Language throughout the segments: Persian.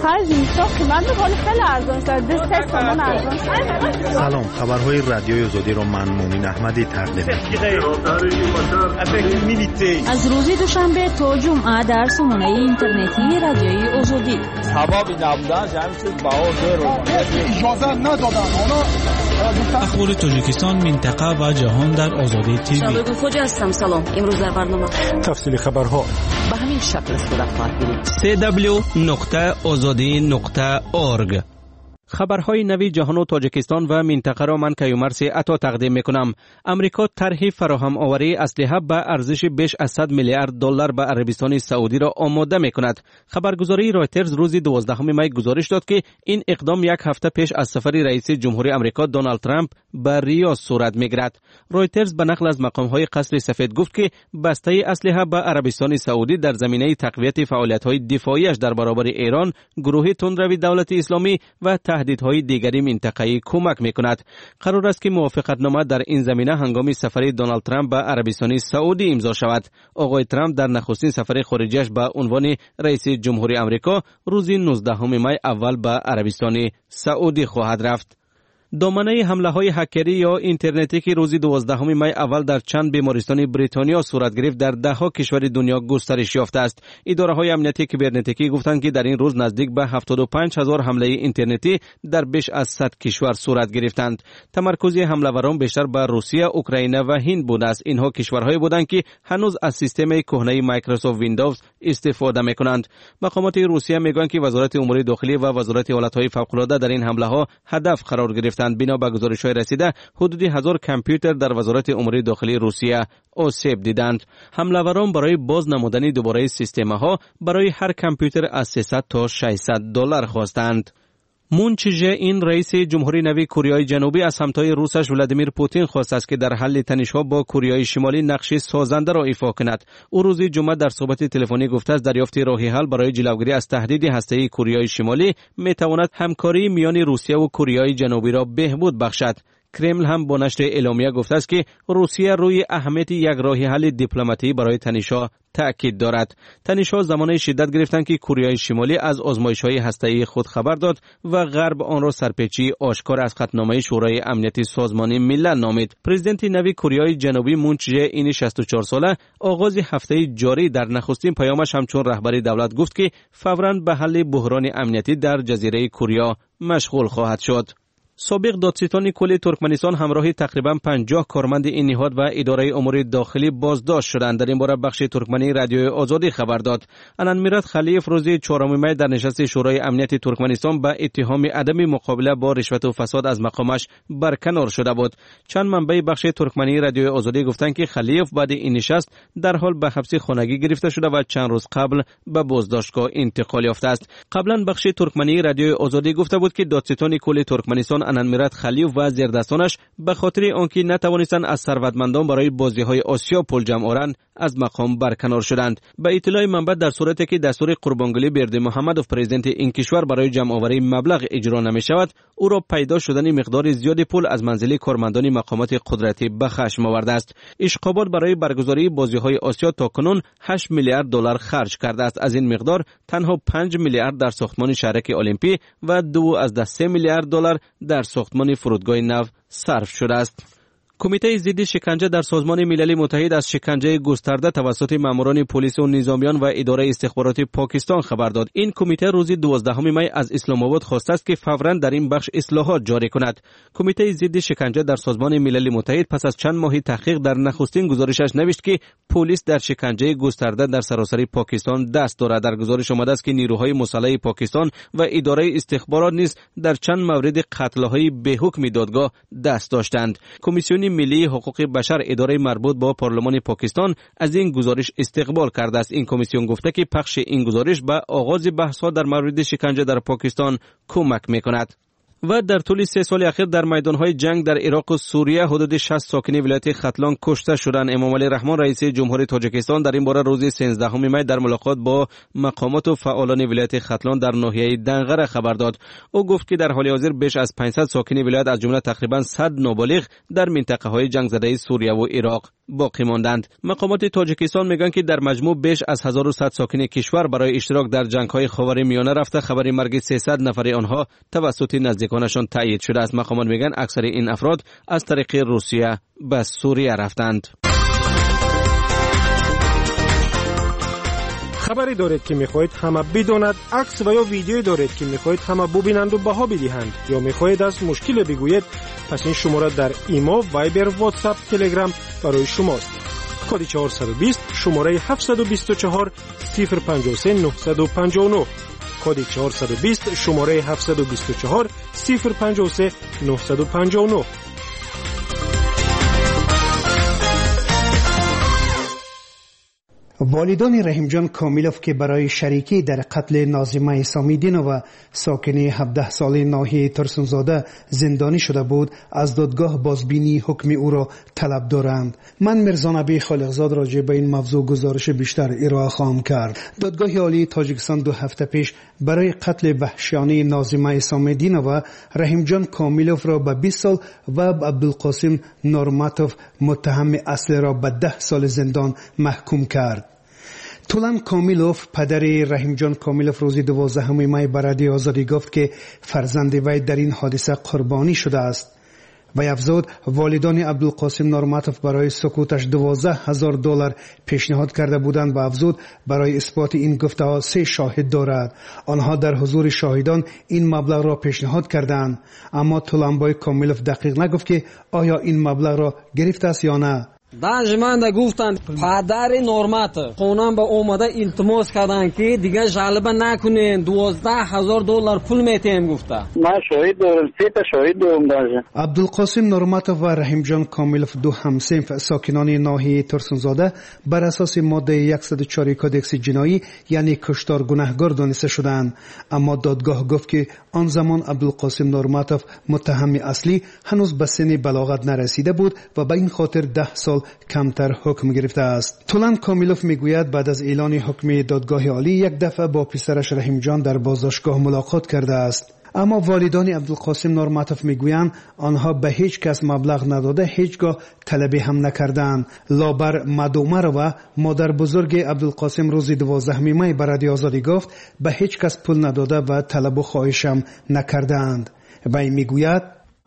خرج نیستا قیمت ولی خیلی ارزان شده 3 تومن ارزان شده. سلام، خبرهای رادیوی آزادی رو من مومن احمدی تقدیم از روز دوشنبه تا جمعه در سامانه اینترنتی رادیوی آزادی. سبب نبودن جمعیت باور اجازه ندادن. اخبار تاجیکستان، منطقه و جهان در آزادی تیوی. شبکه خوجا هستم. سلام. امروز در برنامه تفصیل خبرها به همین شکل صورت خواهد گرفت. www.azadi.org. خبرهای نوی جهان و تاجیکستان و منطقه را من کیومرث عطا تقدیم میکنم. امریکا طرح فراهم آوری اسلحه به ارزش بیش از 100 میلیارد دلار به عربستان سعودی را آماده میکند. خبرگزاری رایترز روز 12 می گزارش داد که این اقدام یک هفته پیش از سفر رئیس جمهوری آمریکا دونالد ترامپ به ریاض صورت میگیرد. رایترز به نقل از مقامهای قصر سفید گفت که بسته اسلحه به عربستان سعودی در زمینه تقویت فعالیت‌های دفاعیش در برابر ایران، گروه تندروی دولت اسلامی و تهدیدهای دیگری منطقه‌ای کمک می‌کند. قرار است که موافقتنامه در این زمینه هنگام سفر دونالد ترامپ به عربستان سعودی امضا شود. آقای ترامپ در نخستین سفر خارجیش به عنوان رئیس جمهوری آمریکا روز 19 می اول به عربستان سعودی خواهد رفت. دامنه حمله‌های هکری یا اینترنتی که روز 12 می اول در چند بیمارستان بریتانیا صورت گرفت در ده‌ها کشور دنیا گسترش یافته است. اداره‌های امنیتی کیبرنتیکی گفتند که در این روز نزدیک به 75,000 حمله اینترنتی در بیش از 100 کشور صورت گرفتند. تمرکز حمله‌وران بیشتر بر روسیه، اوکراین و هند بوده است. اینها کشورهایی بودند که هنوز از سیستم کهنه مایکروسافت ویندوز استفاده می‌کنند. مقامات روسیه میگویند که وزارت امور داخلی و وزارت حالت‌های فوق‌العاده در این حمله‌ها هدف قرار گرفتند. بنا به گزارش‌های رسیده حدود 1000 کامپیوتر در وزارت امور داخلی روسیه آسیب دیدند. حمله‌وران برای باز نمودن دوباره سیستم‌ها برای هر کامپیوتر از 300 تا 600 دلار خواستند. مون چه این رئیس جمهوری نوی کره جنوبی از همتای روسش ولادیمیر پوتین خواست است که در حل تنش‌ها با کره شمالی نقش سازنده را ایفا کند. او روز جمعه در صحبت تلفنی گفته است دریافت راه حل برای جلوگیری از تهدید هسته‌ای کره شمالی می‌تواند همکاری میان روسیه و کره جنوبی را بهبود بخشد. کرمل هم با نشر اعلامیه گفته است که روسیه روی اهمیت یک راه حل دیپلماتی برای تنش‌ها تأکید دارد. تنش‌ها زمانی شدت گرفتند که کره شمالی از آزمایش‌های هسته‌ای خود خبر داد و غرب آن را سرپیچی آشکار از خطنامه شورای امنیت سازمان ملل نامید. پرزیدنت نوی کره جنوبی مون چه این 64 ساله آغاز هفته جاری در نخستین پیامش همچون رهبر دولت گفت که فوراً به حل بحران امنیتی در جزیره کره مشغول خواهد شد. سابق دادستان کل ترکمنستان همراه تقریبا 50 کارمند این نهاد و اداره امور داخلی بازداشت شدند. در این باره بخش ترکمنی رادیوی آزادی خبر داد. انانمیرات خلیف روز 4 می در نشست شورای امنیت ترکمنستان به اتهام عدم مقابله با رشوت و فساد از مقامش برکنار شده بود. چند منبع بخش ترکمنی رادیوی آزادی گفتند که خلیف بعد این نشست در حال به حبس خانگی گرفته شده و چند روز قبل به بازداشتگاه انتقال یافته است. قبلا بخش ترکمنی رادیوی آزادی گفته بود که دادستان کل ترکمنستان انانمیرات خلیف و زیردستانش به خاطر آنکه نتوانستند از ثروتمندان برای بازی‌های آسیا پول جمع آورند از مقام برکنار شدند. به اطلاع منبع در صورتی که دستور قربانگلی برده محمدوف پرزیدنت این کشور برای جمع آوری مبلغ اجرا نمی شود، او را پیدا شدن مقدار زیادی پول از منزل کارمندان مقامات قدرتی به خشم آورده است. اشقابات برای برگزاری بازی‌های آسیا تاکنون 8 میلیارد دلار خرج کرده است. از این مقدار تنها 5 میلیارد در ساختمان شهرک المپی و 2.3 میلیارد دلار در ساختمان فرودگاه نو صرف شده است. کمیته ضد شکنجه در سازمان ملل متحد از شکنجه گسترده توسط ماموران پلیس و نظامیان و اداره استخبارات پاکستان خبر داد. این کمیته روز 12 می از اسلام آباد خواسته است که فوراً در این بخش اصلاحات جاری کند. کمیته ضد شکنجه در سازمان ملل متحد پس از چند ماه تحقیق در نخستین گزارشش نوشت که پلیس در شکنجه گسترده در سراسر پاکستان دست دارد. در گزارش آمده است که نیروهای مسلح پاکستان و اداره استخبارات نیز در چند مورد قتل‌های بی‌حکم دادگاه دست داشتند. کمیسیون ملی حقوق بشر اداره مربوط با پارلمان پاکستان از این گزارش استقبال کرده است. این کمیسیون گفته که پخش این گزارش به آغاز بحث‌ها در مورد شکنجه در پاکستان کمک می‌کند. و در طول 3 سال اخیر در میدانهای جنگ در عراق و سوریه حدود 60 ساکن ولایت ختلان کشته شدند. امامعلی رحمان رئیس جمهوری تاجیکستان در این باره روز 13 می در ملاقات با مقامات و فعالان ولایت ختلان در ناحیه دنغره خبر داد. او گفت که در حال حاضر بیش از 500 ساکن ولایت از جمله تقریبا 100 نابالغ در منطقه های جنگ زده سوریه و عراق باقی ماندند. مقامات تاجیکستان میگن که در مجموع بیش از 1100 ساکن کشور برای اشتراک در جنگ‌های خاورمیانه رفته. خبر مرگ 300 نفر آنها توسط نزدیکانشان تایید شده است. مقامات میگن اکثر این افراد از طریق روسیه به سوریه رفتند. خبری دارید که میخواهید همه بداند، عکس و یا ویدیویی دارید که میخواهید همه ببینند و بها بدهند، یا میخواهید از مشکل بگویید، پس این شماره در ایمو، وایبر، واتساپ، تلگرام برای شماست. کد 420 شماره 724 053 959. کد 420 شماره 724 053 959. والدان رحیمجان کامیلوف که برای شریکی در قتل ناظمه سامیدینووا ساکن 17 ساله ناحیه ترسونزاده زندانی شده بود، از دادگاه بازبینی حکم او را طلب دارند. من مرزا نبی خالقزاد راجع به این موضوع گزارش بیشتر ارائه خواهم کرد. دادگاه عالی تاجیکستان 2 هفته پیش برای قتل وحشیانه ناظمه سامیدینووا رحیمجان کامیلوف را به 20 سال و عبدالقاسم نورماتوف متهم اصلی را به 10 سال زندان محکوم کرد. طولان کامیلوف پدر رحیمجان کامیلوف روز 12 می به رادیو آزادی گفت که فرزند وی در این حادثه قربانی شده است. و افزود والدان عبدالقاسم نورماتوف برای سکوتش $12,000 پیشنهاد کرده بودند و افزود برای اثبات این گفته‌ها 3 شاهد دارد. آنها در حضور شاهدان این مبلغ را پیشنهاد کردند، اما طولانبای کامیلوف دقیق نگفت که آیا این مبلغ را گرفته است یا نه. دانشمند گفتند پدر نورماتوف خونم به اومده التماس کردن که دیگه جلبه نکنین، $12,000 پول میتیم گفته. من شاهد دارم، 3 تا شاهد دارم. عبدالقاسم نورماتوف و رحیمجان کامیلوف 2 همصنف ساکنان ناحیه ترسونزاده بر اساس ماده 104 کدکس جنایی یعنی کشتار گناهکار دانسته شدند، اما دادگاه گفت که آن زمان عبدالقاسم نورماتوف متهم اصلی هنوز به سن بلاغت نرسیده بود و به این خاطر 10 سال کمتر حکم گرفته است. طولان کامیلوف میگوید بعد از اعلان حکم دادگاه عالی یک دفعه با پسرش رحیمجان در بازداشتگاه ملاقات کرده است. اما والدان عبدالقاسم نورماتوف میگویند آنها به هیچ کس مبلغ نداده، هیچگاه طلبی هم نکردند. لابر مدومه و مادر بزرگ عبدالقاسم روز 12 می به رادیو آزادی گفت به هیچ کس پول نداده و طلب و خواهش هم نکردند. وی میگوید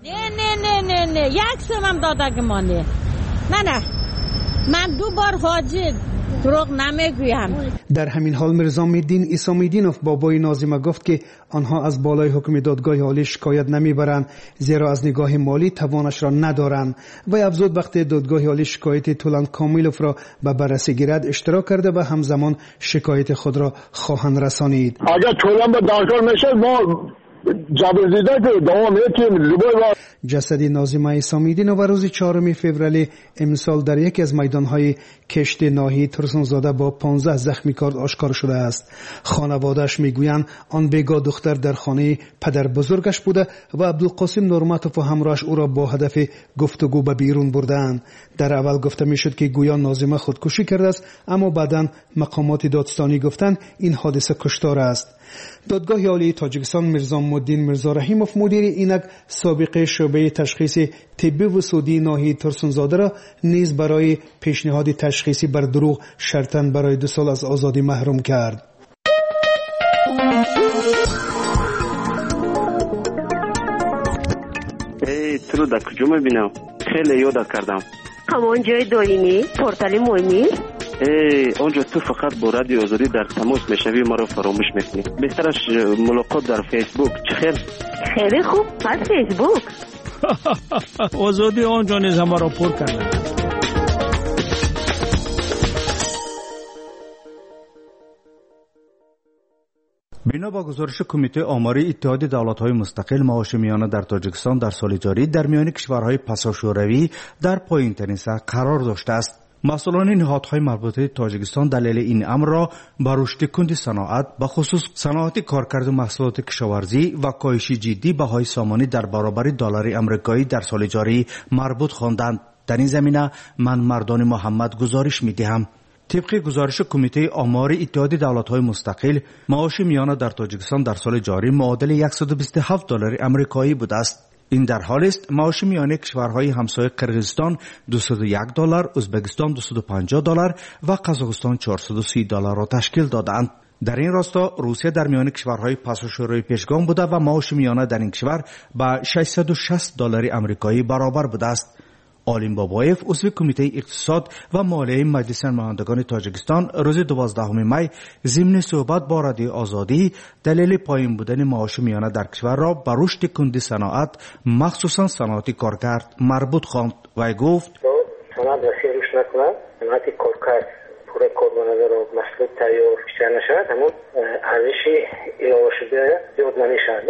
نه یک سوم هم داده گمانه. نه من 2 بار حاجی دروغ نمیگویم. در همین حال مرزامیدین اسامیدینوف بابای ناظمه گفت که آنها از بالای حکم دادگاه عالی شکایت نمیبرند زیرا از نگاه مالی توانش را ندارند. و افزود وقتی دادگاه عالی شکایت طولان کامیلوف را به بررسی گیرد اشتراک کرده و همزمان شکایت خود را خواهند رسانید. اگر طولان به دادگاه میشه ما جبرزیده که دوام میتیم. جسد ناظمه سامیدینووا روز 4 فوریه امسال در یکی از میدانهای کشت ناحیه ترسونزاده با 15 زخمی کار آشکار شده است. خانواده‌اش میگویند آن بیگاه دختر در خانه پدر بزرگش بوده و عبدالقاسم نورماتوف و همراهش او را با هدف گفتگو به بیرون بردند. در اول گفته میشد که گویا ناظمه خودکشی کرده است، اما بعداً مقامات دادستانی گفتند این حادثه کشتار است. دادگاه عالی تاجیکستان مرزا مدین مرزا رحیموف مدیر اینک سابقه شعبه تشخیص طبی و سودی ناحیه ترسونزاده را نیز برای پیشنهاد تشخیصی بر دروغ شرطاً برای 2 سال از آزادی محروم کرد. تو در کجا میبینم؟ خیلی یاد کردم. همون جای دارینی؟ پورتال مهمی؟ اونجا تو فقط با رادیو آزادی در تماس میشوی، ما رو فراموش میکنی. بهترش ملاقات در فیسبوک. چخیر؟ خیلی خوب، از فیسبوک. آزادی آنجا نیز ما رو پر کرده. بنا با گزارش کمیته آماری اتحاد دولت‌های مستقل، معاش میانه در تاجیکستان در سال جاری در میان کشورهای پسا شوروی در پایین‌ترین سطح قرار داشته است. مسئولان نهادهای مربوطه تاجیکستان دلیل این امر را به رشد کند صنعت به خصوص صنعت کارکرد و محصولات کشاورزی و کاهش جدی بهای سامانی در برابر دلار آمریکایی در سال جاری مربوط خواندند. در این زمینه من مردان محمد گزارش می‌دهم. طبق گزارش کمیته آمار اتحاد دولت‌های مستقل، معاش میانه در تاجیکستان در سال جاری معادل $127 آمریکایی بوده است. این در حال است معاش میانه کشورهای همسایه قرقیزستان $201، ازبکستان $250 و قزاقستان $430 را تشکیل دادند. در این راستا روسیه در میان کشورهای پس‌الشوروی پیشگام بوده و معاش میانه در این کشور به $660 آمریکایی برابر بوده است. عالم بابایف عضو کمیته اقتصاد و مالیه مجلس نمایندگان تاجیکستان روز 12 می ضمن صحبت با رادیو آزادی دلیل پایین بودن معاش میانه در کشور را به رشد کند صنعت مخصوصا صنعت کارکرد مربوط خواند و گفت صنعت وسیع رشد نکند، صنعت کارکرد پوره کارمندان را محصول تیار بیشتر نشود، همون ارزش اضافه شده زیاد نمیشود.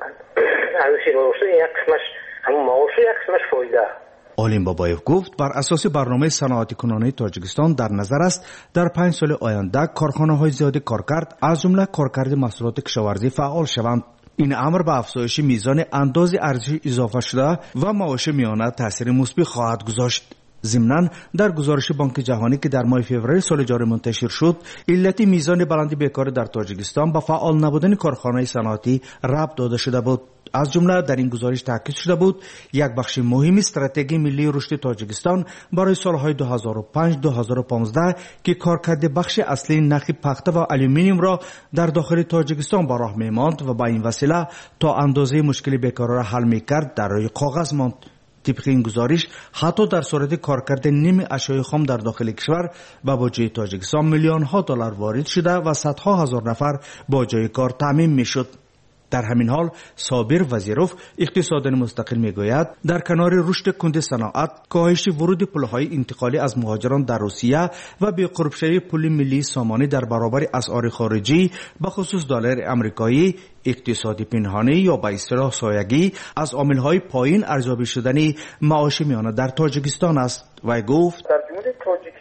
ارزش اضافه شده یک قسمش همون معاش و یک قسمش فایده. عالم بابایف گفت بر اساس برنامه صنعتی کنانه تاجیکستان در نظر است در 5 سال آینده کارخانه‌های زیاد کارکرد از جمله کارکرد محصولات کشاورزی فعال شوند. این امر به افزایش میزان انداز ارزش اضافه شده و معاش میانه تاثیر مثبت خواهد گذاشت. ضمناً در گزارش بانک جهانی که در ماه فوریه سال جاری منتشر شد، علت میزان بلند بیکاری در تاجیکستان به فعال نبودن کارخانه‌های صنعتی ربط داده شده بود. از جمله در این گزارش تاکید شده بود یک بخش مهم استراتژی ملی رشد تاجیکستان برای سالهای 2005-2015 که کارکرد بخش اصلی نخ پخته و آلومینیوم را در داخل تاجیکستان به راه می‌ماند و با این وسیله تا اندازه مشکل بیکاری را حل می‌کرد در روی کاغذ ماند. طبق این گزارش حتی در صورت کارکرد نیم اشیاء خام در داخل کشور به بودجه تاجیکستان میلیون‌ها دلار وارد شده و صدها هزار نفر با جای کار تامین می‌شد. در همین حال صابر وزیروف اقتصاددان مستقل میگوید در کنار رشد کند صنعت، کاهش ورود پولهای انتقالی از مهاجران در روسیه و بی‌قرب شدن پول ملی سامانی در برابر اسعار خارجی به خصوص دلار آمریکایی، اقتصادی پنهانی یا به اصطلاح سایگی از عامل‌های پایین ارزیابی شدن معاش میانه در تاجیکستان است و گفت در جمهوری تاجیکستان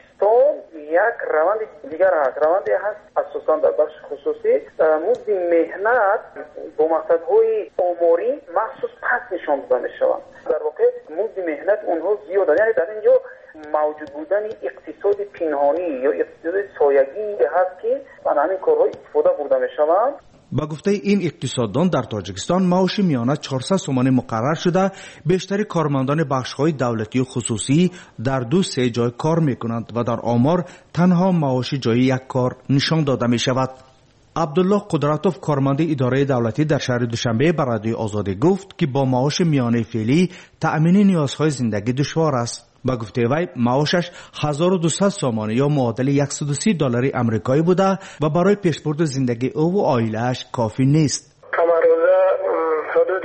یک روند دیگر هست، روندی هست اساساً در بخش خصوصی مزد مهنت با مقصدهای آماری مخصوص پس نشان داده می‌شوند. در واقع مزد مهنت اونها زیاد است، یعنی در اینجا موجود بودن اقتصاد پنهانی یا اقتصاد سایگی هست که از همین کارها استفاده برده می‌شوند. با گفته این اقتصاددان در تاجیکستان معاش میانه 400 سومانی مقرر شده. بیشتر کارمندان بخش‌های دولتی و خصوصی در 2-3 جای کار می‌کنند و در آمار تنها معاش جای یک کار نشان داده می‌شود. عبدالله قدرتوف کارمند اداره دولتی در شهر دوشنبه به رادیو آزادی گفت که با معاش میانه فعلی تأمین نیازهای زندگی دشوار است. با گفته وی معاشش 1200 سومانی یا معادل $130 آمریکایی بوده و برای پیشبرد زندگی او و عائله‌اش کافی نیست. روزه حدود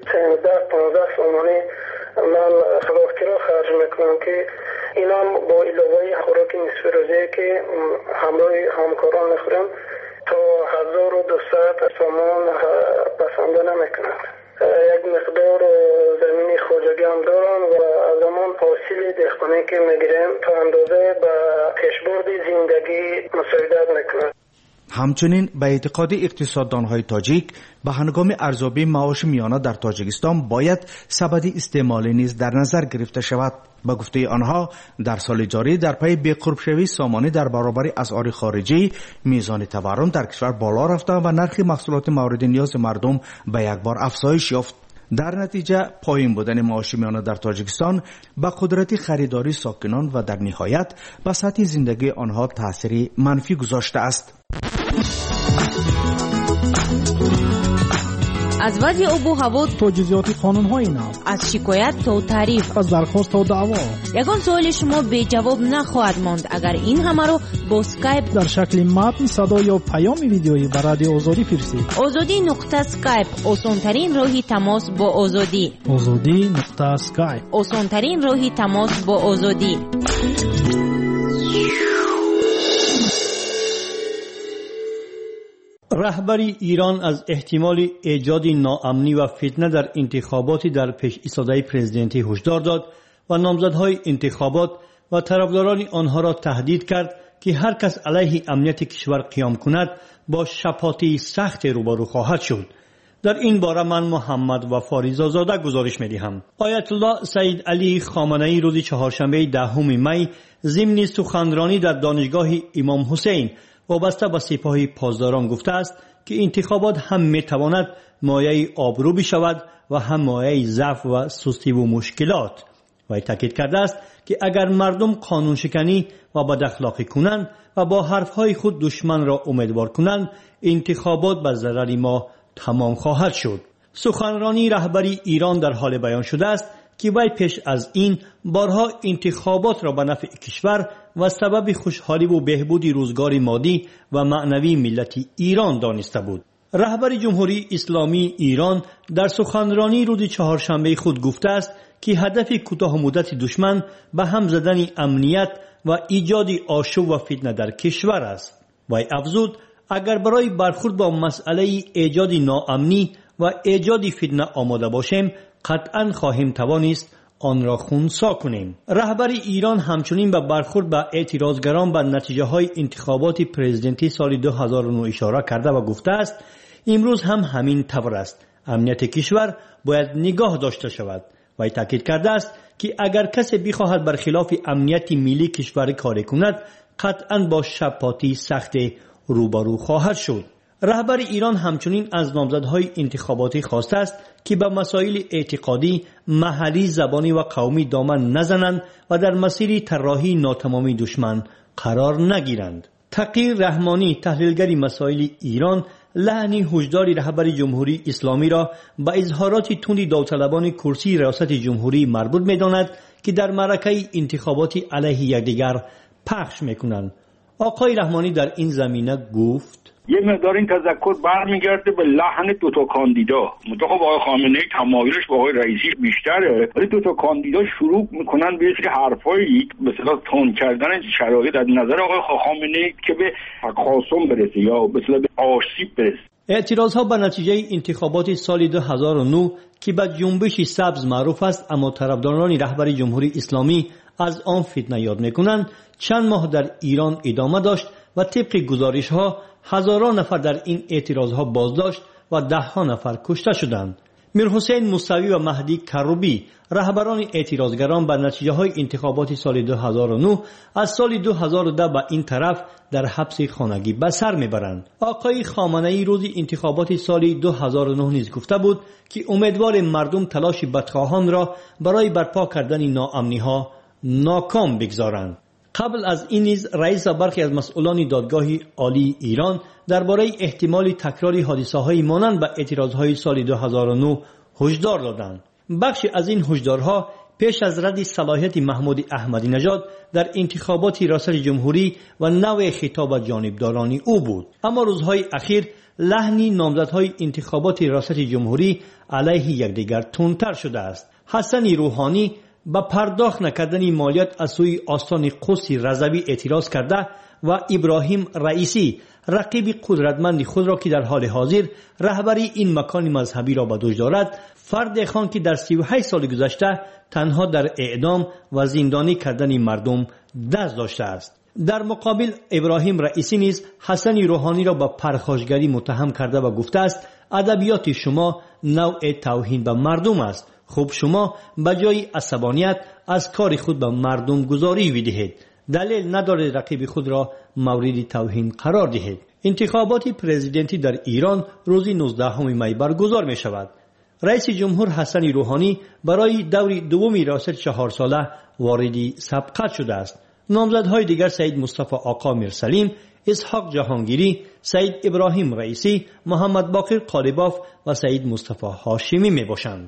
13-15 سومانی من خوراکی را خرج میکنم که اینم با علاوه خوراک نصف روزه که همراه همکاران میخورم تا 1200 سومان بسنده نمیکنم. یک مقدار زمین خودرویی هم دارم و از زمان حاصل دهقانی که میگیرم تا اندازه به پیشبرد زندگی مساعدت میکنه. همچنین به اعتقاد اقتصاددانهای تاجیک به هنگام ارزیابی معاش میانه در تاجیکستان باید سبد استعمالی نیز در نظر گرفته شود. با گفته آنها در سال جاری در پی بی‌قرب شوی سامانی در برابر اسعار خارجی میزان تورم در کشور بالا رفته و نرخ محصولات مورد نیاز مردم به یک بار افزایش یافت. در نتیجه پایین بودن معاش میانه در تاجیکستان به قدرت خریداری ساکنان و در نهایت به سطح زندگی آنها تأثیری منفی گذاشته است. از وضع آب و هوا تا جزئیات قانون‌های نو، از شکایت تا تعریف، از درخواست تا دعوا، یگان سوال شما بی جواب نخواهد ماند اگر این همه رو با اسکایپ در شکل متن، صدا یا پیام ویدیویی به رادیو آزادی فرستید. azadi.skype آسان‌ترین راه تماس با آزادی. azadi.skype آسان‌ترین راه تماس با آزادی. رهبری ایران از احتمال ایجاد ناامنی و فتنه در انتخابات در پیش ایستاده پرزیدنتی هشدار داد و نامزدهای انتخابات و طرفداران آنها را تهدید کرد که هر کس علیه امنیت کشور قیام کند با شپاتی سخت روبرو خواهد شد. در این باره من محمد وفا رضازاده گزارش می‌دهم. آیت الله سید علی خامنه‌ای روز چهارشنبه 10 می ضمن سخنرانی در دانشگاه امام حسین وابسته به سپاه پاسداران گفته است که انتخابات هم می‌تواند مایه آبرو بشود و هم مایه ضعف و سستی و مشکلات. و تاکید کرده است که اگر مردم قانون شکنی و بد اخلاقی کنند و با حرفهای خود دشمن را امیدوار کنند، انتخابات به ضرر ما تمام خواهد شد. سخنرانی رهبری ایران در حال بیان شده است که وی پیش از این بارها انتخابات را به نفع کشور و سبب خوشحالی و بهبود روزگار مادی و معنوی ملت ایران دانسته بود. رهبر جمهوری اسلامی ایران در سخنرانی روز چهارشنبه خود گفته است که هدف کوتاه مدت دشمن به هم زدن امنیت و ایجاد آشوب و فتنه در کشور است. وی افزود اگر برای برخورد با مسئله ایجاد ناامنی و ایجاد فتنه آماده باشیم، قطعا خواهیم توانست آن را خنثی کنیم. رهبر ایران همچنین به برخورد با اعتراضگران به نتیجه های انتخابات پرزیدنتی سال 2009 اشاره کرده و گفته است امروز هم همین طور است. امنیت کشور باید نگاه داشته شود. و تاکید کرده است که اگر کسی بخواهد برخلاف امنیت ملی کشور کار کند، قطعا با شپاتی سخت روبرو خواهد شد. رهبر ایران همچنین از نامزدهای انتخاباتی خواسته است که به مسائل اعتقادی، محلی، زبانی و قومی دامن نزنند و در مسیر طراحی ناتمامی دشمن قرار نگیرند. تقی رحمانی، تحلیلگر مسائل ایران، لحن هشدار رهبر جمهوری اسلامی را به اظهارات تند داوطلبان کرسی ریاست جمهوری مربوط می‌داند که در معرکه انتخاباتی علیه یکدیگر پخش می‌کنند. آقای رحمانی در این زمینه گفت یه مقدار این تذکر برمیگرده به لحن دوتا کاندیدا. منتها آقای خامنه‌ای تمایلش با آقای رئیسی بیشتره، ولی دوتا کاندیدا شروع میکنن به سری حرفایی به اصطلاح تند کردن شرایط در نظر آقای خامنه‌ای که به تقاسم برسه یا به اصطلاح به آشیب برسه. اعتراضها به نتیجه انتخابات سال 2009 که به جنبش سبز معروف است، اما طرفداران رهبر جمهوری اسلامی از آن فتنه یاد میکنند، چند ماه در ایران ادامه داشت و طبق گزارش‌ها هزاران نفر در این اعتراضها بازداشت و ده‌ها نفر کشته شدند. میرحسین موسوی و مهدی کروبی، رهبران اعتراضگران به نتیجه‌های انتخابات سال 2009 از سال 2010 به این طرف در حبس خانگی به سر میبرند. آقای خامنه‌ای روز انتخابات سال 2009 نیز گفته بود که امیدوار مردم تلاش بدخواهان را برای برپا کردن ناامنی‌ها ناکام بگذارند. قبل از این نیز رئیس و برخی از مسئولان دادگاه عالی ایران درباره احتمال تکرار حادثه‌های مانند به اعتراضهای سال 2009 هشدار دادند. بخشی از این هشدارها پیش از رد صلاحیت محمود احمدی نژاد در انتخابات ریاست جمهوری و نوع خطاب جانبداران او بود. اما روزهای اخیر لحن نامزدهای انتخابات ریاست جمهوری علیه یکدیگر تندتر شده است. حسن روحانی با پرداخت نکردن مالیات از سوی آستان قدس رضوی اعتراض کرده و ابراهیم رئیسی رقیب قدرتمند خود را که در حال حاضر رهبری این مکان مذهبی را به دوش دارد، فرد خان که در 38 سال گذشته تنها در اعدام و زندانی کردن مردم دست داشته است. در مقابل ابراهیم رئیسی نیز حسن روحانی را به پرخاشگری متهم کرده و گفته است ادبیات شما نوع توهین به مردم است. خب شما بجای عصبانیت از کار خود به مردم گزاری بدهید. دلیل ندارد رقیب خود را مورد توهین قرار دهید. انتخابات پرزیدنتی در ایران روز 19 می برگزار می شود. رئیس جمهور حسن روحانی برای دور دوم ریاست 4 ساله وارد سبقت شده است. نامزدهای دیگر سید مصطفی آقا میرسلیم، اسحاق جهانگیری، سید ابراهیم رئیسی، محمد باقر قالیباف و سید مصطفی هاشمی می باشند.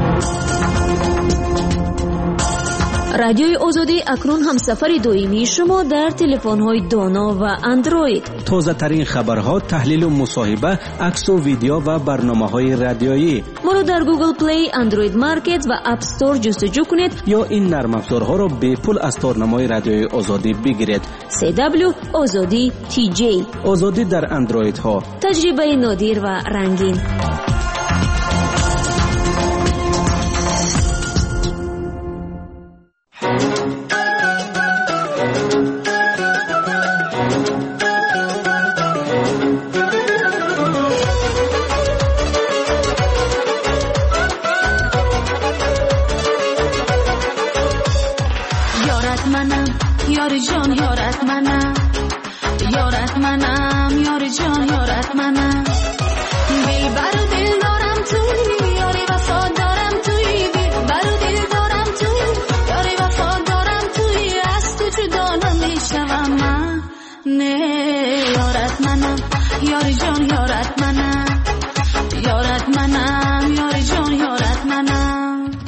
رادیوی آزادی اکنون هم سفر دویمی شما در تلفن‌های دانا و اندروید. تازه ترین خبرها، تحلیل و مصاحبه، عکس و ویدیو و برنامه‌های رادیویی. ما رو در گوگل پلی، اندروید مارکت و اپ استور جستجو کنید یا این نرم افزارها را به پول از تارنمای رادیوی آزادی بگیرید. CW آزادی TJ. آزادی در اندروید ها. تجربه نادر و رنگین. یار جان یارت منم یارت منم یار جان یارت منم دلبر و دل دارم توی یاری وفا دارم توی دلبر و دل دارم توی یاری وفا دارم توی از تو جدا نمیشوم من نه یارت منم یار جان یارت منم یارت منم یار جان یارت منم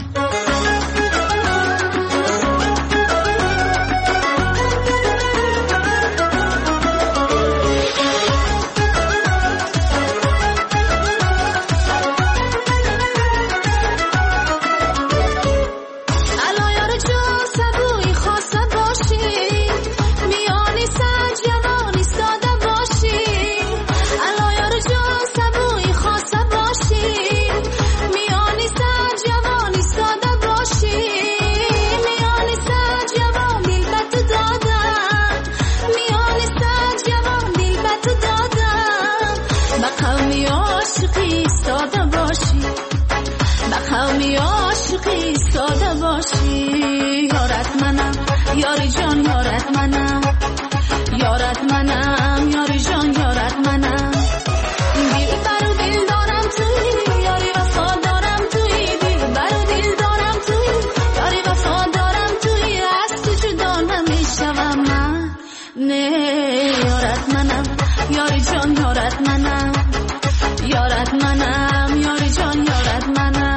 قومی عاشقی ساده باشی یارت منم یار جان یارت منم یارت منم یار جان یارت منم دلبر و دل دارم توی یاری وفا دارم توی دلبر و دل دارم توی یاری وفا دارم توی از تو جدا نمیشوم من نه یارت منم یار جان یارت منم یارت منم یار جان یارت منم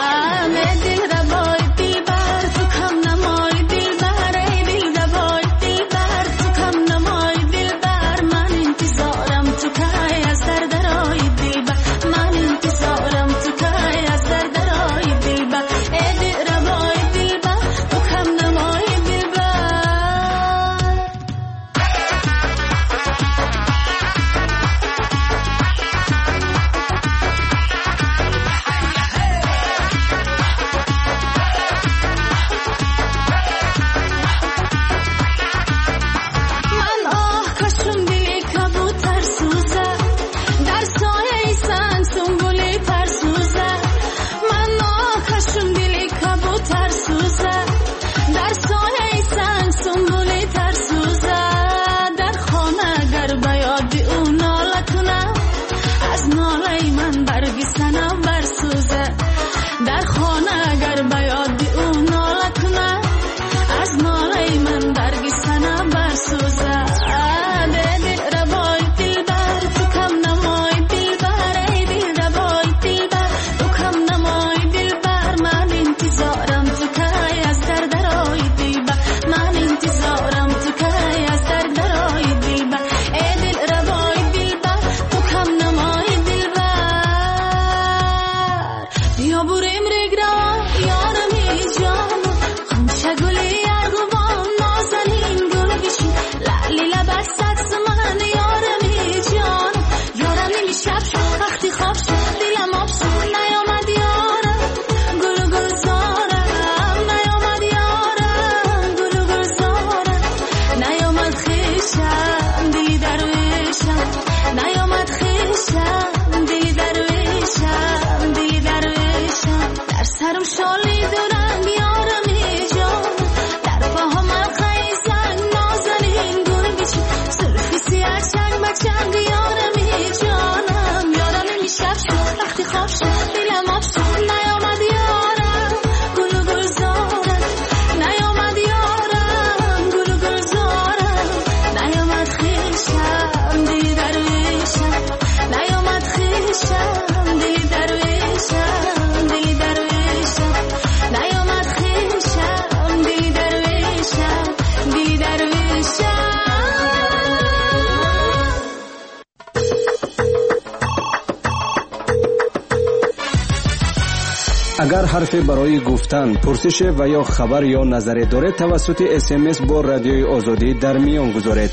اگر حرف برای گفتن، پرسش و یا خبر یا نظری دارید توسط SMS با رادیوی آزادی در میان گذارید.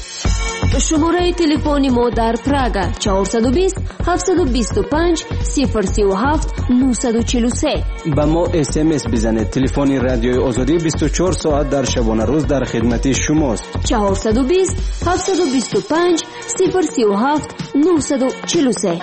شماره تلفن ما در پراگ 420 725 037 943. با ما SMS بزنید. تلفن رادیوی آزادی 24 ساعت در شبانه روز در خدمت شماست. 420 725 037 943.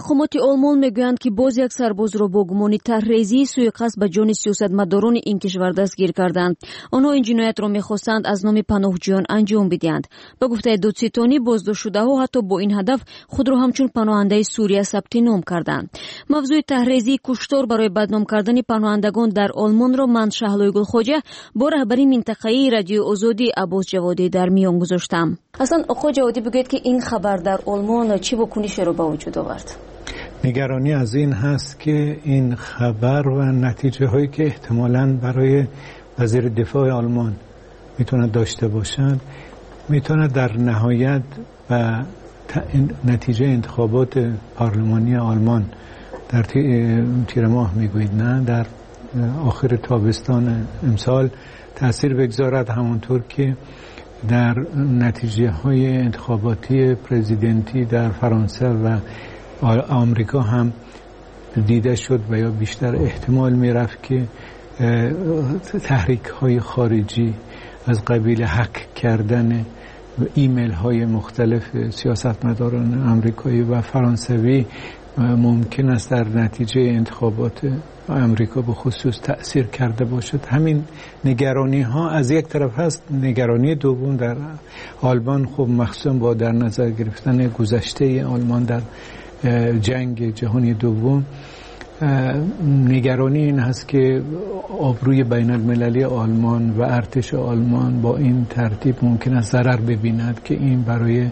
مقامات آلمان میگویند که باز یک سرباز را با گمان طرحریزی سوی قصد به جان سیاستمداران این کشور دستگیر کردند. آنها این جنایت را میخواستند از نام پناهجویان انجام بدهند. به گفته دادستانی بازداشت شده ها حتی با این هدف خود را همچون پناهنده سوریه ثبت نام کردند. موضوع طرحریزی کشتار برای بدنام کردن پناهندگان در آلمان را من شهلای گلخواجه با رهبری منطقه‌ای رادیو آزادی عباس جوادی در میان گذاشتم. اصلا آقای جوادی بگوید که این خبر در آلمان چه واکنشی رو به وجود آورد؟ نگرانی از این هست که این خبر و نتیجه هایی که احتمالاً برای وزیر دفاع آلمان میتونه داشته باشند میتونه در نهایت و نتیجه انتخابات پارلمانی آلمان در تیر ماه میگوید نه در آخر تابستان امسال تأثیر بگذارد، همونطور که در نتیجه های انتخاباتی پرزیدنتی در فرانسه و آمریکا هم دیده شد و یا بیشتر احتمال میرفت که تحریک های خارجی از قبیل هک کردن ایمیل های مختلف سیاستمداران آمریکایی و فرانسوی ممکن است در نتیجه انتخابات آمریکا به خصوص تأثیر کرده باشد. همین نگرانی ها از یک طرف هست. نگرانی دوم در آلمان خب مخصوصا با در نظر گرفتن گذشته آلمان در جنگ جهانی دوم، نگرانی این هست که آبروی بین المللی آلمان و ارتش آلمان با این ترتیب ممکن است ضرر ببیند که این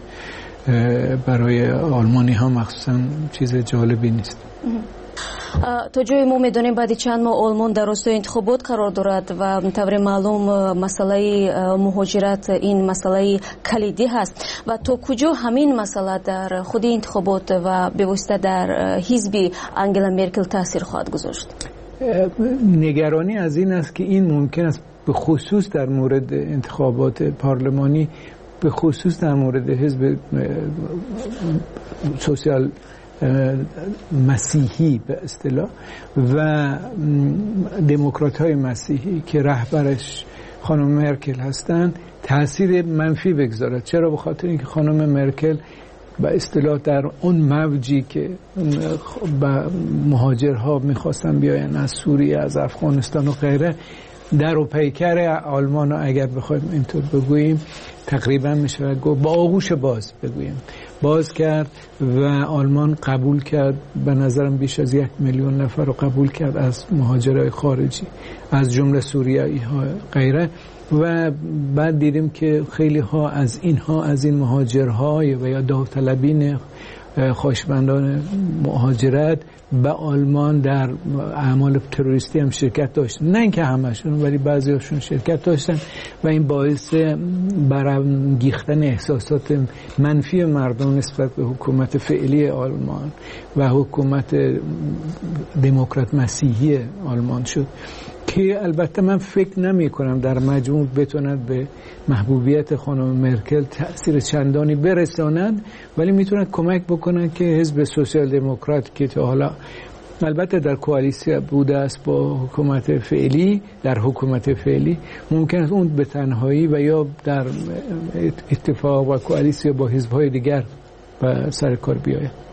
برای آلمانی ها مخصوصا چیز جالبی نیست. تا جای ما میدونیم بعد چند ماه آلمان در راستای انتخابات قرار دارد و طور معلوم مسئله مهاجرت این مسئله کلیدی هست و تا کجا همین مسئله در خود انتخابات و به واسطه در حزب انگلا مرکل تاثیر خواهد گذاشت؟ نگرانی از این است که این ممکن است به خصوص در مورد انتخابات پارلمانی، به خصوص در مورد حزب سوسیال مسیحی به اصطلاح و دموکرات های مسیحی که رهبرش خانم مرکل هستند تاثیر منفی بگذارد. چرا؟ به خاطر اینکه خانم مرکل به اصطلاح در اون موجی که مهاجرها میخواستن بیاین از سوریه، از افغانستان و غیره، در و پیکر آلمان اگر بخوایم اینطور بگوییم تقریبا میشه گفت با آغوش باز بگوییم باز کرد و آلمان قبول کرد، به نظرم بیش از 1 میلیون نفر رو قبول کرد از مهاجرای خارجی از جمله سوریایی ها غیره و بعد دیدیم که خیلی ها از این مهاجرهای و یا داوطلبین خوشبندان مهاجرت به آلمان در اعمال تروریستی هم شرکت داشتن. نه اینکه همشون ولی بعضی هاشون شرکت داشتن و این باعث برانگیختن احساسات منفی مردم نسبت به حکومت فعلی آلمان و حکومت دموکرات مسیحی آلمان شد که البته من فکر نمی کنم در مجموع بتوند به محبوبیت خانم مرکل تأثیر چندانی برساند، ولی میتوند کمک بکنند که حزب سوسیال دموکرات که تا حالا البته در کوالیسیا بوده است با حکومت فعلی، در حکومت فعلی ممکن است اون به تنهایی و یا در اتفاق و کوالیسیا با حزب‌های دیگر به سر کار بیاید.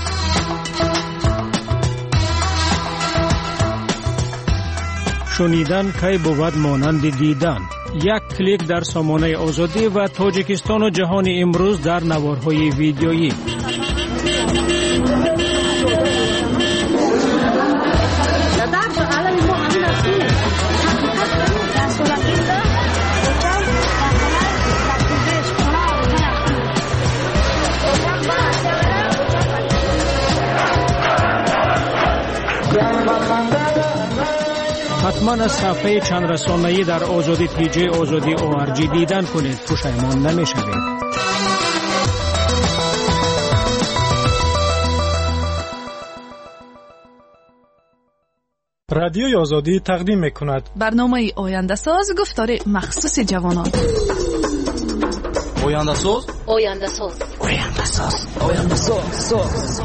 شنیدن کی بود مانند دیدن. یک کلیک در سامانه آزادی و تاجیکستان و جهان امروز در نوارهای ویدیویی. حتما از صفحه چند رسانه‌ای در آزادی پیجی آزادی ORG دیدن کنید، پشیمان نمی‌شوید. رادیوی آزادی تقدیم می‌کند برنامه آینده ساز، گفتار مخصوص جوانان. آینده ساز، آینده ساز، آینده ساز، آینده ساز.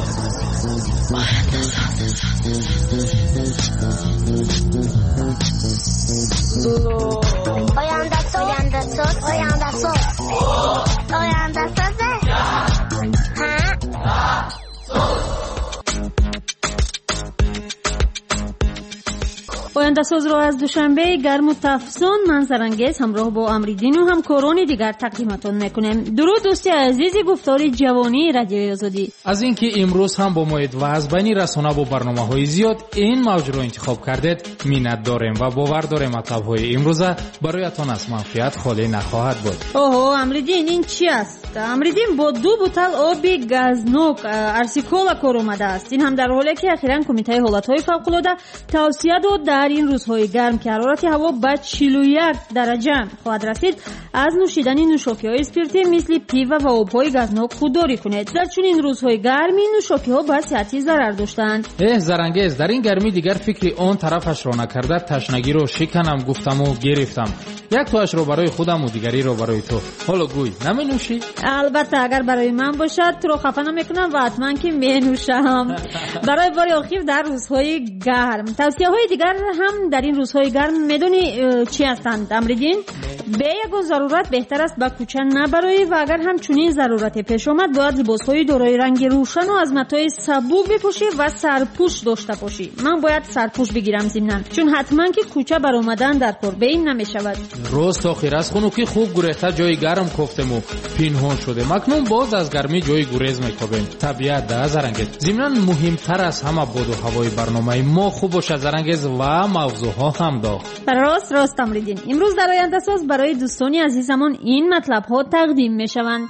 آینده‌ساز را از دوشنبه گرم و تفسون منظرانگیز همراه با امریدین و همکاران دیگر تقدیمتون میکنیم. درود دوستی عزیزی گفتار جوانی رادیوی آزادی. از اینکه امروز هم با موعد و از بین رسانه و برنامه‌های زیاد این موضوع را انتخاب کردید منت داریم و باور داریم مطلب‌های امروز برایتان از منفیت خالی نخواهد بود. اوه امریدین این چی است؟ امریدین با 2 بوتل آب گازنوک ارسیکولا کار اومده است. این هم در حالی که اخیراً کمیته حالت‌های فوق‌العاده توصیه داد در این روزهای گرم که حرارت هوا به 41 درجه خواهد رسید از نوشیدن نوشاکی‌های اسپریتی مثل پیو و آب‌های گازنوک خودداری کنید. در چنین روزهای گرم این نوشاکی‌ها به صحت ضرر داشتند. زرنگیز در این گرمی دیگر فکر اون طرفش را نکرده تشنگی رو شکنم گفتم و گرفتم. یک توش رو برای خودم و دیگری رو برای تو. حالا گوی نمی نوشی؟ البته اگر برای من باشد تو رو خفه نمیکنم و حتما که می نوشم. برای بار آخر در روزهای گرم. توصیه‌های دیگر هم در این روزهای گرم میدونی چی هستند امریدین؟ به یک ضرورت بهتر است با کوچه نبرایی و اگر هم چنین ضرورتی پیش آمد باید لباس‌های دارای رنگ روشن و از متای سبوک بپوشی و سرپوش داشته باشی. من باید سرپوش بگیرم ضمناً چون حتما که کوچه بر آمدن در کار بین نمیشود. روز تا خیر از خنوکی خوب گریخته جای گرم کوفتم و پنهان شده. مکنون باز از گرمی جای گریز میکوبیم. طبیعت در زرنگیز ضمناً مهمتر از همه بود و هوای برنامه ما خوب باشه زرنگیز و موضوعها هم داغ. راست امریدین. امروز در آینده‌ساز برای دوستانی عزیزمان این مطلب‌ها تقدیم میشوند.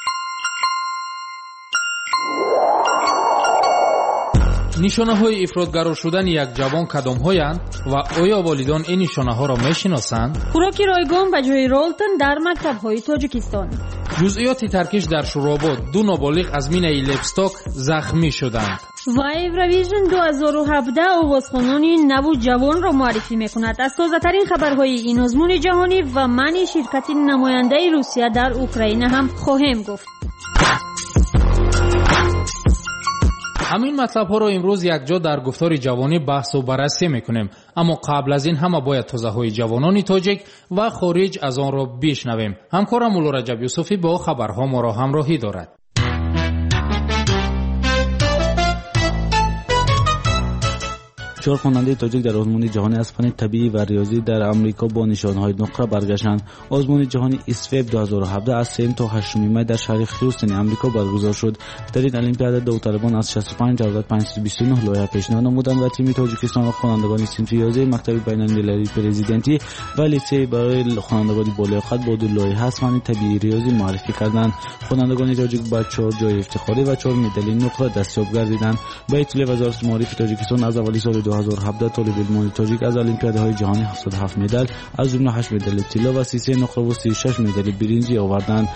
نشانه‌های افراطگرا شدن یک جوان کدام‌هایند و آیا والدان این نشانه‌ها را می‌شناسند؟ خوراک رایگان به جای رولتن در مکتب‌های تاجیکستان. جزئیات ترکیش در شوراباد 2 نابالغ از مینه لپستاک زخمی شدند. و ایورویژن 2017 آوازخوانان نو و جوان را معرفی می‌کند. از تازه‌ترین خبرهای این آزمون جهانی و معنی شرکت نماینده روسیه در اوکراین هم خواهیم گفت. همین مطلب ها رو امروز یک جا در گفتار جوانی بحث و بررسی میکنیم، اما قبل از این همه باید توضیح های جوانان تاجیک و خارج از آن را بشنویم. همکارم مولا رجب یوسفی با خبرها ما را همراهی دارد. چهار خواننده تاجیک در آزمون جهانی از فن طبیعی و ریاضی در امریکا با نشانهای نقره برگشتند. آزمون جهانی اسفیب 2017 از 3 تا 8 می در شهر هیوستن امریکا برگزار شد. در این المپیاد داوطلبان از 65529 لایحه پیشنهاد نمودند و تیم تاجیکستان خوانندگان صنف ریاضی مکتب بین‌المللی پرزیدنتی و لیسه برای خوانندگان بالیاقت با 2 لایحه از فن طبیعی ریاضی معرفی کردند. خوانندگان تاجیک با 4 جای افتخاری و 4 مدال نقره دستیاب گردیدند. به اطلاع وزارت معارف تاجیکستان از اوایل سال 2017 طالب علمان تاجیک از المپیادهای جهانی 77 مدال از جمله 8 مدال طلا و 33 نقره و 36 مدال برنزی آوردند.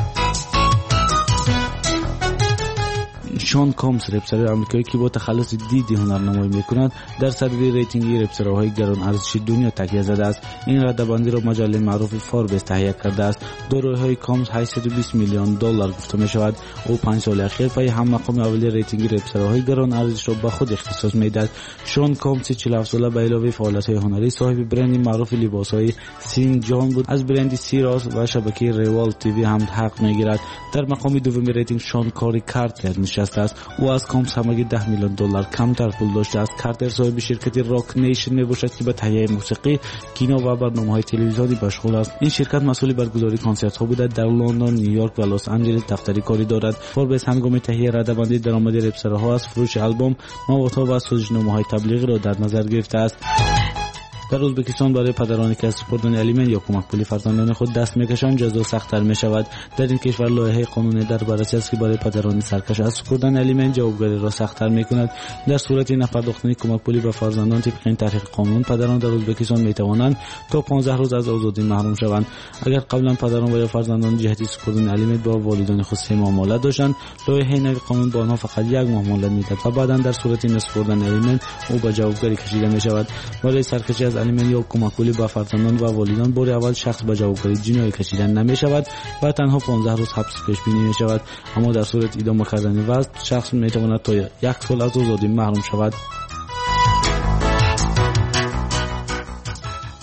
شان کامز رپسر آمریکایی که با تخلص دیدی هنرنمایی میکند در صدر ریتینگ رپسرهای گران ارزش دنیا تکیه زده است. این رده‌بندی را مجله معروف فوربس تهیه کرده است. دارایی‌های کامز 820 میلیون دلار گفته میشود. او 5 سال اخیر پای هم مقام اول ریتینگ رپسرهای گران ارزش را به خود اختصاص میدهد. شان کامز 47 ساله به علاوه فعالیت‌های هنری صاحب برند معروف لباس‌های سین جان بود. از برند سیراس و شبکه ریوال تیوی هم حق میگیرد. در مقام دوم ریتینگ شان کاری کارتر نشسته است. او از کامز همگی 10 میلیون دلار کمتر پول داشته است. کارتر صاحب شرکت راک نیشن میباشد که به تهیه موسیقی، کینو و برنامه‌های تلویزیونی مشغول است. این شرکت مسئول برگزاری کنسرت‌ها بوده. در لندن، نیویورک و لس آنجلس دفتری کاری دارد. فوربس هنگام تهیه رده‌بندی درآمد رپسرها از فروش آلبوم، موادها و سازنامه‌های تبلیغی را در نظر گرفته است. در ازبکستان برای پدرانی که از سپردن الیمنت یا کمک پولی فرزندان خود دست میکشند جزا سخت‌تر میشود. در این کشور لایحه قانونی در بررسی است که برای پدران سرکش از سپردن الیمنت جوابگری را سخت‌تر میکند. در صورت نپرداختن کمک پولی به فرزندان طبق این طرح قانون پدران در ازبکستان میتوانند تا 15 روز از آزادی محروم شوند. اگر قبلا پدران و یا فرزندان جهت سپردن الیمنت با والدین خود 3 ماه مهلت داشتند، لایحه نوی قانون به آنها فقط 1 ماه مهلت میدهد و بعدا در صورت نسپردن الیمنت او به جوابگری کشیده میشود. برای سرکشی از الیمنت یا کمک پولی به فرزندان و والدین بار اول شخص به جوابگری جنایی کشیدن نمی شود و تنها 15 روز حبس پیش بینی می شود، اما در صورت ادامه کردن وضع شخص می تواند تا 1 سال از آزادی محروم شود.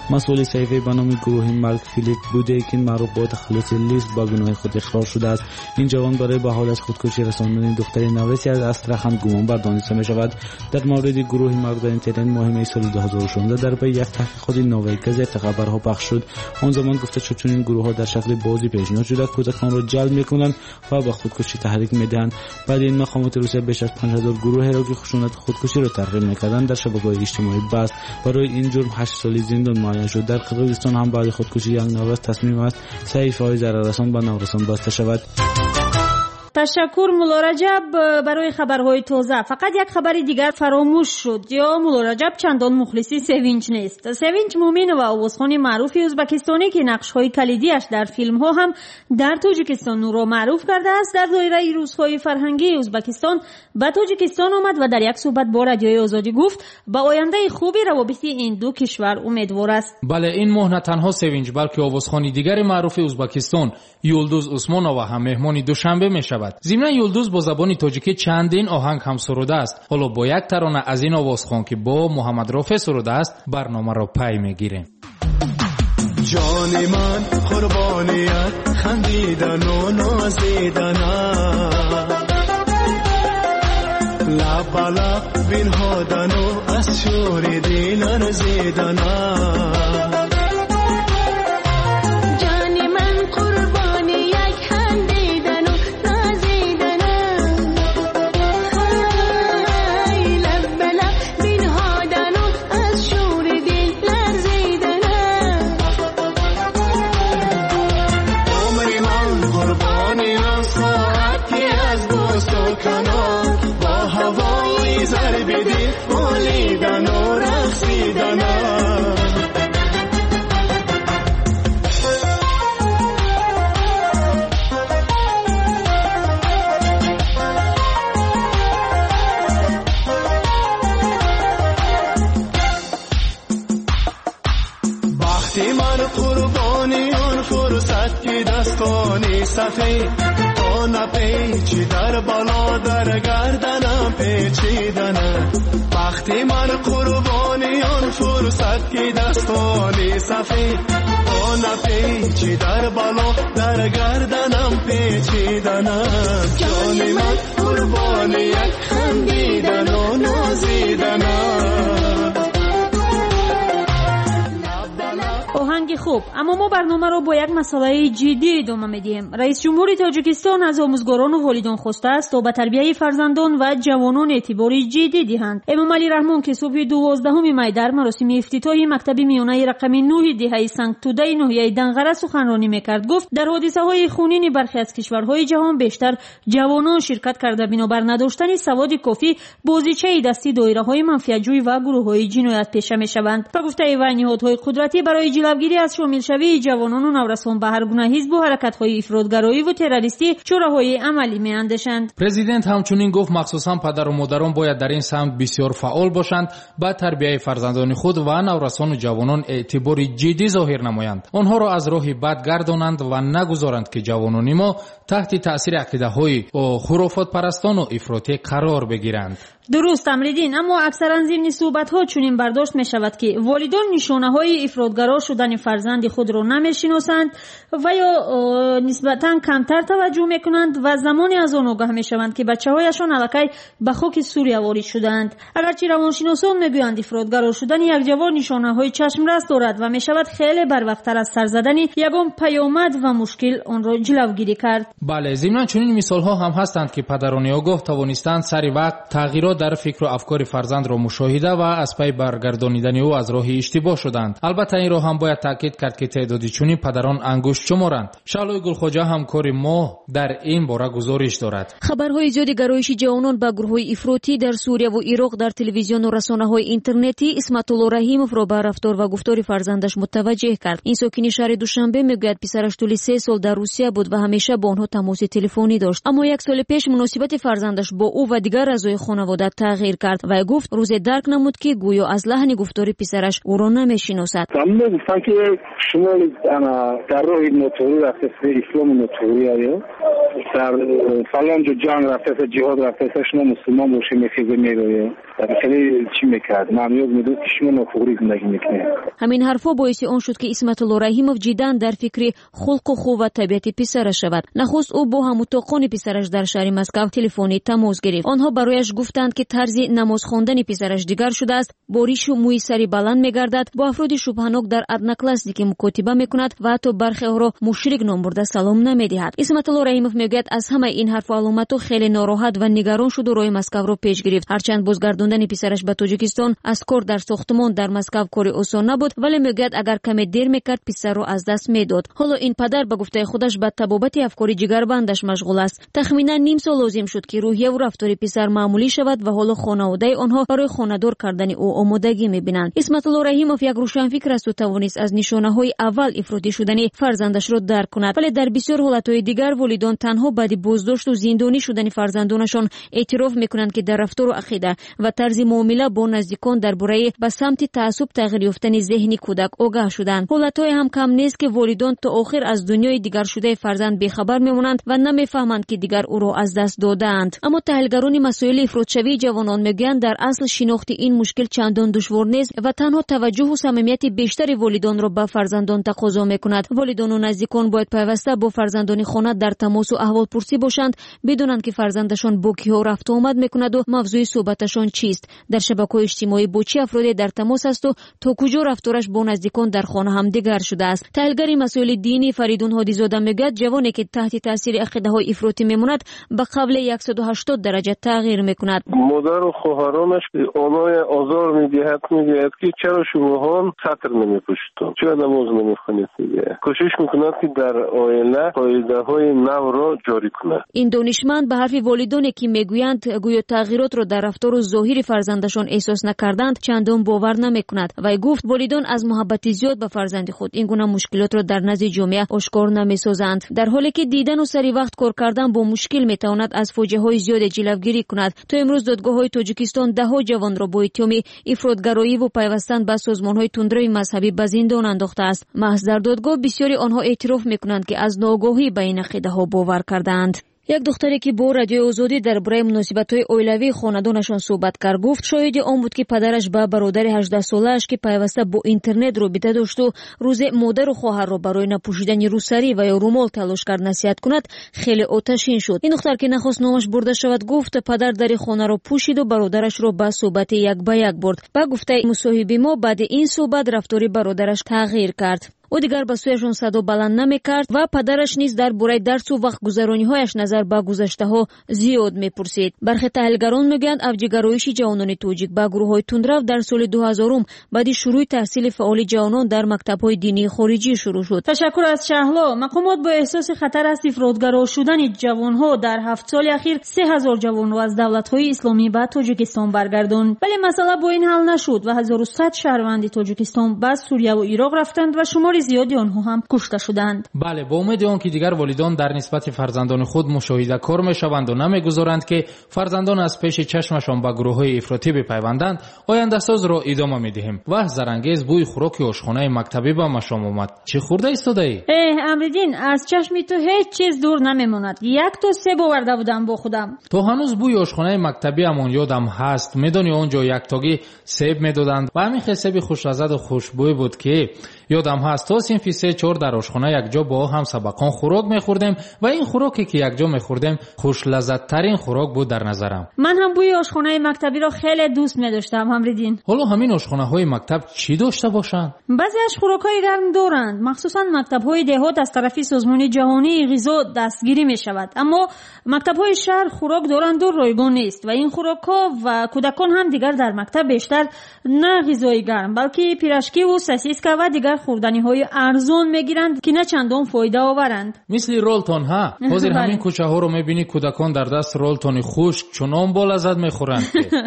مسئول صحیفه به نام گروه مارک فیلیپ بودیکین معروف با تخلص لیست با گناه خود اقرار شده است. این جوان برای به حال از خودکشی رساندن دختر نوریسی از استراخان گمان بر دانسته می شود. در مورد گروه مارک در اینترنت مهم سال 2016 در پی یک تحقیقات نوین گزیت خبرها پخش شد. آن زمان گفته شد چون این گروه ها در شکل بازی پیشنهاد شده کودکان را جلب میکنند و به خودکشی تحریک میدهند. بعد این مقامات روسیه بیش از 5000 گروه را که خشونت خودکشی را ترغیب میکردند در شبکه‌های اجتماعی بست. برای این جرم 8 سالی زندان معین شد. در قرقیزستان هم بعد خودکشی یک نوروز تصمیم است صحیفه‌های ضرررسان به نورسان بسته شود. تشکر مولا رجب برای خبرهای تازه. فقط یک خبر دیگر فراموش شد یا مولا رجب چندان مخلصی سوینچ نیست. سوینچ مومین و آوازخوان معروف ازبکستانی که نقش‌های کلیدیش در فیلم‌ها هم در تاجیکستان را معروف کرده است در دایره روزهای فرهنگی ازبکستان به تاجیکستان آمد و در یک صحبت با رادیوی آزادی گفت به آینده خوبی روابط این دو کشور امیدوار است. بله این ماه نه تنها سوینچ بلکه آوازخوان دیگر معروف ازبکستان یولدوز عثمانова هم مهمان دوشنبه می‌شود. ضمن یولدوز با زبان تاجیکی چندین آهنگ هم سروده است. حالا با یک ترانه از این آوازخوان که با محمد رافع سروده است برنامه را پی میگیریم. جان من قربانیت خندیدن و نازیدن لب لب بنهادن و از شور دل ارزیدن تو نپیچی در بالا در گردنم پیچیدنه وقتی من قربانی آن فرصت که دستانی سفید تو نپیچی در بالا در گردنم پیچیدنه جانی من قربانی یک خندیدن و نازیدنه. آهنگ خوب، اما ما برنامه رو با یک مسئله جدی ادامه میدیم. رئیس جمهوری تاجیکستان از آموزگاران و والدان خواسته است تا به تربیت فرزندان و جوانان اعتبار جدی دهند. امام علی رحمان که صبح 12 می در مراسم افتتاح مکتب میانه رقم 9 دهه سنگتوده ناحیه دنغره سخنرانی میکرد. گفت در حادثه های خونین برخی از کشورهای جهان بیشتر جوانان شرکت کرده بنابر نداشتن سواد کافی بازیچه دستی دایره های منفعت‌جوی و گروه های جنایت پیشه میشوند. به گفته وی نهادهای قدرتی برای جلوگیری از شامل شوی جوانان و نورسان به هر گونه حزب و حرکت‌های افراطگرایی و تروریستی چاره‌های عملی می‌اندیشند. پرزیدنت همچنین گفت مخصوصا پدر و مادران باید در این سمت بسیار فعال باشند با تربیت فرزندان خود و نورسان و جوانان اعتبار جدی ظاهر نمایند. آنها را از راه بد گردانند و نگذارند که جوانان ما تحت تأثیر عقیده‌های خرافات پرستان و افراطی قرار بگیرند. درست امریدین، اما اکثرا ضمن صحبت‌ها چنین برداشت می‌شود که والدان نشانه‌های افراطگرا شدن فرزند خود را نمی‌شناسند و یا نسبتاً کمتر توجه می‌کنند و زمانی از آن آگاه می‌شوند که بچه‌هایشان الکی به خاک سوریه وارد شدند. اگرچه روانشناسان می‌گویند افراطگرا شدن یک جوان نشانه‌های چشم‌رس دارد و می‌شود خیلی بروقت‌تر از سر زدن یگان پیامد و مشکل آن را جلوگیری کرد. بله، ضمن چنین مثال‌ها هم هستند که پدران آگاه توانستند سری وقت تغییرات در فکر و افکار فرزند را مشاهده و از پی برگردانیدن او از راه اشتباه شدند. البته این را هم باید تاکید کرد که تعدادی چنین پدران انگشت شمارند. شعلوی گلخواجه همکار ما در این باره گزارش دارد. خبرهای زیاد گرایش جوانان به گروه‌های افراطی در سوریه و عراق در تلویزیون و رسانه‌های اینترنتی اسمت الله رحیمов را به رفتار و گفتار فرزندش متوجه کرد. این ساکن شهر دوشنبه میگوید پسرش طول 3 سال در روسیه بود و همیشه با آنها تماس تلفنی داشت، اما 1 سال پیش مناسبت فرزندش با او و دیگر اعضای خانواده تغییر کرد و گفت روز درک نمود که گویا از لحن گفتار پسرش او را نمیشناسد. من گفتم که شما در راه نوتوری رفته اسلام نوتوری آیا فلان جو جنگ رفته جهاد رفته شما مسلمان باشی میخیزه میروی خیلی چی میکرد معمیوز میدود که شما نفوری زندگی میکنه. همین حرفا باعث آن شد که اسمت الله رحیمов جداً در فکر خلق و خو و طبیعت پسرش شود. نخست او با هموطاقان پسرش در شهر مسکو تلفنی تماس گرفت. آنها برایش گفتند که طرز نماز خواندن پسرش دیگر شده است، با ریش و موی سری بلند میگردد، با افراد شبهه‌ناک در ادنی کلاس مکاتبه میکند و حتی برخی ها را مشرک نام برده سلام نمیدهد. اسمت الله رحیمов میگوید از همه این حرف و علامت‌ها خیلی ناراحت و نگران شد و راه مسکو را پیش گرفت. هرچند بازگرداندن پسرش به تاجیکستان از کار در ساختمان در مسکو کاری آسان نبود، ولی میگوید اگر کمی دیر میکرد پسر را از دست میداد. حالا این پدر به گفته خودش به تبابت افکار جگربندش مشغول است. تخمینا نیم سال لازم شد که روحیه و رفتار پسر معمولی شود و حالا خانواده آنها برای خانه‌دار کردن او آمادگی میبینند. اسمت الله رحیمov یک روشنفکر است و توانست از نشانه‌های اول افراطی شدن فرزندش را درک کند، ولی در بسیار حالت‌های دیگر والدان تنها بعد بازداشت و زندانی شدن فرزندانشان اعتراف میکنند که در رفتار و عقیده و طرز معامله با نزدیکان درباره به سمت تعصب تغییر یافتن ذهنی کودک آگاه شدند. حالت‌های هم کم نیست که والدان تا آخر از دنیای دیگر شده فرزند بیخبر میمونند و نمیفهمند که دیگر او را از دست دادند. اما تحلیلگران مسائل افراط‌شوی جوانان میگویند در اصل شناخت این مشکل چندان دشوار نیست و تنها توجه و صمیمیت بیشتر والدان را به فرزندان تقاضا میکند. والدان و نزدیکان باید پیوسته با فرزندان خانه در تماس و احوالپرسی باشند، بدونند که فرزندشان با کیها رفت و آمد میکند و موضوع صحبتشان چیست، در شبکه‌های اجتماعی با چه افرادی در تماس است و تا کجا رفتارش با نزدیکان در خانه هم دیگر شده است. تحلیلگر مسائل دینی فریدون هادی‌زاده میگوید جوانی که تحت تاثیر عقیده‌های افراطی میماند به قبل 180 درجه تغییر میکند. مادر و خواهرانش آنها آزار میدهد که چرا شما سطر نمیپوشید، چرا نماز نمیخوانید، کوشش میکند که در عائله قاعده‌های نو را جاری کند. این دانشمند به حرف والدانی که میگویند گویا تغییرات را در رفتار و ظاهر فرزندشان احساس نکردند چندان باور نمیکند و گفت والدان از محبت زیاد به فرزند خود این گونه مشکلات را در نزد جامعه آشکار نمیسازند، در حالی که دیدن و سری وقت کار کردن با مشکل میتواند از فاجعه‌های زیاد جلوگیری کند. تا امروز دادگاه‌های تاجیکستان ده‌ها جوان را با اتهام افراطگرایی و پیوستن به سازمان‌های تندروی مذهبی به زندان انداخته است. محض در دادگاه بسیاری آنها اعتراف میکنند که از ناآگاهی به این عقیده‌ها باور کردند. یک دختری که با رادیو آزادی درباره مناسبت‌های اویلوی خانواده‌شان صحبت کرد گفت شاید آن بود که پدرش به برادر 18 ساله‌اش که پیوسته با اینترنت رابطه داشت و روز مادر و خواهر را برای نپوشیدن روسری و یا رومال تلاش کرد نصیحت کند خیلی آتشین شد. این دختر که نخواست نامش برده شود گفت پدر در خانه را پوشید و برادرش را به صحبت یک به یک برد. با گفته مصاحبه ما بعد این صحبت رفتاری برادرش تغییر کرد. او دیگر به سویشان صدا بلند نمی‌کرد و پدرش نیز درباره درس و وقت گذرانی‌هایش نظر به گذشته‌ها زیاد می‌پرسید. برخی تحلیلگران میگویند افجیگرایش جوانان توجیک به گروه‌های تندرو در سال 2000 بعد شروع تحصیل فعال جوانان در مکتب‌های دینی خارجی شروع شد. تشکر از شهلا. مقامات با احساس خطر از افراطگرا شدن جوان‌ها در 7 سال اخیر 3000 جوان را از دولت‌های اسلامی به تاجیکستان برگرداند. ولی مسئله با این حل نشد و 1100 شهروند تاجیکستان به سوریه و عراق رفتند و شمار زیادی آنها هم کشته شدند. بله، با امید آن که دیگر والدان در نسبت فرزندان خود مشاهده کار میشوند و نمیگذارند که فرزندان از پیش چشمشان به گروه‌های افراطی بپیوندند، آینده ساز را ادامه می‌دهیم. و زرانگیز بوی خوراک آشخانه مکتبی به مشام اومد. چه خورده ایستاده ای؟ امریدین، از چشم تو هیچ چیز دور نمیماند. یک تا سه آورده بودم با خودم. تو هنوز بوی آشخانه مکتبی همون یادم هست. میدونی اونجا یک تاگی سیب میدادند و همین سیب خوش‌لذت و خوشبوی بود که یادم هست تا صنف 3-4 در آشخانه یک جا با هم سبقان خوراک می‌خوردیم و این خوراکی که یک جا می‌خوردیم خوش لذت ترین خوراک بود در نظرم. من هم بوی آشخانه مکتبی را خیلی دوست می‌داشتم امریدین. حالا همین آشخانه‌های مکتب چی داشته باشند؟ بعضی‌اش خوراک‌های گرم دارند، مخصوصاً مکتب‌های دهات از طرف سازمان جهانی غذا دستگیری می‌شود، اما مکتب‌های شهر خوراک دارند و رایگان نیست و این خوراک‌ها و کودکان هم دیگر در مکتب بیشتر نه غذای گرم بلکه پیراشکی و سوسیسکا و دیگر خوردنی‌های ارزان می‌گیرند که نه چندان فایده آورند. مثل رولتون ها. حاضر همین کوچه‌ها رو می‌بینی کودکان در دست رولتون خشک چنان با لذت می‌خورند.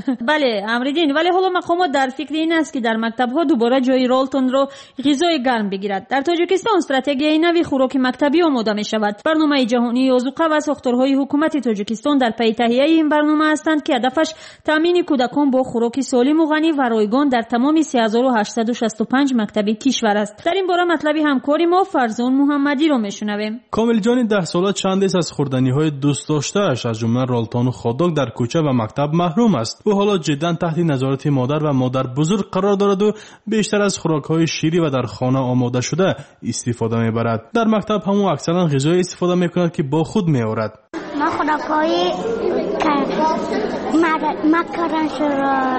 بله امریدین، ولی حالا مقامات در فکر این است که در مکتب‌ها دوباره جای رولتون رو غذای گرم بگیرد. در تاجیکستان استراتژی نوی خوراک مکتبی آماده می‌شود. برنامه جهانی آذوقه و ساختارهای حکومت تاجیکستان در پی تهیه این برنامه هستند که هدفش تامین کودکان با خوراک سالم و غنی و رایگان در تمام 3865 مکتب کشور است. در این باره حالا مطلبی همکاری ما فرزان محمدی رو میشنویم. کامل جان 10 ساله چندی از خوردنی‌های دوست داشته‌اش از جمله رولتون و خودروگ در کوچه و مکتب محروم است. او حالا جداً تحت نظارت مادر و مادر بزرگ قرار دارد و بیشتر از خوراک‌های شیری و در خانه آماده شده استفاده می‌برد. در مکتب هم اکثرا غذای استفاده می‌کند که با خود می‌آورد. ما خوراک‌های مکرونش رو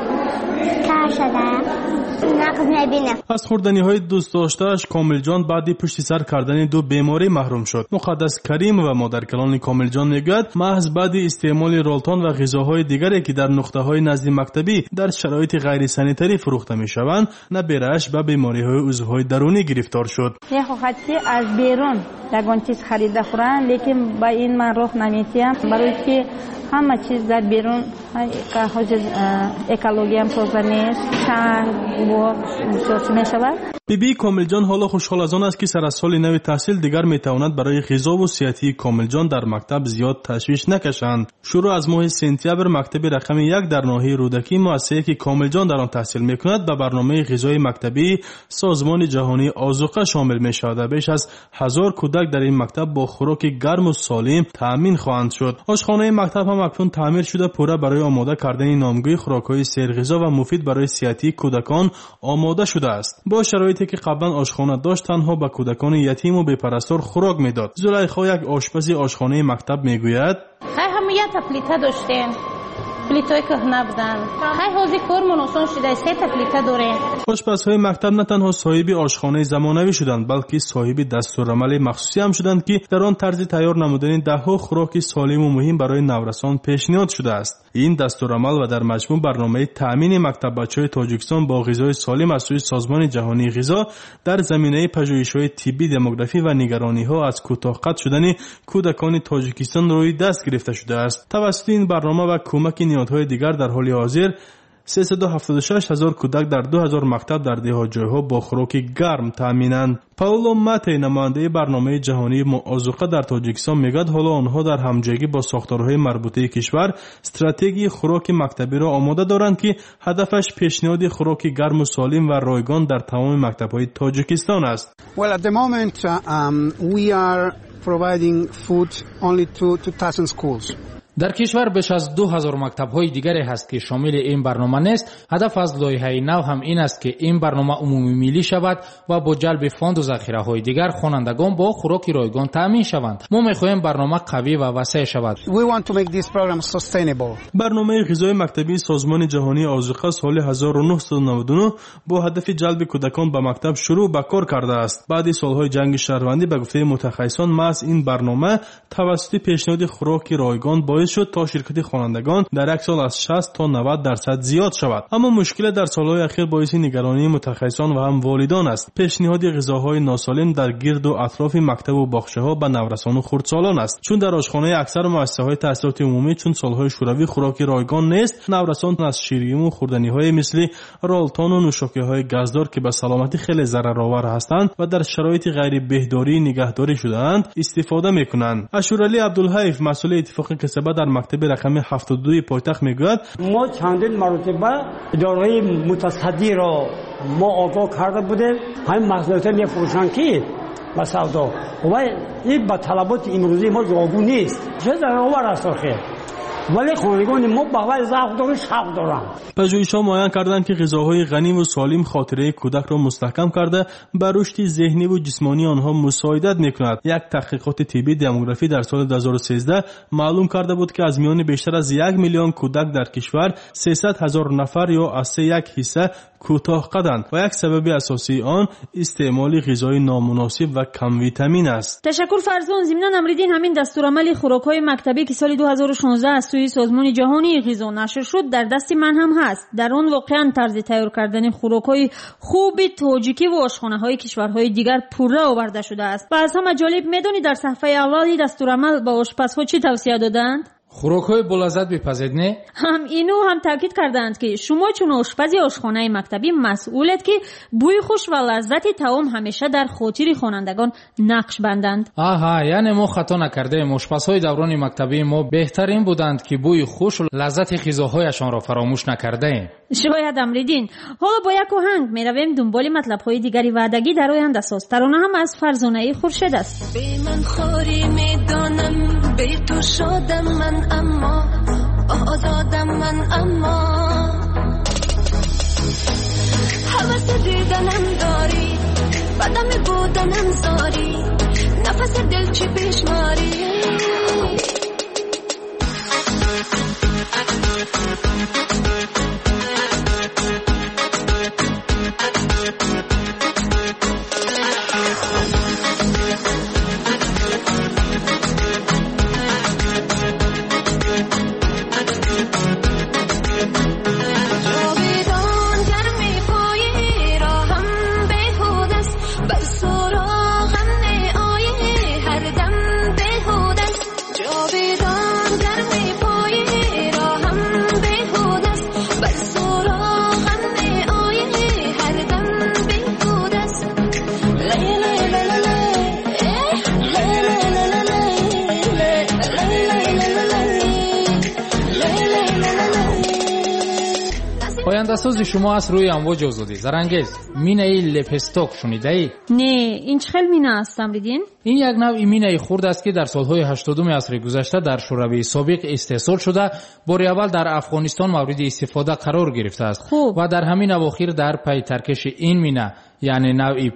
کار شده نقض نبینم. از خوردنی‌های دوست داشته‌اش کامل جان بعدی پشت سر کردن دو بیماری محروم شد. مقدس کریم و مادرکلان کامل جان میگوید محض بعد استعمال رولتون و غذاهای دیگری که در نقطه‌های نزد مکتبی در شرایط غیر سانیتری فروخته می‌شوند نبره‌اش به بیماری‌های عضوهای درونی گرفتار شد. می‌خواهد که از بیرون یگان چیز خریده خورند، لیکن با این من راه نمی‌تیم برای که همه چیز در بیرون که حاجز اکولوژی هم توزه نیست، چند بوق می‌شود. بیبی کامل جان حالا خوشحال از آن است که سر از سال نو تحصیل دیگر میتواند برای غذا و صحتی کامل جان در مکتب زیاد تشویش نکشند. شروع از ماه سپتامبر مکتب رقم 1 در ناحیه رودکی مؤسسه‌ای که کامل جان در آن تحصیل میکند به برنامه غذای مکتبی سازمان جهانی آذوقه شامل میشود. بیش از 1000 کودک در این مکتب با خوراک گرم و سالم تامین خواهند شد. آشخانه مکتب هم اکنون تعمیر شده پوره برای آماده کردن نامگوی خوراک‌های سرغذا و مفید برای صحتی کودکان آماده شده است. با شرایطی که قبلا آشخانه داشت تنها به کودکان یتیم و بی‌پرستار خوراک میداد. زلیخا یک آشپز آشخانه مکتب میگوید هم یه پلیته داشتیم، پلیتای که نبودن. حاضر کارمون آسان شده، 3 پلیته داره. آشپزهای مکتب نه تنها صاحب آشخانه زمانوی شدند بلکه صاحب دستورالعمل مخصوصی هم شدند که در آن طرز تیار نمودن ده‌ها خوراک سالم و مهم برای نورسان پیشنهاد شده است. این دستورالعمل و در مجموع برنامه تامین مکتب بچه‌های تاجیکستان با غذای سالم از سوی سازمان جهانی غذا در زمینه پژوهش‌های طبی، دموگرافی و نگرانی‌ها از کوتاه قد شدن کودکان تاجیکستان روی دست گرفته شده است. توسط این برنامه و کمک نیازهای دیگر در حال حاضر 376,000 کودک در 2000 مکتب در ده‌ها جای‌ها با خوراک گرم تامینند. پاولو ماتی نماینده برنامه جهانی آذوقه در تاجیکستان میگوید حالا آنها در همجایی با ساختارهای مربوطه کشور استراتژی خوراک مکتبی را آماده دارند که هدفش پیشنهاد خوراک گرم و سالم و رایگان در تمام مکتب‌های تاجیکستان است. Well, at the moment we are providing food only to 2000 schools. در کشور بیش از 2000 مکتب‌های دیگری هست که شامل این برنامه نیست. هدف از لایحه نو هم این است که این برنامه عمومی ملی شود و با جلب فاند و ذخیره‌های دیگر خوانندگان با خوراک رایگان تامین شوند. ما می‌خواهیم برنامه قوی و وسیع شود. We want to make this program sustainable. برنامه غذای مکتبی سازمان جهانی آذوقه سال 1999 با هدف جلب کودکان به مکتب شروع به کار کرده است. بعد سال‌های جنگ شهروندی به گفته متخصصان محض این برنامه توسط پیشنهاد خوراک رایگان باعث شد تا شرکت خوانندگان در یک سال از 60 تا 90% زیاد شود. اما مشکل در سالهای اخیر باعث نگرانی متخصصان و هم والدان است. پیشنهاد غذاهای ناسالم در گرد و اطراف مکتب و باغچه‌ها به نورسان و خردسالان است. چون در آشخانه اکثر مؤسسه‌های تحصیلات عمومی چون سالهای شوروی خوراک رایگان نیست، نورسان از شیریم و خوردنی‌های مثل رولتون و نوشاکی‌های گازدار که به سلامتی خیلی ضررآور هستند و در شرایط غیر بهداری نگهداری شده‌اند استفاده می‌کنند. اشورعلی عبدالحیف مسئول اتفاق کسبه در مکتب رقم 72 پایتخت میگوید ما چندین مرتبه اداره متصدی را ما آگاه کرده بودیم همین محصولات میفروشند که با سودا و این با طلبات امروزی ما جوابگو نیست. چه ضررآور است آخه؟ ولی خوانندگان ما بغل ذوق داره شوق دارن. پژوهش‌ها معین کردند که غذاهای غنی و سالم خاطره کودک را مستحکم کرده بر رشد ذهنی و جسمانی آنها مساعدت می‌کند. یک تحقیقات طبی دموگرافی در سال 2013 معلوم کرده بود که از میان بیشتر از 1 میلیون کودک در کشور 300,000 نفر یا از 1/3 کوتاه قدند و یک سبب اساسی آن استعمال غذای نامناسب و کم ویتامین است. تشکر فرزان. ضمن امریدین همین دستورالعمل خوراک‌های مکتبی که سال 2016 از سوی سازمان جهانی غذا نشر شد در دست من هم هست. در آن واقعا طرز تیار کردن خوراک‌های خوب تاجیکی و آشخانه‌های کشورهای دیگر پوره آورده شده است. و از همه جالب می‌دونید در صفحه اولی دستورالعمل با آشپزها چی توصیه دادند؟ خوراک‌های بلذت بپزید نه؟ هم اینو هم تاکید کردند که شما چون آشپزی آشخانه مکتبی مسئولید که بوی خوش و لذت طعام همیشه در خاطر خوانندگان نقش بندند. آها، یعنی ما خطا نکردیم. آشپزهای دوران مکتبی ما بهترین بودند که بوی خوش و لذت غذاهایشان را فراموش نکردیم. شاید امریدین. حالا با یک آهنگ میرویم دنبال مطلب‌های دیگری وعدگی در آینده است. ترانه هم از فرزانه خورشید است. بی من خوری میدانم، بی تو شدم من، اما آزادم من، اما حوث دیدنم داری، بدم بودنم زاری، نفس دل چی پیش ماری. پاینده‌ساز شما از روی امواج آزادی زرنگیز مینه لپستوک شنیده ای؟ نه، این چه خیلی مینه است امریدین؟ این یک نوع مینه خرد است که در سالهای 80 عصر گذشته در شوروی سابق استحصال شده بار اول در افغانستان مورد استفاده قرار گرفته است. و در همین اواخر در پی ترکش این مینه یعنی نوع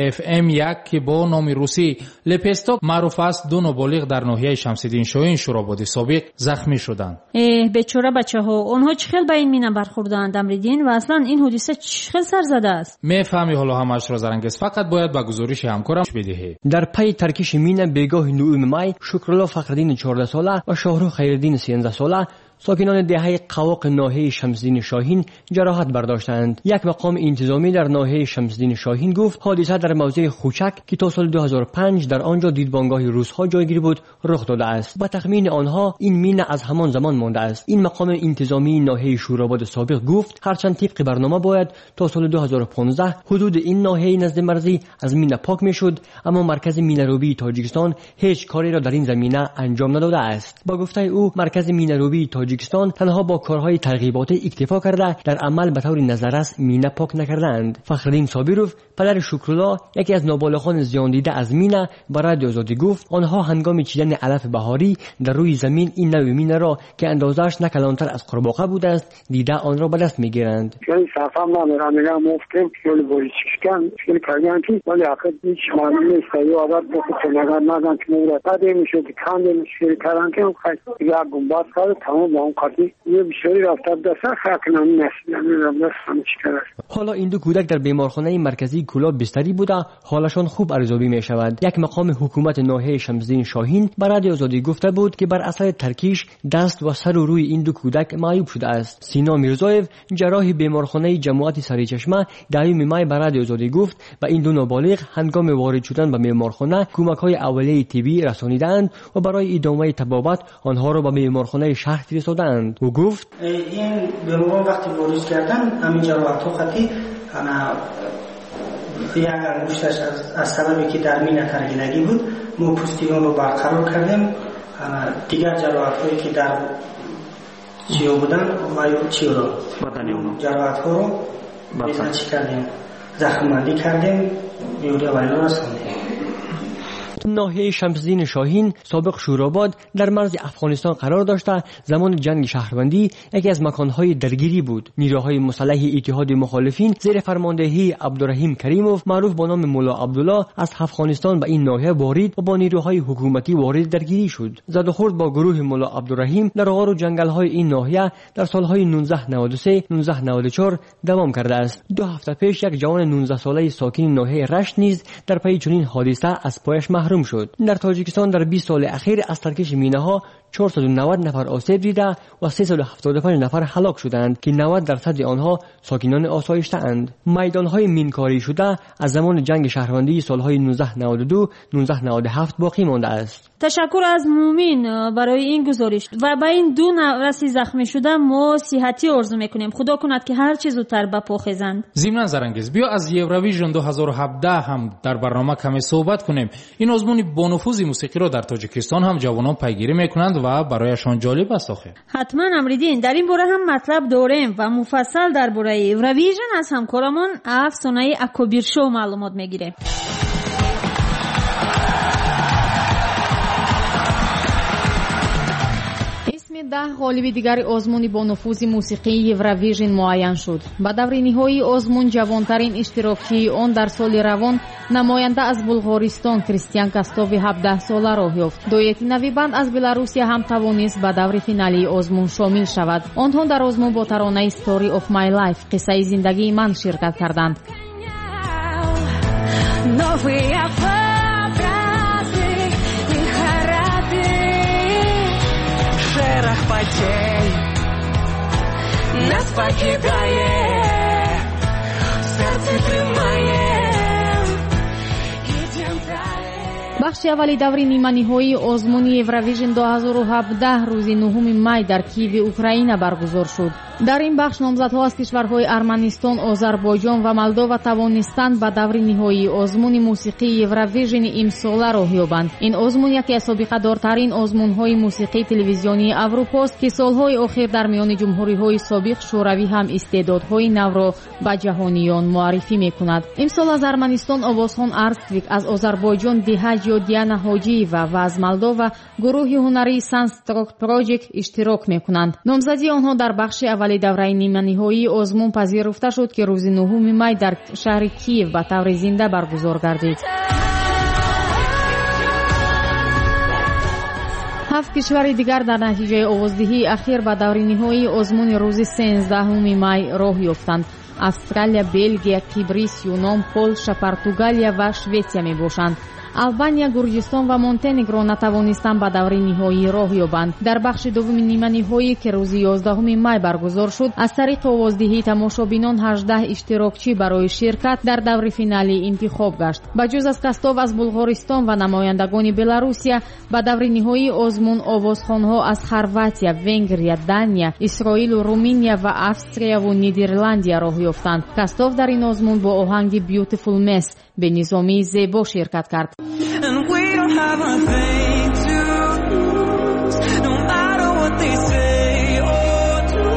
PFM1 که با نام روسی لپستوک معروف است، دو نابالغ در ناحیه شمس‌الدین شاهین شوراباد سابق زخمی شدند. بیچاره بچه‌ها، اونها چه خیلی با این مینه برخوردند امریدین و اصلا این حادثه چه خیلی سر زده است؟ میفهمی حالا همش را زرنگیز، فقط باید به گزارش همکارم بدهی. در پی ترکش مینه بیگاه 9 می شکرالله فخرالدین 14 ساله و شاهرخ خیرالدین 13 ساله ساکنان دهه قواق ناحیه شمس‌الدین شاهین جراحت برداشتند. یک مقام انتظامی در ناحیه شمس‌الدین شاهین گفت حادثه در موضع خوچک که تا سال 2005 در آنجا دیدبانگاه روس‌ها جایگیر بود رخ داده است. با تخمین آنها این مینه از همان زمان مانده است. این مقام انتظامی ناحیه شوراباد سابق گفت هرچند طبق برنامه باید تا سال 2015 حدود این ناحیه نزد مرزی از مینه پاک میشد، اما مرکز مینه‌روبی تاجیکستان هیچ کاری را در این زمینه انجام نداده است. با گفته او مرکز مینه‌روبی تاجیکستان تنها با کارهای ترغیباتی اکتفا کرده، در عمل به طور نظررس مینه پاک نکردند. فخرالدین صابروف پدر شکرالله یکی از نابالغان زیان دیده از مینه به رادیو آزادی گفت آنها هنگام چیدن علف بهاری در روی زمین این نوع مینه را که اندازش نه کلانتر از قورباغه بوده است دیده آن را به دست میگیرند. یعنی صفام میگم مفتم خیلی بوریشکن خیلی کاریان کی ولی آخر هیچ معلوم نیست یا اگر تو نگاه نگن که مورد بعد میشه کاند میشه کاران که یا گنباد کار تمام کاری یه بیشتری رفته دست خاکنم نمیدونم. حالا این دو کودک در بیمارخانه مرکزی کلاب بستری بوده، حالشان خوب ارزیابی می شود. یک مقام حکومت ناحیه شمس‌الدین شاهین به رادیو آزادی گفته بود که بر اثر ترکیش دست و سر و روی این دو کودک معیوب شده است. سینا میرزایف جراح بیمارخانه جماعت سریچشمه دایم می به رادیو آزادی گفت و این دو نابالغ هنگام وارد شدن به بیمارخانه کمک‌های اولیه طبی رسانیدند و برای ادامه طبابت آنها را به بیمارخانه شهر فرستادند. او گفت این بیماران وقتی وارد کردن همین جراحت‌ها خطی انا یک انگشتش از سببی که در مینه ترگیدگی بود ما پوستیگان رو برقرار کردیم. دیگر جراحت‌هایی که در چیو بودن و چیو رو جراحت‌ها رو بیزن چی کردیم زخم‌بندی کردیم یوریا ویلا رساندیم. ناحیه شمس‌الدین شاهین سابق شوراباد در مرز افغانستان قرار داشته زمان جنگ شهروندی یکی از مکانهای درگیری بود. نیروهای مسلح اتحاد مخالفین زیر فرماندهی عبدالرحیم کریموف معروف با نام مولا عبدالله از افغانستان به این ناحیه وارد و با نیروهای حکومتی وارد درگیری شد. زد و خورد با گروه مولا عبدالرحیم در غار و جنگل‌های این ناحیه در سالهای 1993 1994 دوام کرده است. 2 هفته پیش یک جوان 19 ساله ساکن ناحیه رشت نیز در پی چنین حادثه از پایش محروم شد. در تاجیکستان در 20 سال اخیر از ترکش مینه‌ها 490 نفر آسیب دیده و 375 نفر هلاک شدند که 90% آنها ساکنان آسایشته اند. میدانهای مینکاری شده از زمان جنگ شهروندی سالهای 1992 1997 باقی مانده است. تشکر از مومین برای این گزارش و با این دو نفر زخمی شده ما صحتی آرزو میکنیم. خدا کند که هر چیز زودتر به پا خیزند. ضمن زرنگیز بیا از یوروویژن 2017 هم در برنامه کمی صحبت کنیم. این آزمون با نفوذ موسیقی را در تاجیکستان هم جوانان پیگیری میکنند و برایشان جالب است. حتما امریدین در این باره هم مطلب داریم و مفصل درباره یوروویژن از همکارمان افسانه اکوبیرشو معلومات میگیریم. اسم 10 غالب دیگر آزمون با نفوذ موسیقی یوروویژن معین شد. با دور نهایی آزمون جوانترین اشتراکی آن در سال روان نماینده از بلغارستان کریستیان کاستوف 17 ساله راه یافت. دویت نویبند از بلاروسیا هم توانست به دور فینالی آزمون شامل شود. آنها در آزمون با ترانه Story of My Life قصه زندگی من شرکت کردند. Нас покидає, серце тримає. بخش اولی دوری نیمه‌نهایی آزمون یوروویژن 2017 روز 9 می در کییو اوکراین برگزار شد. در این بخش نامزدها از کشورهای ارمنستان، آذربایجان و مولداوا توانستند به دور نهایی آزمون موسیقی یوروویژن امسال راه یابند. این آزمون یکی از سابقه دارترین آزمون‌های موسیقی تلویزیونی اروپا است که سالهای اخیر در میان جمهوری‌های سابق شوروی هم استعدادهای نو را به جهانیان معرفی می‌کند. امسال از ارمنستان آوازخوان ارستویک، از آذربایجان دیهاج یا دیانا حاجی‌یوا و از مولداوا گروه هنری سانستروک پروژکت اشتراک می‌کنند. نامزدی آنها در بخش اولی دوره نیمه‌نهایی آزمون پذیرفته شد که روز 9 می در شهر کییو به طور زنده برگزار گردید. 7 کشور دیگر در نتیجه آوازدهی اخیر به دور نهایی آزمون روز 13 می راه یافتند. استرالیا، بلژیک، کیپریس، یونان، پولشا، پرتغالیا و شوئیسیا میباشند. آلبانیا، گرجستان و مونتنگرو نتوانستند به دور نهایی راه یابند. در بخش دوم نیمه نهایی که روز 11 می برگزار شد، از طریق آوازدهی تماشابینان 18 اشتراکچی برای شرکت در دور فینالی انتخاب گشت. بجز از کاستوف از بلغارستان و نمایندگان بلاروسیا، به دور نهایی آزمون آوازخوانها از خرواتیا، ونگریا، دانیا، اسرائیل و رومانیا و استریا و نیدرلندیا راه یافتند. کاستوف در این آزمون با آهنگ بیوتیفول مس به نظامی زیبا شرکت کرد. And we don't have a thing to lose, no matter what they say or do.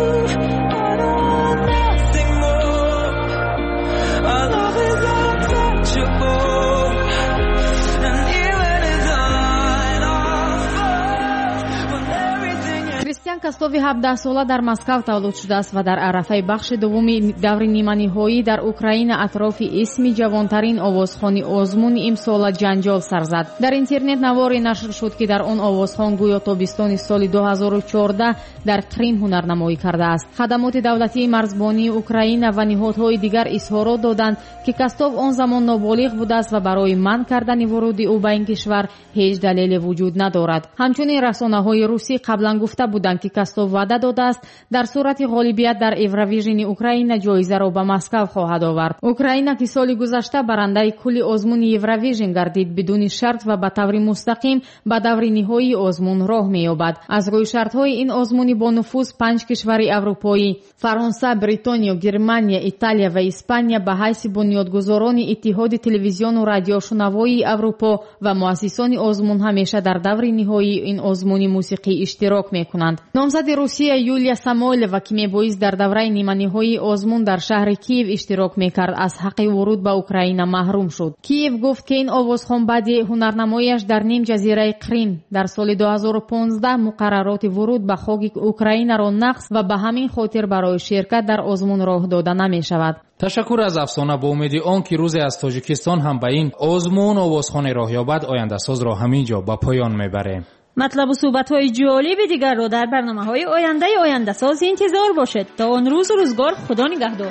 I don't want nothing more. Our love is untouchable, and even in the light of fire, when everything is... کریستیان کاستوف 17 ساله در مسکو تولد شده است و در عرفه بخش دوم دور نیمه‌نهایی در اوکراین اطراف اسم جوانترین آوازخوان آزمون امسال جنجال سر زد. در اینترنت نواری نشر شد که در آن آوازخوان گویا تابستان سال 2014 در کریم هنرنمایی کرده است. خدمات دولتی مرزبانی اوکراین و نهادهای دیگر اظهارات دادند که کاستوف آن زمان نابالغ بوده است و برای منع کردن ورود او به این کشور هیچ دلیل وجود ندارد. همچنین رسانه‌های روسی قبلا گفته بودند که کاستوف وعده داده است در صورت غالبیت در یوروویژن اوکراین جایزه را به مسکو خواهد آورد. اوکراین که سال گذشته برنده کل آزمون یوروویژن گردید بدون شرط و به طور مستقیم به دور نهایی آزمون راه می‌یابد. از روی شرط‌های این آزمون با نفوذ 5 کشور اروپایی فرانسه، بریتانیا، گرمانیا، ایتالیا و اسپانیا به حیث بنیادگذاران اتحاد تلویزیون و رادیو شنوایی اروپا و مؤسسان آزمون همیشه در دور نهایی این آزمون موسیقی اشتراک می‌کنند. نامزد روسیه یولیا سامویلوا که میبایست در دوره نیمه نهایی آزمون در شهر کییو اشتراک میکرد از حق ورود به اوکراین محروم شد. کییو گفت که این آوازخوان بعد هنرنماییش در نیم جزیره کریم در سال 2015 مقررات ورود به خاک اوکراین را نقض و به همین خاطر برای شرکت در آزمون راه داده نمی شود. تشکر از افسانه. با امید آن که روز از تاجیکستان هم به این آزمون آوازخوان راه یابد، آینده ساز را همینجا به پایان میبریم. مطلب و صحبت‌های جالب دیگر رو در برنامه‌های آینده ساز انتظار باشد. تا آن روز و روزگار خدا نگهدار.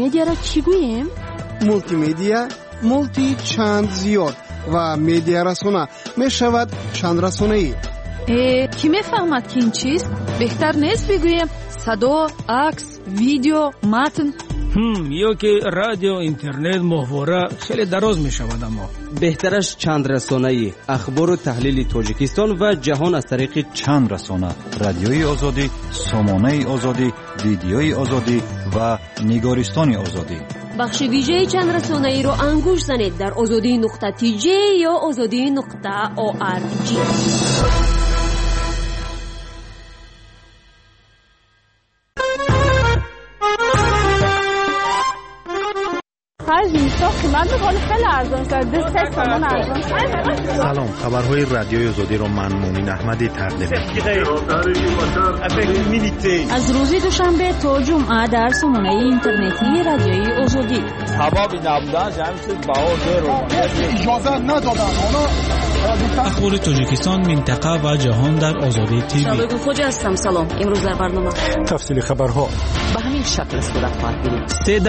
مدیا را چی گوییم؟ مولتی میدیا، مولتی چند زیاد و میدیا رسانه می شود چند رسانه‌ای. کی میفهمد که این چیست؟ بهتر نیست بگوییم صدا، عکس، ویدیو، متن؟ یا که رادیو، اینترنت، محوره خیلی دراز می شود. اما بهترش چند رسانه‌ای، اخبار و تحلیل تاجیکستان و جهان از طریق چند رسانه: رادیوی آزادی، سامانه آزادی، ویدیوی آزادی و نگارستان آزادی. بخش ویژه چند رسانه‌ای رو انگوش زنید در azadi.tj یا azadi.org. سلام، خبرهای رادیوی آزادی رو من مومن احمدی تقدیم می‌کنم. از روز دوشنبه تا جمعه در سامانه اینترنتی رادیوی آزادی. سبب نبودن جمعیت باور رو اجازه ندادن. اخبار تاجیکستان، منطقه و جهان در آزادی تیوی. شادو خوجا هستم. سلام. امروز در برنامه تفصیل خبرها به همین شکل صورت خواهد گرفت.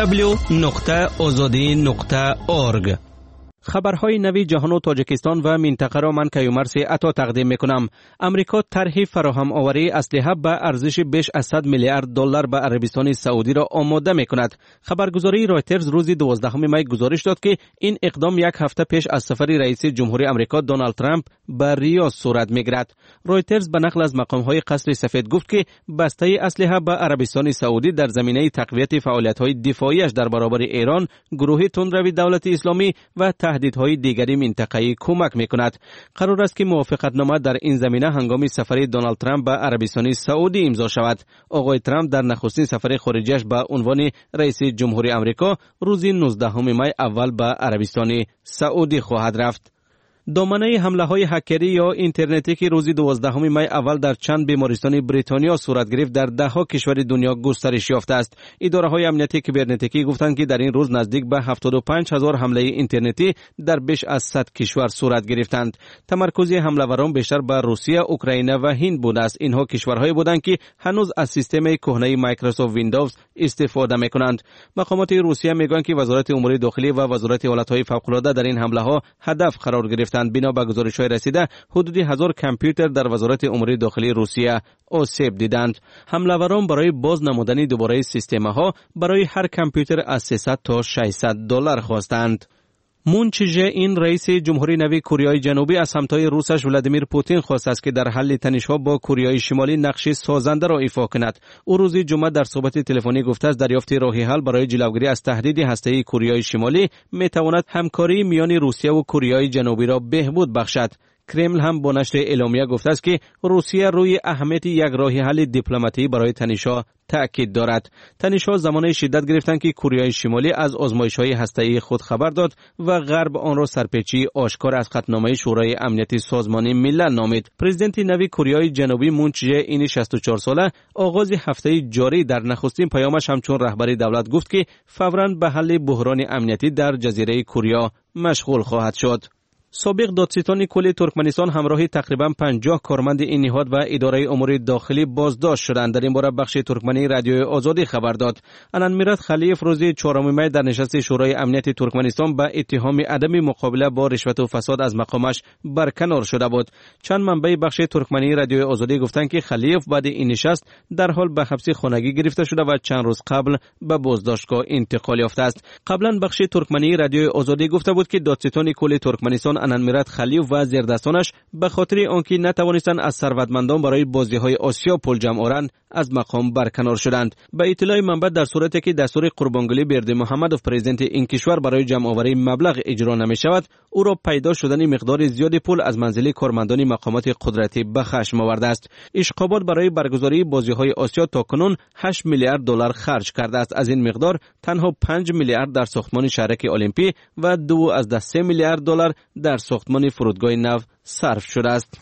www.azadi.org. خبرهای نوی جهان و تاجیکستان و منطقه را من کیومرث عطا تقدیم میکنم. امریکا طرح فراهم آوری اسلحه به ارزش بیش از 100 میلیارد دلار به عربستان سعودی را آماده میکند. خبرگزاری رایترز روز 12 می گزارش داد که این اقدام یک هفته پیش از سفر رئیس جمهوری آمریکا دونالد ترامپ به ریاض صورت میگیرد. رایترز به نقل از مقامهای قصر سفید گفت که بسته اسلحه به عربستان سعودی در زمینه تقویت فعالیت‌های دفاعیش در برابر ایران، گروه تندروی دولت اسلامی و تهدیدهای دیگری منطقه‌ای کمک می‌کند. قرار است که موافقتنامه در این زمینه هنگام سفر دونالد ترامپ به عربستان سعودی امضا شود. آقای ترامپ در نخستین سفر خارجیش به عنوان رئیس جمهوری آمریکا روز 19 می اول به عربستان سعودی خواهد رفت. دامنه حمله های هکری یا اینترنتی که روز 12 می اول در چند بیمارستان بریتانیا صورت گرفت در ده ها کشور دنیا گسترش یافته است. اداره های امنیتی کیبرنتیکی گفتند که در این روز نزدیک به 75000 حمله اینترنتی در بیش از 100 کشور صورت گرفتند. تمرکز حمله‌وران بیشتر به روسیه، اوکراین و هند بوده است. اینها کشورهایی بودند که هنوز از سیستم کهنه مایکروسافت ویندوز استفاده می‌کنند. مقامات روسیه میگویند که وزارت امور داخلی و وزارت حالت‌های فوق‌العاده در این حمله‌ها هدف قرار گرفتند. بنا به گزارش‌های رسیده حدود 1000 کامپیوتر در وزارت امور داخلی روسیه آسیب دیدند. حمله‌وران برای باز نمودن دوباره سیستم‌ها برای هر کامپیوتر از 300 تا 600 دلار خواستند. مون چه این رئیس جمهوری نوی کره جنوبی از همتای روسش ولادیمیر پوتین خواست است که در حل تنش‌ها با کره شمالی نقش سازنده را ایفا کند. او روز جمعه در صحبت تلفنی گفته است دریافت راه حل برای جلوگیری از تهدید هسته‌ای کره شمالی می‌تواند همکاری میان روسیه و کره جنوبی را بهبود بخشد. کرمل هم با نشر اعلامیه گفته است که روسیه روی اهمیت یک راه حل دیپلماتی برای تنش‌ها تأکید دارد. تنش‌ها زمان شدت گرفتند که کره شمالی از آزمایش‌های هسته‌ای خود خبر داد و غرب آن را سرپیچی آشکار از خطنامه شورای امنیت سازمان ملل نامید. پرزیدنت نوی کره جنوبی مون چه این 64 ساله آغاز هفته جاری در نخستین پیامش همچون رهبری دولت گفت که فوراً به حل بحران امنیتی در جزیره کره مشغول خواهد شد. سابق دادستان کل ترکمنستان همراه تقریبا 50 کارمند این نهاد و اداره امور داخلی بازداشت شدند. در این باره بخش ترکمنی رادیوی آزادی خبر داد. انان میرات خلیف روز 4 می در نشست شورای امنیت ترکمنستان با اتهام عدم مقابله با رشوت و فساد از مقامش برکنار شده بود. چند منبع بخش ترکمنی رادیوی آزادی گفتند که خلیف بعد این نشست در حال به حبس خانگی گرفته شده و چند روز قبل به بازداشتگاه انتقال یافته است. قبلا بخش ترکمنی رادیوی آزادی گفته بود که دادستان کل ترکمنستان انان میرات خلیف و زیردستانش به خاطر آنکه نتوانستند از ثروتمندان برای بازی‌های آسیا پول جمع آورند از مقام برکنار شدند. به اطلاع منبع در صورتی که دستور قربانگلی برد محمدوف پرزیدنت این کشور برای جمع آوری مبلغ اجرا نمی‌شود، او را پیدا شدن مقدار زیادی پول از منزل کارمندان مقامات قدرتی به خشم آورده است. اشقابات برای برگزاری بازی‌های آسیا تاکنون 8 میلیارد دلار خرج کرده است. از این مقدار تنها 5 میلیارد در ساختمان شهرک المپی و 2.3 میلیارد دلار در ساختمان فرودگاه نو صرف شده است.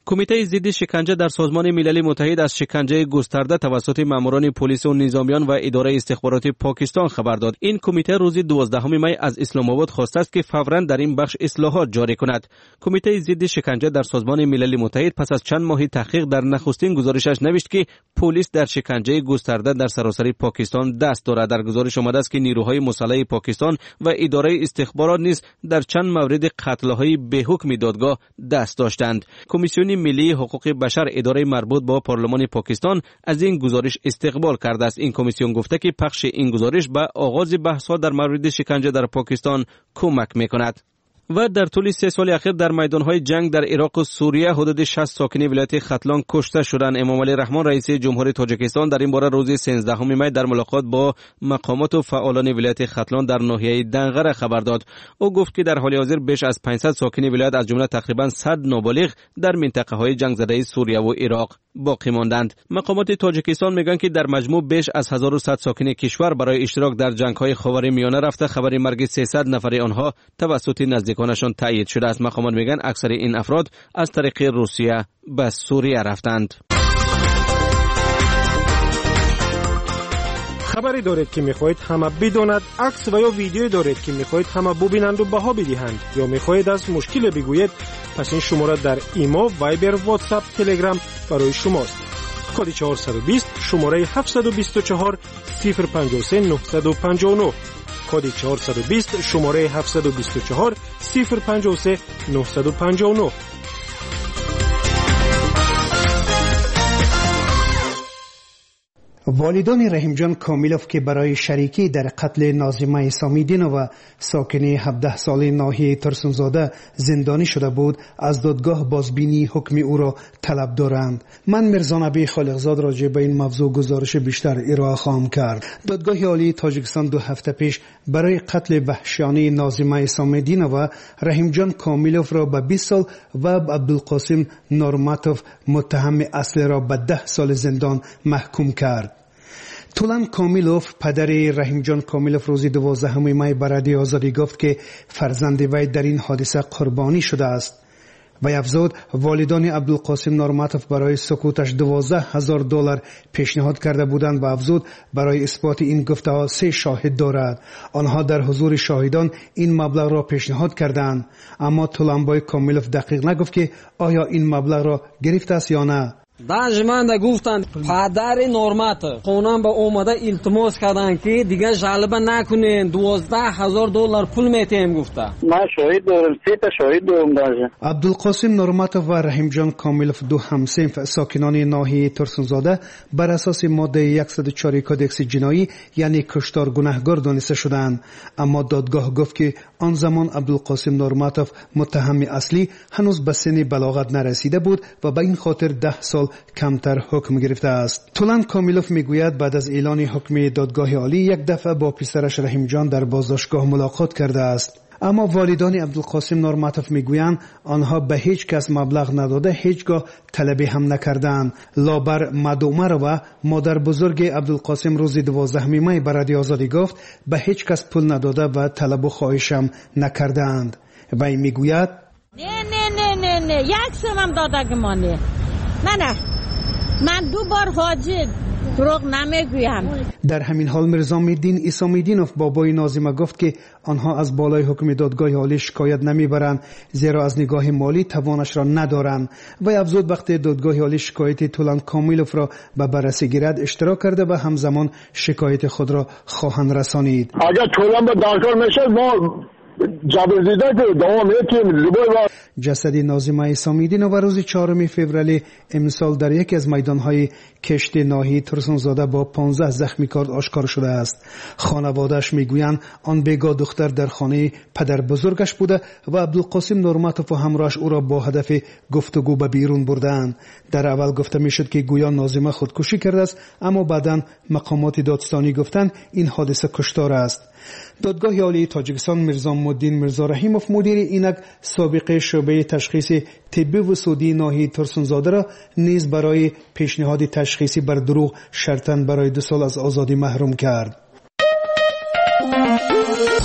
کمیته ضد شکنجه در سازمان ملل متحد از شکنجه گسترده توسط ماموران پلیس و نظامیان و اداره استخبارات پاکستان خبر داد. این کمیته روز 12 می از اسلام آباد خواسته است که فوراً در این بخش اصلاحات جاری کند. کمیته ضد شکنجه در سازمان ملل متحد پس از چند ماه تحقیق در نخستین گزارشش نوشت که پلیس در شکنجه گسترده در سراسر پاکستان دست دارد. در گزارش آمده است که نیروهای مسلح پاکستان و اداره استخبارات نیز در چند مورد قتل‌های به حکم دادگاه دست داشتند. کمیسیون ملی حقوق بشر اداره مربوط با پارلمان پاکستان از این گزارش استقبال کرده است. این کمیسیون گفته که پخش این گزارش به آغاز بحث‌ها در مورد شکنجه در پاکستان کمک می‌کند. و در طول 3 سال اخیر در میدانهای جنگ در عراق و سوریه حدود 60 ساکن ولایت ختلان کشته شدند. امامعلی رحمان رئیس جمهوری تاجیکستان در این باره روز 13 می در ملاقات با مقامات و فعالان ولایت ختلان در ناحیه دنغره خبر داد. او گفت که در حال حاضر بیش از 500 ساکن ولایت از جمله تقریبا 100 نابالغ در منطقه های جنگ زده سوریه و عراق باقی ماندند. مقامات تاجیکستان میگن که در مجموع بیش از 1100 ساکن کشور برای اشتراک در جنگ‌های خاورمیانه رفته. خبر مرگ 300 نفر آنها توسط نزدیکانشان تایید شده است. مقامات میگن اکثر این افراد از طریق روسیه به سوریه رفتند. خبری دارید که میخواهید همه بداند، عکس و یا ویدیویی دارید که میخواهید همه ببینند و بها بدهند، یا میخواهید از مشکل بگویید، پس این شماره در ایما، وایبر، واتساپ، تلگرام برای شماست. کد 420 شماره 724 053 959. کد 420 شماره 724 053 959. والدان رحیم کامیلوف که برای شریکی در قتل ناظمه سامیدینووا ساکن 17 ساله ناحیه ترسونزاده زندانی شده بود از دادگاه بازبینی حکم او را طلب دارند. من مرزا نبی خالقزاد راجع به این موضوع گزارش بیشتر ارائه خواهم کرد. دادگاه عالی تاجیکستان 2 هفته پیش برای قتل وحشیانه ناظمه سامیدینووا رحیم کامیلوف را به 20 سال و عبدالقاسم نورماتوف متهم اصلی را به 10 سال زندان محکوم کرد. طولان کامیلوف پدر رحیم کامیلوف روز 12 می به رادیو آزادی گفت که فرزند وی در این حادثه قربانی شده است. وی افزود والدان عبدالقاسم نورماتوف برای سکوتش $12,000 پیشنهاد کرده بودند و افزود برای اثبات این گفته‌ها 3 شاهد دارد. آنها در حضور شاهدان این مبلغ را پیشنهاد کردند، اما طولانبای کامیلوف دقیق نگفت که آیا این مبلغ را گرفته است یا نه. دانشمندا گفتند پدر نورماتوف قانون به اومده التماس کردند که دیگه جلب نکنین، $12,000 پول میتیم گفته. من شاهد دارم، 3 تا شاهد دارم. داشتم عبدالقاسم نورماتوف و رحیم کامیلوف 2 همصنف ساکنان ناحیه ترسونزاده بر اساس ماده 104 کدکس جنایی یعنی کشتار گناهکار دانسته شدند، اما دادگاه گفت که آن زمان عبدالقاسم نورماتوف متهم اصلی هنوز به سن بلاغت نرسیده بود و به این خاطر 10 سال کمتر حکم گرفته است. طولان کامیلوف میگوید بعد از اعلان حکم دادگاه عالی یک دفعه با پسرش رحیم در بازداشتگاه ملاقات کرده است. اما والدان عبدالقاسم نورماتوف میگویند آنها به هیچ کس مبلغ نداده، هیچگاه طلبی هم نکردند. لابر مدومه و مادر بزرگ عبدالقاسم روز 12 می به رادیو آزادی گفت به هیچ کس پول نداده و طلب و خواهش هم نکردند. وی میگوید نه یک سوم داده گمانه. نه من 2 بار حاجی دروغ نمیگویم. در همین حال مرزا میدین اسامیدینوف بابای ناظمه گفت که آنها از بالای حکم دادگاه عالی شکایت نمیبرند زیرا از نگاه مالی توانش را ندارند. و افزود وقتی دادگاه عالی شکایت طولان کامیلوف را به بررسی گیرد اشتراک کرده و همزمان شکایت خود را خواهند رسانید. اگر طولان به دادگاه میشه ما جسد ناظمه سامیدینووا روز 4 فوریه امسال در یکی از میدانهای کشت ناحیه ترسونزاده با 15 زخمی کار آشکار شده است. خانواده‌اش میگویند آن بیگاه دختر در خانه پدر بزرگش بوده و عبدالقاسم نورماتوف و همراهش او را با هدف گفتگو به بیرون بردند. در اول گفته میشد که گویا ناظمه خودکشی کرده است، اما بعداً مقامات دادستانی گفتند این حادثه کشتار است. دادگاه عالی تاجیکستان مرزا مدین مرزا رحیموف مدیر اینک سابقه شعبه تشخیص طبی و سودی ناحیه ترسونزاده را نیز برای پیشنهاد تشخیصی بر دروغ شرطاً برای 2 سال از آزادی محروم کرد.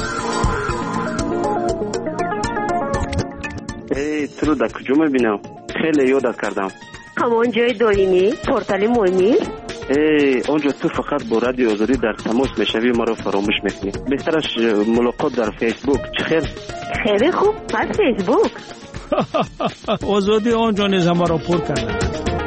تو رو در کجا میبینم؟ خیلی یادت کردم. همان جای دائمی پورتال مهمی؟ اونجا تو فقط با رادیو آزادی در تماس میشوی، ما رو فراموش میکنی. بهترش ملاقات در فیسبوک. چه خیلی خوب، پس فیسبوک. آزادی آنجا نیز همه را پر کرده.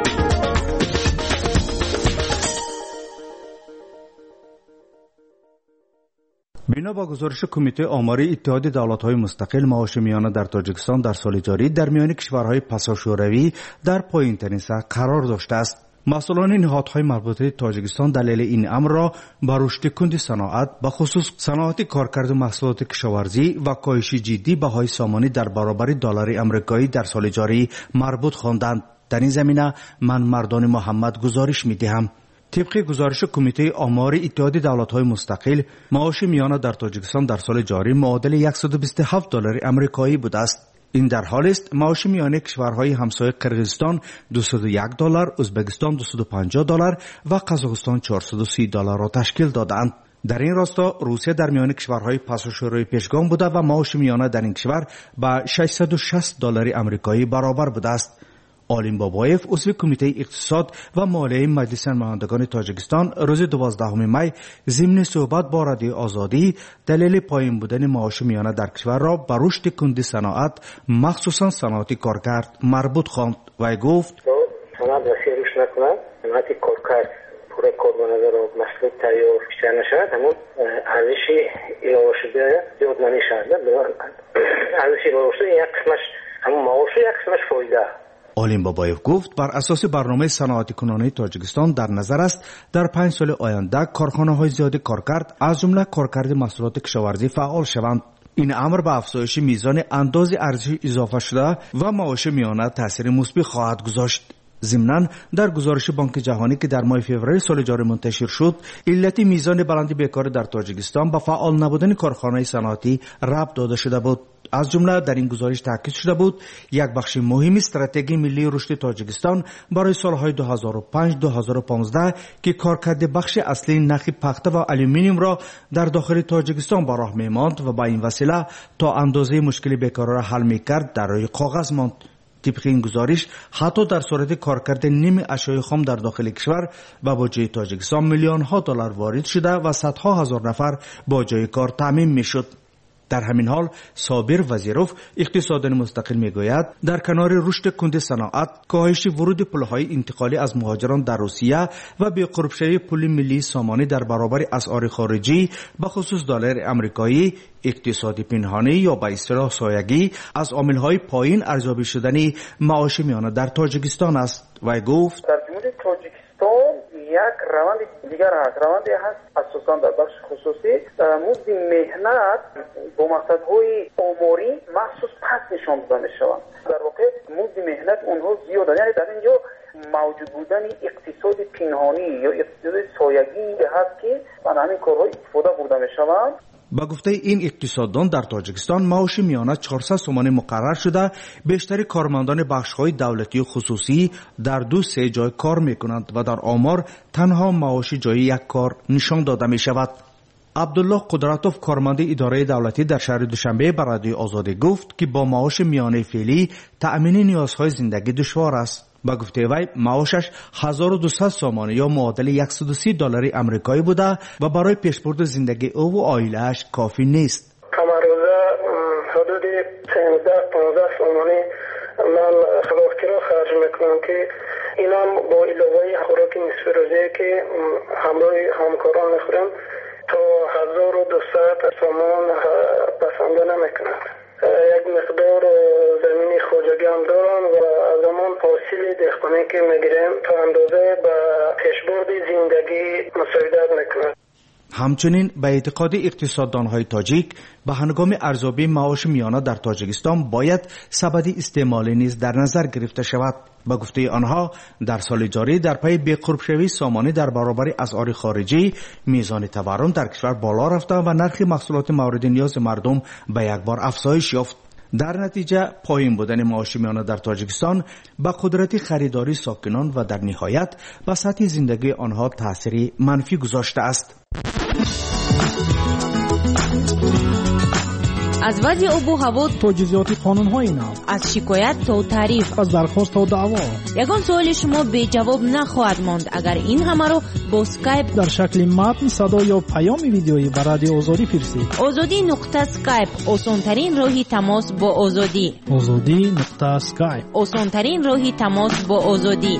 بنا با گزارش کمیته آماری اتحاد دولت‌های مستقل، معاش میانه در تاجیکستان در سال جاری در میان کشورهای پساشوروی در پایین‌ترین سطح قرار داشته است. مسئولان نهادهای مربوطه تاجیکستان دلیل این امر را به رشد کند صنعت، به خصوص صنعت کارکرد و محصولات کشاورزی و کاهش جدی بهای سامانی در برابر دلار آمریکایی در سال جاری مربوط خواندند. در این زمینه من مردان محمد گزارش می‌دهم. طبق گزارش کمیته آمار اتحاد دولت‌های مستقل، معاش میانه در تاجیکستان در سال جاری معادل $127 آمریکایی بوده است. این در حالی است معاش میانه کشورهای همسایه قرقیزستان $201، ازبکستان $250 و قزاقستان $430 را تشکیل دادند. در این راستا روسیه در میان کشورهای پساشوروی پیشگام بوده و معاش میانه در این کشور به $660 آمریکایی برابر بوده است. آلیم بابایف، عضو کمیته اقتصاد و مالیه مجلس نمایندگان تاجیکستان، روز 12 می ضمن صحبت با رادیو آزادی دلیل پایین بودن معاش میانه در کشور را به رشد کند صنعت، مخصوصا صنعت کارکرد مربوط خواند و گفت صنعت وسیع رشد نکند، صنعت کارکرد پورا کاربرنده را مسئول تیار بیشتر نشود، همون ارزش ایجاد شده زیاد نمیشود. ارزش ایجاد شده یک قسمش همون معاش، یک قسمش فایده. آلیم بابایف گفت بر اساس برنامه صنعتی کنانه تاجیکستان در نظر است در 5 سال آینده کارخانه‌های زیاد کارکرد از جمله کارکرد محصولات کشاورزی فعال شوند. این امر به افزایش میزان انداز ارزش اضافه شده و معاش میانه تاثیر مثبت خواهد گذاشت. ضمناً در گزارش بانک جهانی که در ماه فوریه سال جاری منتشر شد، علت میزان بلند بیکاری در تاجیکستان به فعال نبودن کارخانه‌های صنعتی ربط داده شده بود. از جمله در این گزارش تاکید شده بود یک بخش مهم استراتژی ملی رشد تاجیکستان برای سالهای 2005-2015 که کارکرد بخش اصلی نخ پخته و آلومینیوم را در داخل تاجیکستان به راه می‌ماند و با این وسیله تا اندازه مشکل بیکاری را حل می‌کرد در روی کاغذ ماند. طبق این گزارش حتی در صورت کارکرد نیم اشیاء خام در داخل کشور و با جای تاجیکستان میلیون‌ها دلار وارد شده و صدها هزار نفر با جای کار تامین می‌شد. در همین حال صابر وزیروف اقتصاددان مستقل میگوید در کنار رشد کند صنعت، کاهش ورود پولهای انتقالی از مهاجران در روسیه و بی‌قرب‌شوی پول ملی سامانی در برابر اسعار خارجی به خصوص دلار آمریکایی، اقتصاد پنهانی یا به اصطلاح سایگی از عامل‌های پایین ارزیابی شدن معاش میانه در تاجیکستان است و گفت در جمهوری تاجیکستان یک روند دیگر هست، روندی هست اساساً در بخش خصوصی مزد مهنت با مقصدهای آماری مخصوص پس نشان داده می‌شوند. در واقع مزد مهنت اونها زیاده، یعنی در اینجا موجود بودن اقتصاد پنهانی یا اقتصاد سایگی هست که من همین کارهای استفاده برده می‌شوند. با گفته این اقتصاددان در تاجیکستان معاش میانه 400 سومانی مقرر شده. بیشتر کارمندان بخش‌های دولتی و خصوصی در 2-3 جای کار می‌کنند و در آمار تنها معاش جای یک کار نشان داده می‌شود. عبدالله قدرتوف کارمند اداره دولتی در شهر دوشنبه به رادیو آزادی گفت که با معاش میانه فعلی تأمین نیازهای زندگی دشوار است. با گفته وی معاشش 1200 سومانی یا معادل $130 آمریکایی بوده و برای پیشبرد زندگی او و عائله‌اش کافی نیست. روزه حدود 15 سومانی من خوراکی را خرج میکنم که اینم با علاوه خوراک نصف روزه که همراه همکاران میخورم تا 1200 سومان بسنده نمیکنم. یک مقدار زمینی خواجگی هم دارم و از زمان حاصل دهقانی که میگیرم تا اندازه به پیشبرد زندگی مساعدت میکنه. همچنین به اعتقاد اقتصاددان‌های تاجیک به هنگام ارزیابی معاش میانه در تاجیکستان باید سبد استعمالی نیز در نظر گرفته شود. با گفته آنها در سال جاری در پی بی‌قرب‌شوی سامانی در برابر اسعار خارجی، میزان تورم در کشور بالا رفته و نرخ محصولات مورد نیاز مردم به یک بار افزایش یافت. در نتیجه پایین بودن معاش میانه در تاجیکستان به قدرت خریداری ساکنان و در نهایت به سطح زندگی آنها تأثیری منفی گذاشته است. از وضع آب و هوا تا جزئیات قانون‌های نو، از شکایت تا تعریف، از درخواست تا دعوا. یگان سوال شما به جواب نخواهد ماند اگر این همه رو با اسکایپ در شکل متن، صدا یا پیام ویدیویی به رادیو آزادی فرستید. azadi.skype آسان‌ترین راهی تماس با آزادی. azadi.skype آسان‌ترین راهی تماس با آزادی.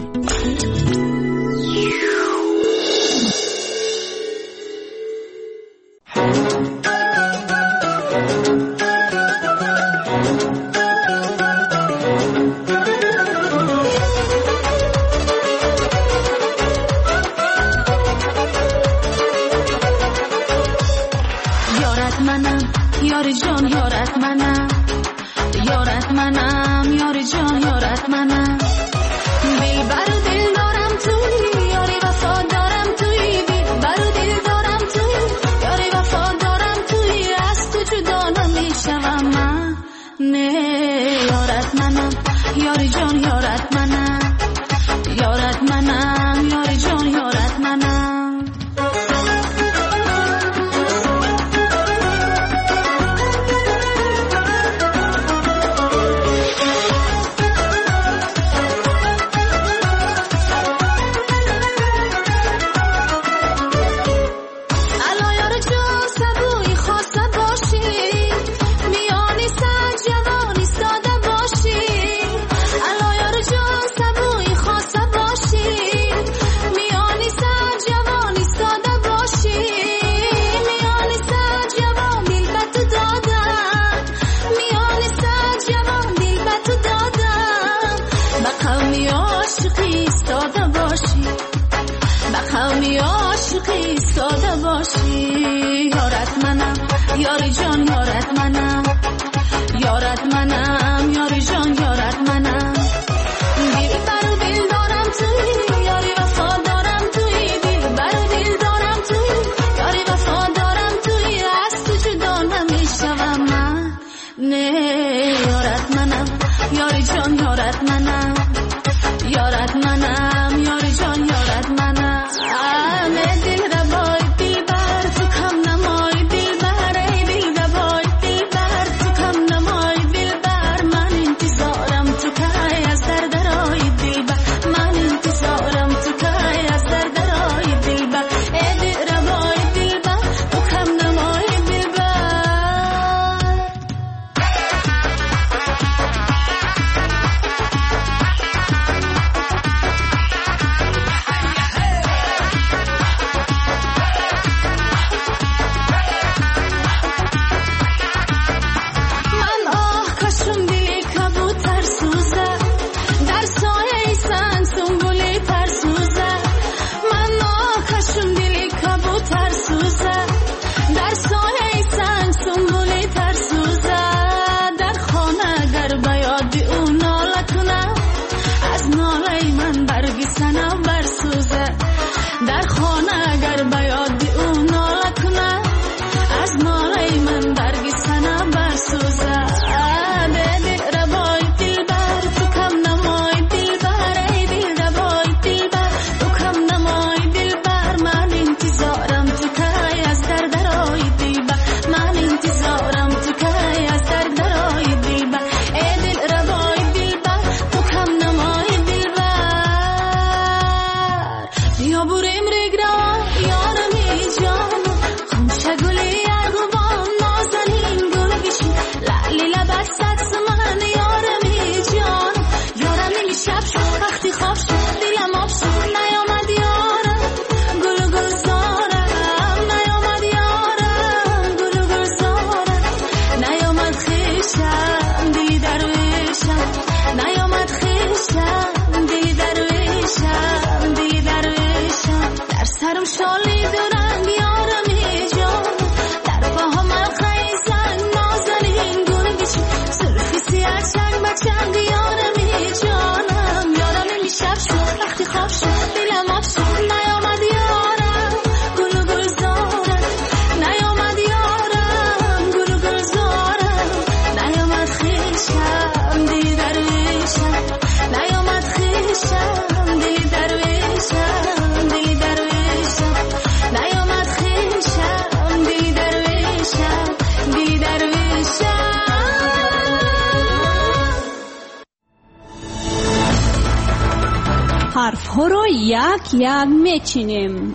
حرفها را یک یک میچینیم.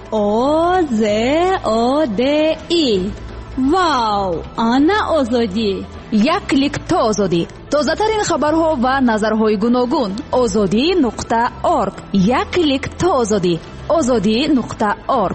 آزادی. واو، آنا آزادی. یک کلیک تا آزادی. تازه ترین خبرها و نظرهای گوناگون. azadi.org. یک کلیک تا آزادی. azadi.org.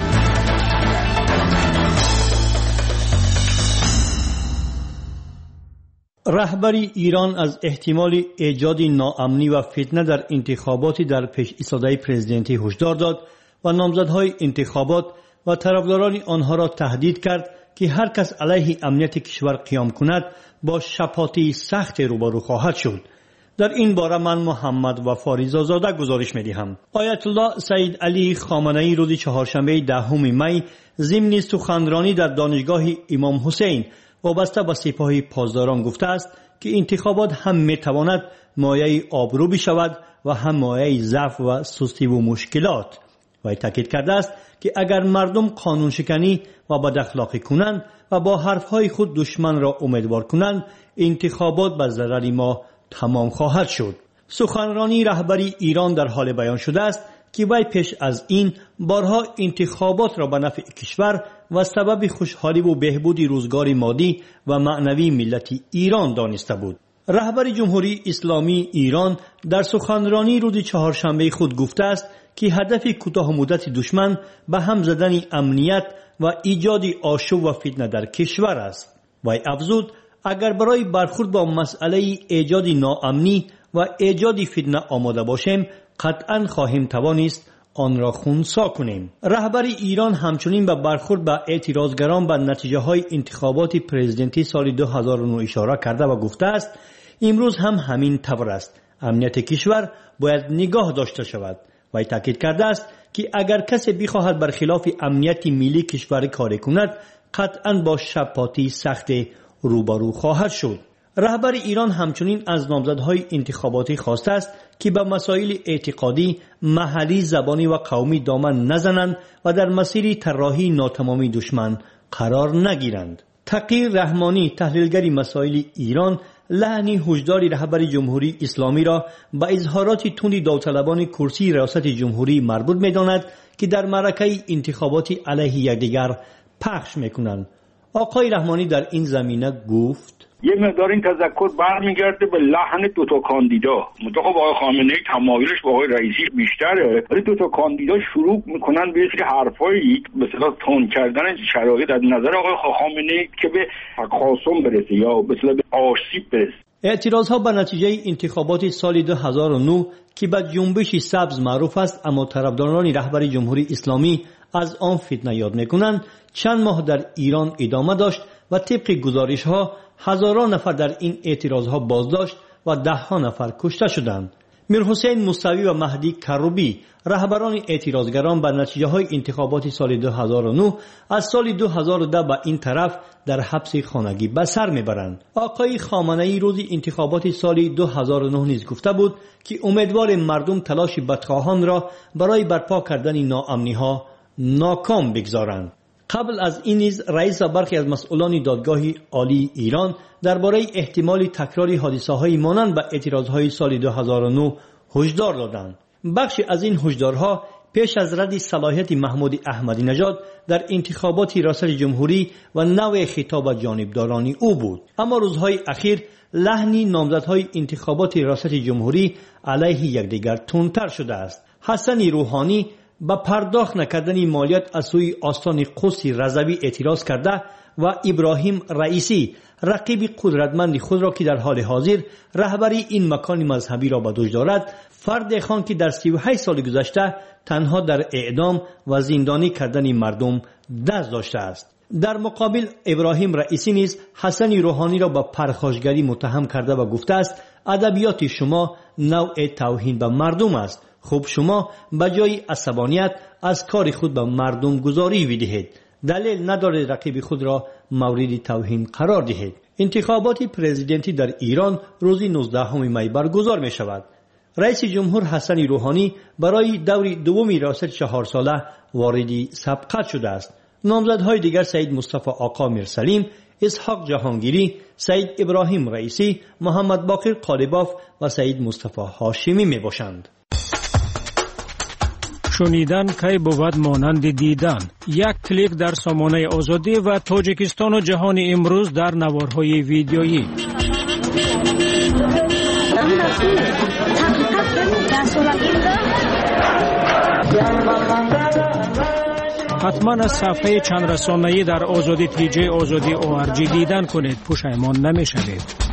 رهبری ایران از احتمال ایجاد ناامنی و فتنه در انتخاباتی در پیش ایستاده پرزیدنتی هشدار داد و نامزدهای انتخابات و طرفداران آنها را تهدید کرد که هر کس علیه امنیت کشور قیام کند با شپاتی سخت روبرو خواهد شد. در این باره من محمد وفا زاده گزارش می‌دهم. آیت الله سید علی خامنه‌ای روز چهارشنبه 10 می ضمن سخنرانی در دانشگاه امام حسین وابسته به سپاه پاسداران گفته است که انتخابات هم میتواند مایه آبرو بشود و هم مایه ضعف و سستی و مشکلات. و تاکید کرده است که اگر مردم قانون شکنی و بد اخلاقی کنند و با حرفهای خود دشمن را امیدوار کنند، انتخابات به ضرر ما تمام خواهد شد. سخنرانی رهبری ایران در حال بیان شده است که وی پیش از این بارها انتخابات را به نفع کشور و سبب خوشحالی و بهبود روزگار مادی و معنوی ملت ایران دانسته بود. رهبر جمهوری اسلامی ایران در سخنرانی روز چهارشنبه خود گفته است که هدف کوتاه مدت دشمن به هم زدن امنیت و ایجاد آشوب و فتنه در کشور است. وی افزود اگر برای برخورد با مسئله ایجاد ناامنی و ایجاد فتنه آماده باشیم، قطعا خواهیم توانست آن را خنثی کنیم. رهبر ایران همچنین به برخورد به اعتراضگران به نتیجه های انتخابات پرزیدنتی سال 2009 اشاره کرده و گفته است امروز هم همین طور است. امنیت کشور باید نگاه داشته شود. و تاکید کرده است که اگر کسی بخواهد برخلاف امنیت ملی کشور کار کند، قطعا با شپاتی سخت روبرو خواهد شد. رهبر ایران همچنین از نامزدهای انتخاباتی خواسته است که به مسائل اعتقادی، محلی، زبانی و قومی دامن نزنند و در مسیر طراحی ناتمامی دشمن قرار نگیرند. تقی رحمانی، تحلیلگر مسائل ایران، لحن هشدار رهبر جمهوری اسلامی را به اظهارات تند داوطلبان کرسی ریاست جمهوری مربوط می‌داند که در معرکه انتخاباتی علیه یکدیگر پخش می‌کنند. آقای رحمانی در این زمینه گفت یه مقدار این تذکر برمیگرده به لحن دوتا کاندیدا. منتها با آقای خامنه‌ای تمایلش با آقای رئیسی بیشتره، ولی دوتا کاندیدا شروع میکنن به سری حرفایی به اصطلاح تند کردن شرایط از نظر آقای خامنه‌ای که به تقاسم برسه یا به اصطلاح آشیب برسه. اعتراضها به نتیجه انتخابات سال 2009 که به جنبش سبز معروف است اما طرفداران رهبر جمهوری اسلامی از آن فتنه یاد میکنند، چند ماه در ایران ادامه داشت و طبق گزارش‌ها هزاران نفر در این اعتراضها بازداشت و ده‌ها نفر کشته شدند. میرحسین موسوی و مهدی کروبی، رهبران اعتراضگران به نتیجه‌های انتخابات سال 2009 از سال 2010 به این طرف در حبس خانگی به سر میبرند. آقای خامنه‌ای روز انتخابات سال 2009 نیز گفته بود که امیدوار مردم تلاش بدخواهان را برای برپا کردن ناامنی‌ها ناکام بگذارند. قبل از این نیز رئیس و برخی از مسئولان دادگاه عالی ایران درباره احتمال تکرار حادثه‌های مانند به اعتراضهای سال 2009 هشدار دادند. بخشی از این هشدارها پیش از رد صلاحیت محمود احمدی نژاد در انتخابات ریاست جمهوری و نوع خطاب جانبدارانی او بود. اما روزهای اخیر لحنی نامزدهای انتخابات ریاست جمهوری علیه یکدیگر تندتر شده است. حسن روحانی با پرداخت نکردن مالیات از سوی آستان قدس رضوی اعتراض کرده و ابراهیم رئیسی رقیب قدرتمند خود را که در حال حاضر رهبری این مکان مذهبی را به دوش دارد، فرد خان که در 38 سال گذشته تنها در اعدام و زندانی کردن مردم دست داشته است. در مقابل ابراهیم رئیسی نیز حسن روحانی را به پرخاشگری متهم کرده و گفته است ادبیات شما نوع توهین به مردم است. خب شما به جای عصبانیت از کار خود به مردم گزاری بدهید. دلیل ندارد رقیب خود را مورد توهین قرار دهید. انتخابات پرزیدنتی در ایران روز 19 می برگزار می شود. رئیس جمهور حسن روحانی برای دور دوم ریاست 4 ساله وارد سبقت شده است. نامزدهای دیگر سید مصطفی آقا میرسلیم، اسحاق جهانگیری، سید ابراهیم رئیسی، محمد باقر قالیباف و سید مصطفی هاشمی می باشند. شنیدن کی بود مانند دیدن. یک کلیک در سامانه آزادی و تاجیکستان و جهان امروز در نوارهای ویدیویی. حتما از صفحه چند رسانه‌ای در آزادی تیجه آزادی ORG دیدن کنید، پشیمان نمی‌شوید.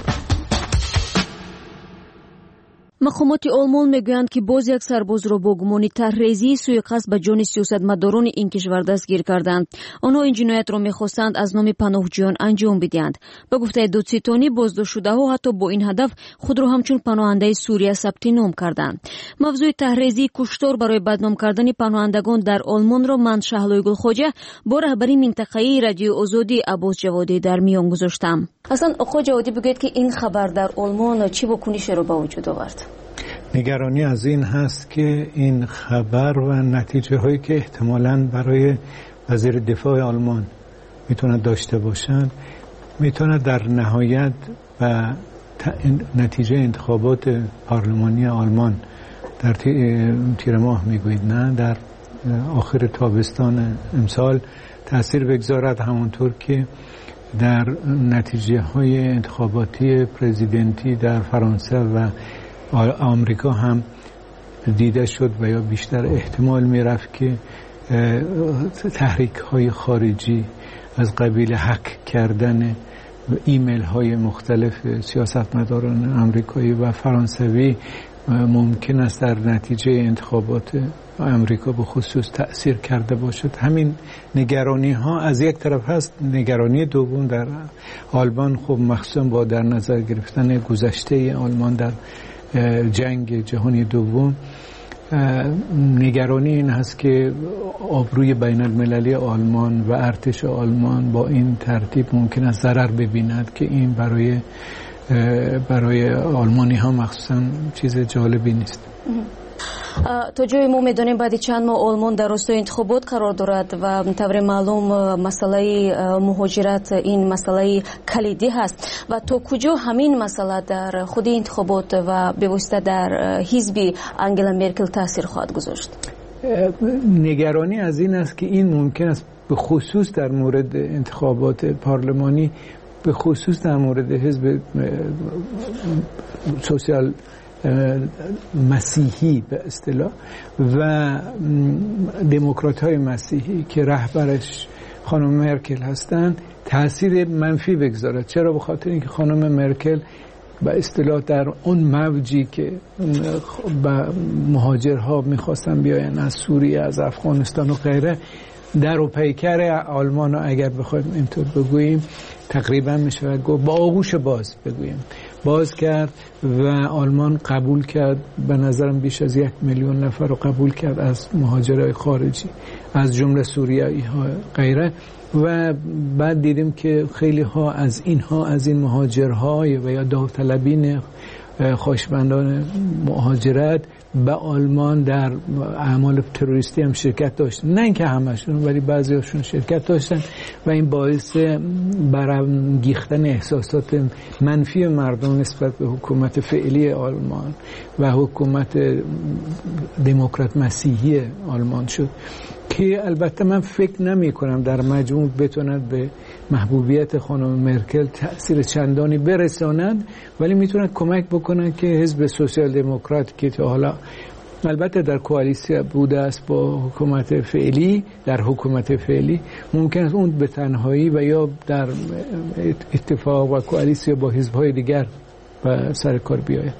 مقامات آلمان میگویند که باز یک سربازро با گمان طرحریزی سوءقصد به جان سیاستمداران این کشور دستگیر کردند. آنها این جنایت را می‌خواستند از نام پناهجویان انجام بدهند. به گفته دادستانی بازداشت‌شده‌ها حتی با این هدف خود را همچون پناهنده سوریه ثبت نام کردند. موضوع طرحریزی کشتار برای بدنام کردن پناهندگان در آلمان را من شهلای گلخواجه با رهبری منطقه‌ای رادیو آزادی عباس جوادی در میان گذاشتم. اصلا آقای جوادی بگوید که این خبر در آلمان چه واکنشی را به وجود آورد؟ نگرانی از این هست که این خبر و نتیجه هایی که احتمالاً برای وزیر دفاع آلمان میتونه داشته باشند میتونه در نهایت و نتیجه انتخابات پارلمانی آلمان در تیر ماه میگوید نه در آخر تابستان امسال تأثیر بگذارد، همونطور که در نتیجه های انتخاباتی پرزیدنتی در فرانسه و آمریکا هم دیده شد و یا بیشتر احتمال میرفت که تحریک های خارجی از قبیل هک کردن ایمیل های مختلف سیاستمداران آمریکایی و فرانسوی ممکن است در نتیجه انتخابات آمریکا به خصوص تأثیر کرده باشد. همین نگرانی ها از یک طرف هست. نگرانی دوم در آلمان خب مخصوصا با در نظر گرفتن گذشته آلمان در جنگ جهانی دوم، نگرانی این هست که آبروی بین المللی آلمان و ارتش آلمان با این ترتیب ممکن است ضرر ببیند که این برای آلمانی ها مخصوصا چیز جالبی نیست. تا جایی ما میدانیم بعد چند ماه آلمان در راستای انتخابات قرار دارد و طور معلوم مسئله مهاجرت این مسئله کلیدی هست و تا کجا همین مسئله در خود انتخابات و به واسطه در حزب انگلا مرکل تاثیر خواهد گذاشت؟ نگرانی از این است که این ممکن است به خصوص در مورد انتخابات پارلمانی، به خصوص در مورد حزب سوسیال مسیحی به اصطلاح و دموکرات های مسیحی که رهبرش خانم مرکل هستند تاثیر منفی بگذارد. چرا؟ به خاطر اینکه خانم مرکل به اصطلاح در اون موجی که مهاجرها میخواستن بیاین از سوریه، از افغانستان و غیره، در و پیکر آلمان اگر بخوایم اینطور بگوییم تقریبا میشه گفت با آغوش باز بگوییم باز کرد و آلمان قبول کرد، به نظرم بیش از 1 میلیون نفر رو قبول کرد از مهاجرای خارجی از جمله سوریایی ها غیره. و بعد دیدیم که خیلی ها از این مهاجرهای و یا داوطلبین خوشبندان مهاجرت به آلمان در اعمال تروریستی هم شرکت داشتن، نه اینکه همشون ولی بعضی هاشون شرکت داشتن و این باعث برانگیختن احساسات منفی مردم نسبت به حکومت فعلی آلمان و حکومت دموکرات مسیحی آلمان شد که البته من فکر نمی کنم در مجموع بتوند به محبوبیت خانم مرکل تأثیر چندانی برساند، ولی میتونه کمک بکنه که حزب سوسیال دموکرات که تا حالا البته در کوالیسیا بوده است با حکومت فعلی، در حکومت فعلی ممکن است اون به تنهایی و یا در اتفاق و کوالیسیا با حزب‌های دیگر و سر کار بیاید.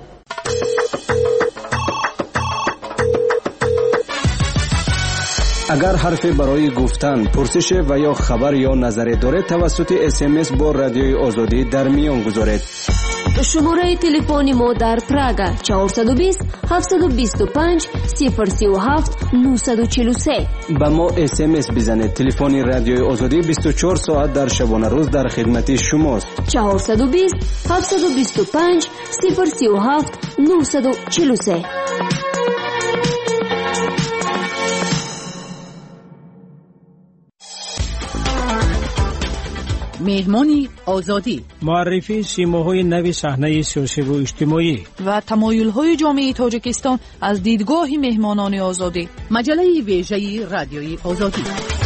اگر حرفی برای گفتن، پرسش و یا خبر یا نظری دارید توسط SMS با رادیوی آزادی در میان گذارید. شماره تلفن ما در پراگ 420 725 037 943. با ما SMS بزنید. تلفن رادیوی آزادی 24 ساعت در شبانه روز در خدمت شماست. 420 725 037 943. مهمانی آزادی، معرفی سیماهای نوی صحنه سیاسی و اجتماعی و تمایل‌های جامعه تاجیکستان از دیدگاه مهمانان آزادی. مجله ویژه رادیوی آزادی.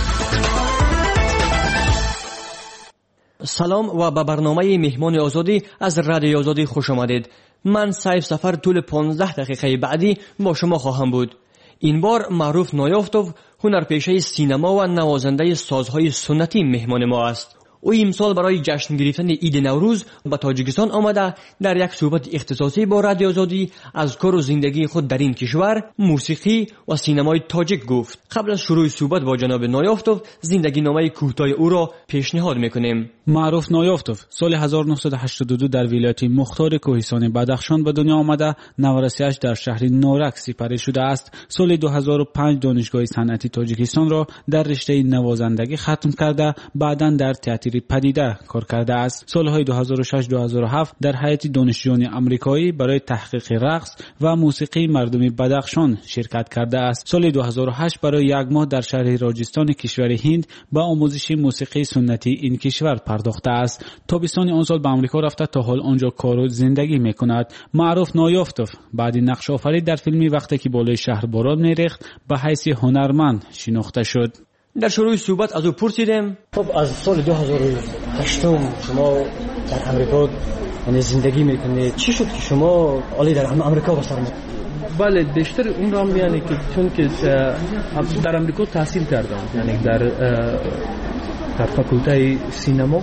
سلام و به برنامه مهمان آزادی از رادیو آزادی خوش آمدید. من سیف سفر طول 15 دقیقه بعدی با شما خواهم بود. این بار معروف نایافتوف هنرپیشه سینما و نوازنده سازهای سنتی مهمان ما است. او امسال برای جشن گرفتن عید نوروز به تاجیکستان آمده در یک صحبت اختصاصی با رادیو آزادی از کار و زندگی خود در این کشور، موسیقی و سینمای تاجیک گفت. قبل از شروع صحبت با جناب نایافتوف زندگی نامه کوتاه او را پیشنهاد میکنیم. معروف نایافتوف سال 1982 در ولایت مختار کوهستان بدخشان به دنیا آمده. نورسیش در شهر نورک سپری شده است. سال 2005 دانشگاه صنعتی تاجیکستان را در رشته نوازندگی ختم کرده. بعداً در تئاتر پدیده کار کرده است. سالهای 2006-2007 در هیئت دانشجویان آمریکایی برای تحقیق رقص و موسیقی مردم بدخشان شرکت کرده است. سال 2008 برای یک ماه در شهر راجستان کشور هند به آموزش موسیقی سنتی این کشور پرداخته است. تابستان آن سال به آمریکا رفته تا حال آنجا کار و زندگی میکند. معروف نایافتوف بعد نقش آفرید در فیلمی وقتی که بالای شهر باران میریخت به حیث هنرمند شناخته شد. در شروع صحبت از او پرسیدم خب از سال 2008 شما در امریکا زندگی میکنید. چی شد که شما عالی در امریکا بسر میکنید؟ بله بیشتر اون را میانی که چون که در امریکا تحصیل کردم، یعنی در فاکولته سینما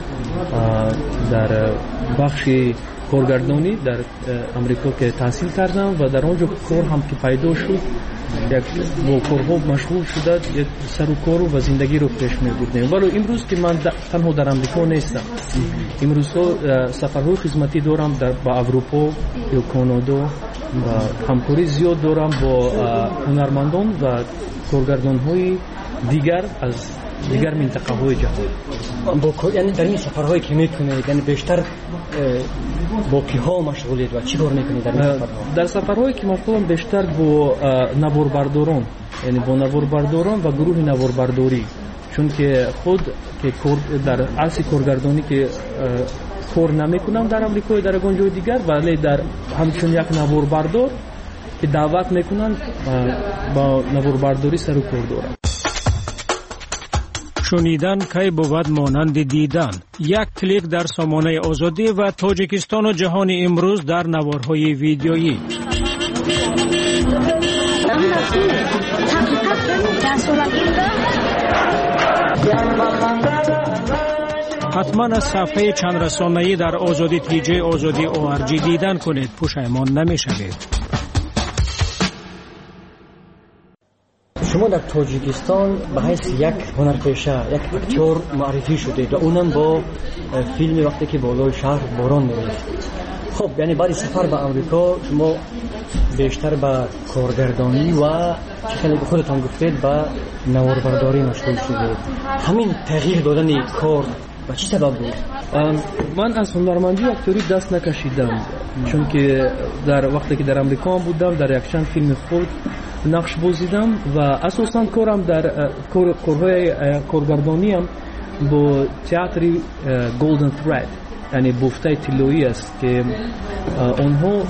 در بخش کارگردانی در امریکا که تحصیل کردم و در آنجا کار هم که پیدا شد یک با کارها مشغول شده، یک سر و کار و زندگی رو پیش می‌بردیم. ولی امروز که من تنها در امریکا نیستم، امروز سفرهای خدمتی دارم با اروپا یا کانادا و همکاری زیاد دارم با هنرمندان و کارگردان‌های دیگر از دیگر منطقه های جهان. یعنی در این سفرهایی که میکنید یعنی بیشتر با کیها مشغولید و چی کار میکنید در این سفرها؟ در سفرهایی که مشغولم بیشتر با نواربرداران، یعنی با نواربرداران و گروه نواربرداری، چون که خود که در عرصه کارگردانی که کار نمیکنم در امریکا در گنجای دیگر، ولی در همچون یک نواربردار که دعوت میکنن با نواربرداری سر و کار دارم. شنیدن کی بود مانند دیدن. یک کلیک در سامانه آزادی و تاجیکستان و جهان امروز در نوارهای ویدیویی. حتما از صفحه چند رسانه‌ای در آزادی تیجی آزادی ORG دیدن کنید، پشیمان نمی‌شوید. شما در تاجیکستان به حیث یک هنرپیشه، یک اکتور معرفی شدید و اونم با فیلم وقتی که بالای شهر باران میریخت. خب یعنی بعد سفر به امریکا شما بیشتر به کارگردانی و خیلی خودتان گفتید به نواربرداری مشغول شدید. همین تغییر دادن کار و چی سبب بود؟ من از هنرمندی اکتوری دست نکشیدم، چون که در وقتی که در امریکا بودم در یک چند فیلم خود نقش بازیدم و اساساً کارم در کارهای کارگردانی هم با تئاتر گلدن ثرد، یعنی بافته طلایی است که آنها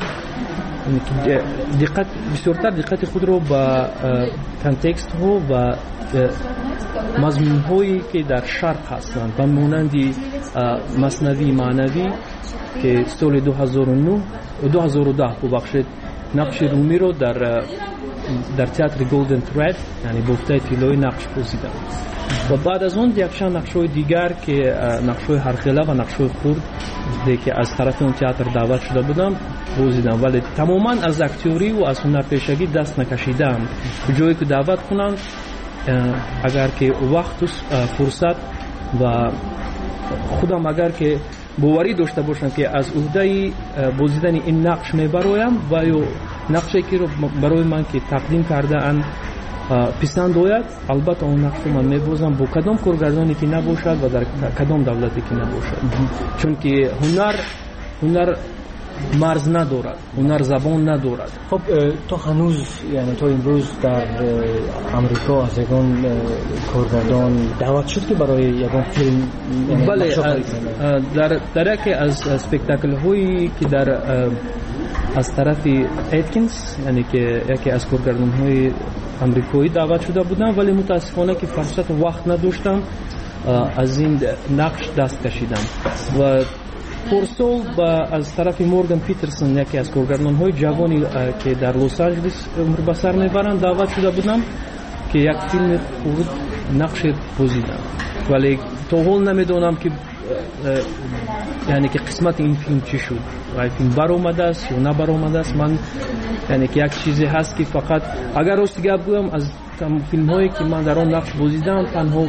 بسیارتر دقت خود رو با کانتکست ها و مضمون هایی که در شرق هستند و مانندی مثنوی معنوی که سال 2010 ببخشید نقش رومی رو در تئاتر گلدن ثرد یعنی بافته طلایی نقش بازیدم و بعد از اون یک چند نقش‌های دیگر که نقش‌های هرخله و نقش‌های خرد که از طرف اون تئاتر دعوت شده بودم بازیدم، ولی تماما از اکتوری و از هنرپیشگی دست نکشیدم. جایی که دعوت کنن اگر که وقت و فرصت و خودم اگر که باوری داشته باشم که از عهده بازیدن این نقش میبرایم و یا نقشی که رو برای من که تقدیم کرده اند پسند آید، البته اون نقش من میبازم با کدام کارگردانی که نباشد و در کدام دولتی که نباشد، چون که هنر مرز ندارد، هنر زبان ندارد. خب تو هنوز یعنی تو امروز در امریکا از یگان کارگردان دعوت شد که برای یگان فیلم بله در یکی از اسپکتاکل هایی که در از طرف ایتکینز یعنی که یکی از کارگردان های امریکایی دعوت شده بودم، ولی متاسفانه که فرصت وقت نداشتم از این نقش دست کشیدم و پرسول از طرف مورگان پیترسون یکی از کارگردان های جوانی که در لس آنجلس عمر به سر میبرند دعوت شده بودم که یک فیلم خود نقش پوزیدم، ولی تا حال نمیدونم که یعنی که قسمت این فیلم چی شد، و فیلم برآمده است یا نبرآمده است. من یعنی که یک چیزی هست که فقط اگر راست گپ بگم از فیلم هایی که من در آن نقش بازیدم تنها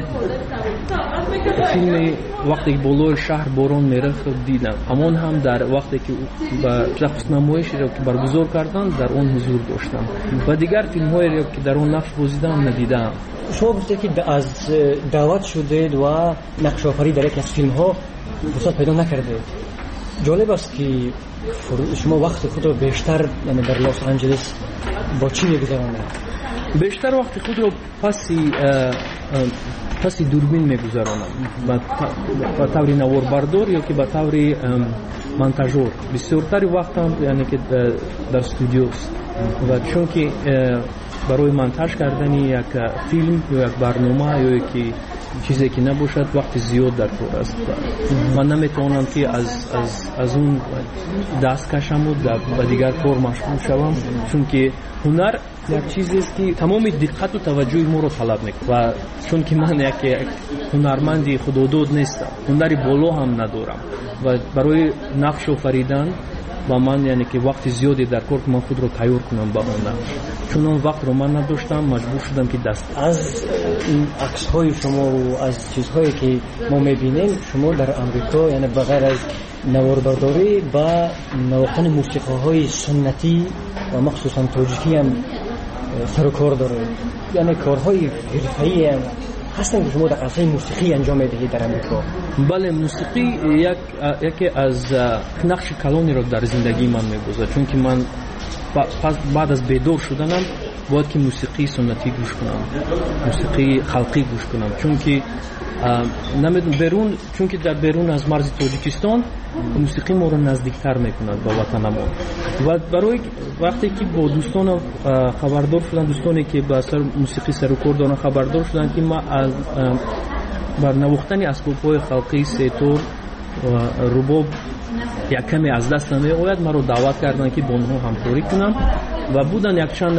فیلم وقتی که بالای شهر باران میرفت دیدم، اما هم در وقتی که با شخص نمایشی را که برگزار کردن در آن حضور داشتم و دیگر فیلم هایی را که در آن نقش بازیدم ندیدم. شما گفتید که از دعوت شدید و نقش آفرینی در یک از فیلم ها فرصت پیدا نکردید. جالب است که شما وقت خود را بیشتر یعنی در لس آنجلس با چی میگذرانید؟ بیشتر وقت خود را پس دوربین میگذرانم با طور نواربردار یا که با طور مونتاژور. بسیارتر وقتم یعنی که در استودیو است و چون که برای مونتاژ کردن یک فیلم یا یک برنامه یا یک چیزی که نباشد وقت زیاد در کار است. من نمیتونم که از اون دست کشم و به دیگر کار مشغول شوم، چون که هنر یک چیزی است که تمام دقت و توجه ما رو طلب میکنه و چون که من یک هنرمندی خودآزاد نیستم، هنری بالا هم ندارم و برای نقش آفریدن و من یعنی که وقت زیادی در کار من خود رو تیار کنم با اون نقش، چون اون وقت رو من نداشتم مجبور شدم که دست از این عکس های شما و از چیزهایی که ما میبینیم شما در امریکا یعنی بغیر از نواربرداری و نواختن موسیقی های سنتی و مخصوصا تاجیکی هم سر و کار دارید، یعنی کارهای حرفه‌ای هم هستن که شما در عرصه موسیقی انجام میدهید در امریکا؟ بله، موسیقی یکی از نقش کلانی را در زندگی من میگذارد، چون که من بعد از بیدار شدنم باید که موسیقی سنتی گوش کنم، موسیقی خلقی گوش کنم، چون که نمیدونم بیرون، چون که در بیرون از مرز تاجیکستان موسیقی ما رو نزدیکتر میکند با وطن ما و برای وقتی که با دوستان خبردار شدن، دوستانی که با موسیقی سر و کار دارن خبردار شدن که ما از بر نواختن اسباب‌های خلقی سیتور و رباب یک کمی از دست نمی‌آید، ما رو دعوت کردن که با اونها همکاری کنم و بودن یک چند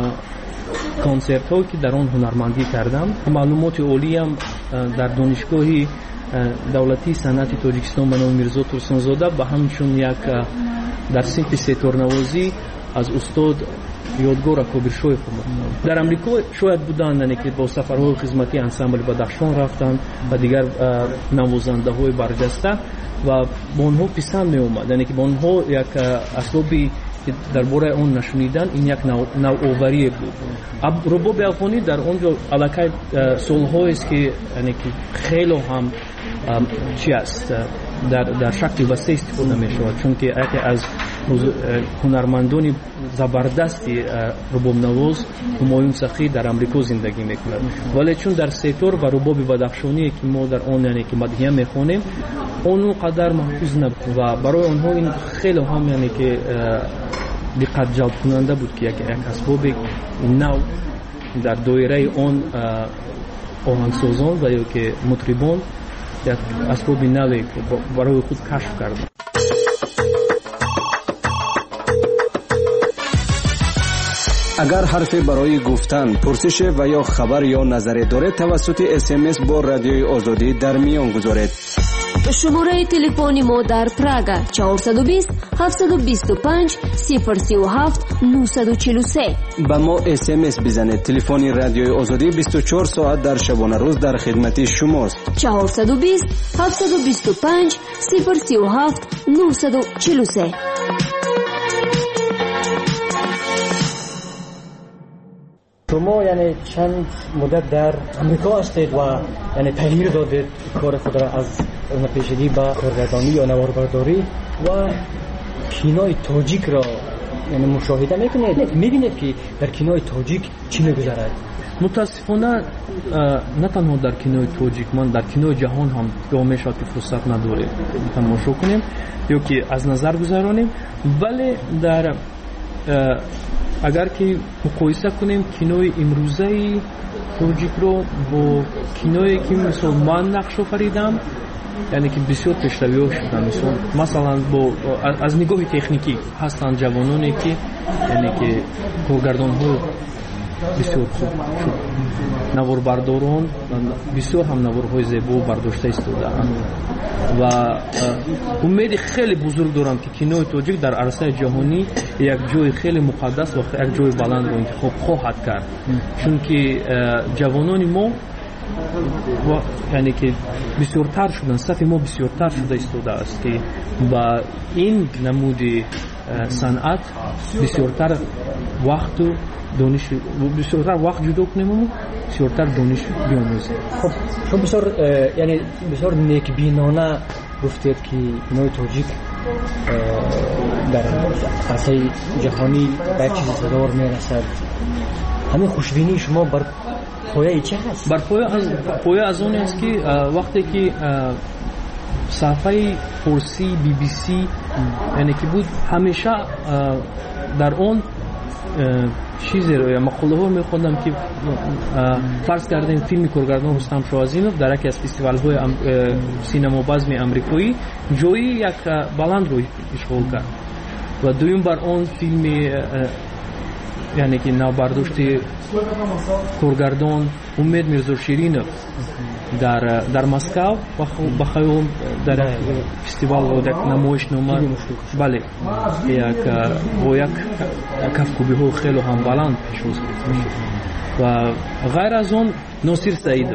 کنسرت ها که در آن هنرمندی کردم. معلومات عالی هم در دانشگاهی دولتی صنعت تاجیکستان به نام میرزا ترسنزاده و همچون یک در صنف سیتور نوازی از استاد یادگار اکابرشوی خوندم. در امریکا شاید بودن یعنی که با سفرهای خدمتی انسامبل بدخشان رفتن و دیگر نوازنده های برجسته و با اونها پسند می اومد، یعنی که با اونها یک اسبابی که درباره اون نشونیدن این یک نوآوری بود. رباب افغانی در اونجا علاقه سال‌هایی است که یعنی که خیلی هم چی است در شکل وسیع استفاده می شود، چون که یکی از هنرمندان زبردستی رباب نواز همایون سخی در امریکا زندگی می کند، ولی چون در سیتور و رباب بدخشانی که ما در آن یعنی که مدحیه می خوانیم اون قدر محفوظ نبود و برای آنها این خیلی هم یعنی که دقت جلب کننده بود که یک اسباب نو در دایره آن آهنگسازان و یا که مطربان یک اسباب نوی برای خود کشف کردند. اگر حرفی برای گفتن، پرسش و یا خبر یا نظری دارید توسط SMS با رادیوی آزادی در میان گذارید. شماره تلفنی ما در پراگ 420 725 037 943. با ما SMS بزنید. تلفن رادیوی آزادی 24 ساعت در شبانه روز در خدمت شماست. 420 725 037 943. شما یعنی چند مدت در امریکا هستید و یعنی تغییر دادید کار خود را از پیشگی به کارگردانی یا نواربرداری و کینوی تاجیک را یعنی مشاهده میکنید، میبینید که در کینوی تاجیک چی میگذرد؟ متاسفانه نه تنها در کینوی تاجیک، من در کینوی جهان هم گاه میشود که فرصت نداریم تماشا کنیم یا که از نظر گذارانیم. ولی در اگر که مقایسه کنیم کینوی امروزه تاجیک رو با کینوی که مثلا من نقش آفریدم، یعنی که بسیار پیشروی ها شدن. مثلا از نگاه تکنیکی هستند جوانانی که یعنی که کارگردان ها بسیار خوب شد، نواربرداران بسیار هم نوارهای زیبا برداشته استودند و امید خیلی بزرگ دارم که کینوی تاجیک در عرصه جهانی یک جای خیلی مقدس و یک جای بلند رو انتخاب خواهد کرد، چون که جوانان ما یعنی که بسیارتر شدن، صف ما بسیارتر شده استوده است که با این نمود صنعت بسیارتر وقت و دانش بسیارتر وقت جدا کنیم و بسیارتر دانش بیاموزیم. خب شما بسیار یعنی بسیار نیکبینانه گفتید که کینوی تاجیک در عرصه جهانی به چیز زدار میرسد. همین خوشبینی شما بر پایه چه هست؟ بر پایه از اون است که وقتی که صفحه فارسی BBC یعنی که بود همیشه در اون چیزی رو یا مقاله ها میخوندم که فرض کردیم فیلم کارگردان رستم شاهزینوف در یکی از فستیوال های سینما بزم امریکایی جایی یک بلند رو اشغال کرد و دویم بر اون فیلم یعنی که نوبرداشت کارگردان امید میرزاشیرینوف در مسکو بخواهم در فستیوال و یک نمایش نامه بله یک با یک کفکوبی ها خیلی هم بلند پیشوز کرد و غیر از اون ناصر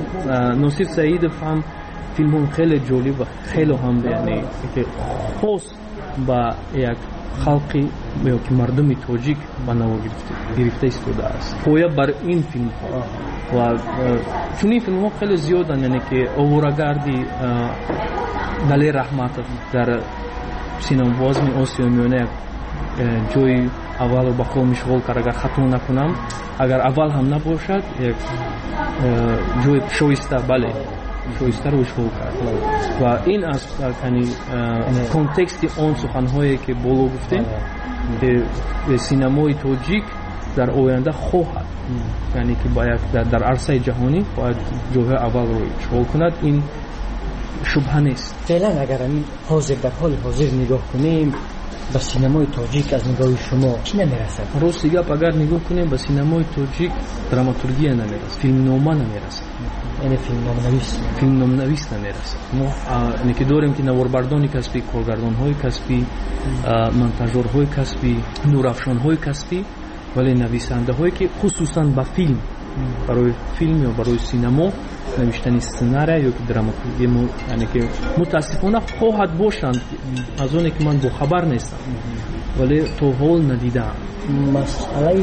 سعیدوف هم فیلم هم خیلی جالب و خیلی هم یعنی که خاص با یک خلقی یا که مردم تاجیک با نوا گرفته استوده است. پایه بر این فیلم ها و چون این فیلم ها خیلی زیادن، یعنی که اوورگردی دلی رحمتوف در سینما بازم آسیا میانه جای اول با خود مشغول کرد. اگر خطا نکنم اگر اول هم نباشد یک جای شویسته بله شویسته رو اشغال کرد و این از یعنی کنتکست آن سخنهایی که بالا گفتیم که سینمای تاجیک در آینده خواهد یعنی که باید در عرصه جهانی باید جای اول رو اشغال کند، این شبهه نیست. فعلا اگر همین حاضر در حال حاضر نگاه کنیم به سینمای تاجیک از نگاه شما چی نمیرسد؟ راست گپ اگر نگاه کنیم به سینمای تاجیک دراماتورگی نمیرسد، فیلم نامه نمیرسد، یعنی فیلم نام‌نویس نمیرسد. ما یعنی که داریم که نواربردانی کسبی، کارگردان‌های کسبی، مونتاژورهای کسبی، نورافشان‌های کسبی، ولی نویسنده‌هایی که خصوصاً با فیلم برای فیلم یا برای سینما نوشتن سناریو یا دراماتورگی یعنی که متاسفانه خواهد باشند از اون که من با خبر نیستم ولی تو حال ندیدم. مسئله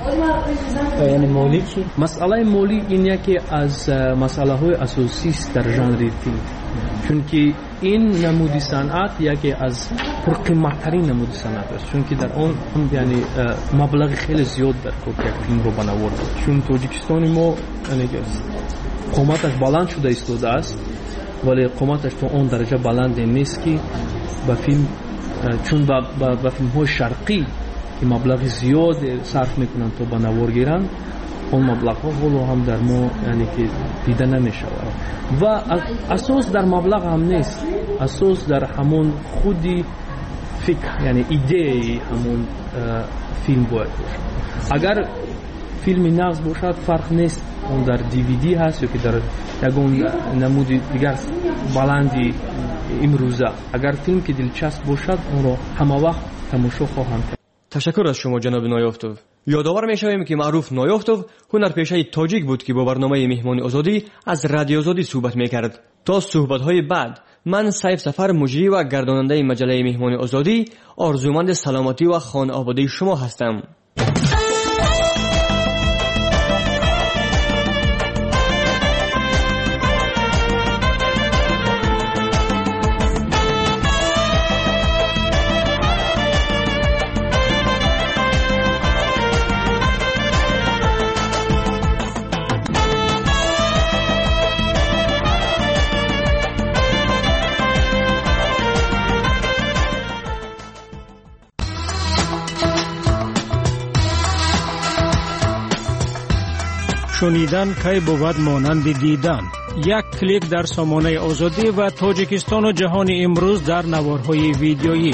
یعنی مالی چی؟ مسئله مالی این یکی از مسئله های اساسی است در ژانر فیلم، چون که این نمودی صنعت یکی از پرقیمت‌ترین نمودی صنعت است، چون که در آن یعنی مبلغ خیلی زیاد در یک فیلم رو بنوارد، چون تاجیکستان ما یعنی قیمتش بلند شده ایستاده است ولی قیمتش تو اون درجه بلند نیست که با فیلم چون با فیلم های شرقی که مبلغ زیاد صرف میکنن تا با نوار گیرن اون مبلغ ها ولو هم در ما یعنی که دیده نمیشه و اساس در مبلغ هم نیست، اساس در همون خودی فکر یعنی ایده همون فیلم باید باشه. اگر فیلم نغز باشد فرق نیست اون در دیویدی هست یا که در یکون نمود دیگر بلندی امروزه، اگر فیلم که دلچسب باشد اون رو همه وقت تماشا خواهم کرد. تشکر از شما جناب نایافتوف. یادآور می‌شویم که معروف نایافتوف هنرپیشه تاجیک بود که با برنامه مهمان آزادی از رادیو آزادی صحبت می‌کرد. تا صحبت‌های بعد من سیف سفر مجری و گرداننده مجله مهمان آزادی آرزومند سلامتی و خانوادگی شما هستم. شنیدن کی بود مانند دیدن. یک کلیک در سامانه آزادی و تاجیکستان و جهان امروز در نوارهای ویدیویی.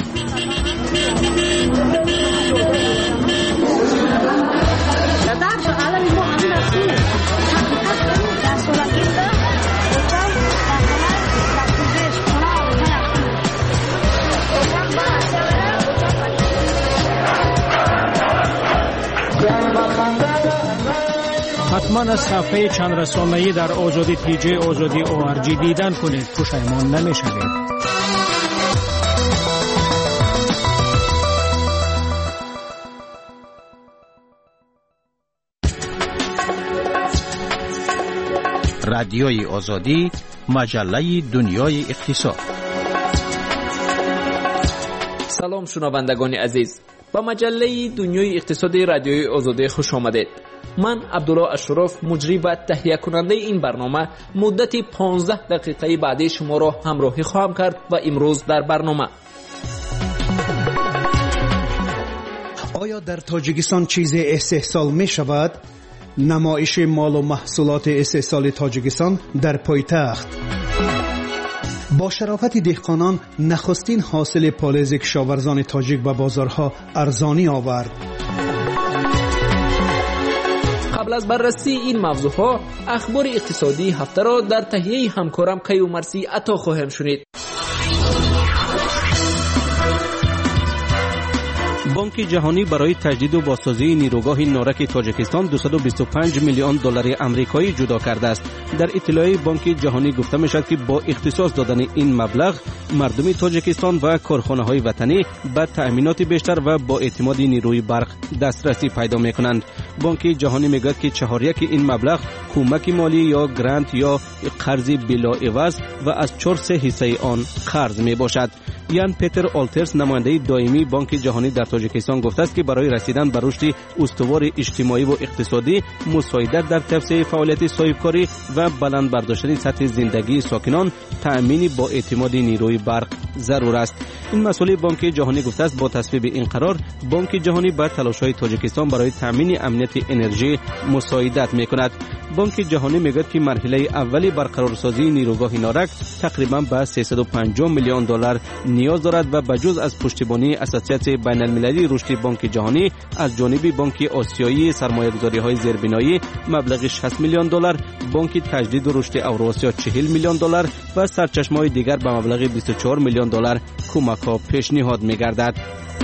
حتما از صفحه چند رسانه‌ای در آزادی تیجی آزادی ORG دیدن کنید. پشیمان نمی‌شوید. رادیوی آزادی، مجله دنیای اقتصاد. سلام شنوندگان عزیز، با مجله دنیای اقتصادی رادیوی آزادی خوش آمدید. من عبدالله اشرف، مجری و تهیه کننده این برنامه، مدت 15 دقیقه بعدی شما را همراهی خواهم کرد و امروز در برنامه: آیا در تاجیکستان چیز استحصال می شود؟ نمایش مال و محصولات استحصال تاجیکستان در پایتخت. با شرافت دهقانان نخستین حاصل پالز کشاورزان تاجیک به بازارها ارزانی آورد. قبل از بررسی این موضوعها، اخبار اقتصادی هفته را در تهیه همکارم کیومرسی عطا خواهم شنید. بانک جهانی برای تجدید و بازسازی نیروگاه نارک تاجیکستان 225 میلیون دلار آمریکایی جدا کرده است. در اطلاعیه بانک جهانی گفته میشد که با اختصاص دادن این مبلغ، مردم تاجیکستان و کارخانه‌های وطنی به تأمینات بیشتر و با اعتماد نیروی برق دسترسی پیدا می‌کنند. بانک جهانی میگوید که 4/1 این مبلغ کمک مالی یا گرانت یا قرض بلا عوض و از 4/3 حصه آن قرض میباشد. یان پیتر آلترس، نماینده دائمی بانک جهانی در تاجیکستان، گفته است که برای رسیدن به رشد استوار اجتماعی و اقتصادی، مساعدت در توسعه فعالیت صاحبکاری و بلند برداشتن سطح زندگی ساکنان، تأمین با اعتماد نیروی برق ضرور است. این مسئله بانک جهانی گفته است با تصویب این قرار، بانک جهانی به تلاش‌های تاجیکستان برای تأمین امنیت انرژی مساعدت می‌کند. بانک جهانی میگوید که مرحله اولی برقرارسازی نیروگاه نارک تقریباً به 350 میلیون دلار نیاز دارد و بجز از پشتیبانی اساسیت بین‌المللی رشد بانک جهانی از جانب بانک آسیایی سرمایه‌گذاری‌های زیربنایی مبلغ 60 میلیون دلار، بانک تجدید و رشد اوراسیا 40 میلیون دلار و سرچشمه‌های دیگر به مبلغ 24 میلیون دلار کمک‌ها پیشنهاد می‌گردد.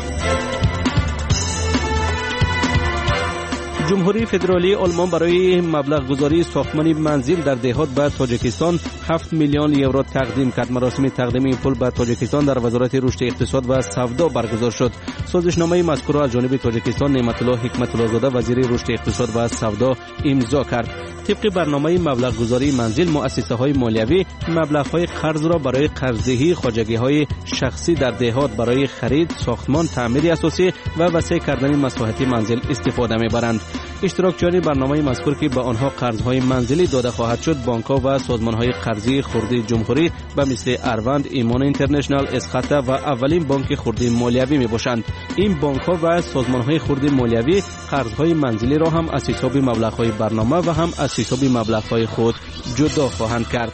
جمهوری فدرالی آلمان برای مبلغ گذاری ساختمان منزل در دهات به تاجیکستان 7 میلیون یورو تقدیم کرد. مراسم تقدیم این پول به تاجیکستان در وزارت رشد اقتصاد و سودا برگزار شد. سازشنامه مذکور را از جانب تاجیکستان نعمت الله حکمت الله زاده وزیر رشد اقتصاد و سودا امضا کرد. طبق برنامه مبلغ گذاری منزل، مؤسسه‌های مالیوی مبلغ‌های قرض را برای قرضدهی خواجگی‌های شخصی در دهات برای خرید ساختمان، تعمیر اساسی و وسیع کردن مساحت منزل استفاده می‌برند. اشتراکچیان برنامه مذکور که به آنها قرض‌های منزلی داده خواهد شد، بانک‌ها و سازمان‌های قرضی خردی جمهوری به مثل اروند، ایمان اینترنشنال، اسخطه و اولین بانک خردی مالیوی میباشند. این بانک‌ها و سازمان‌های خردی مالیوی قرض‌های منزلی را هم از حساب مبلغ‌های برنامه و هم از حساب مبلغ‌های خود جدا خواهند کرد.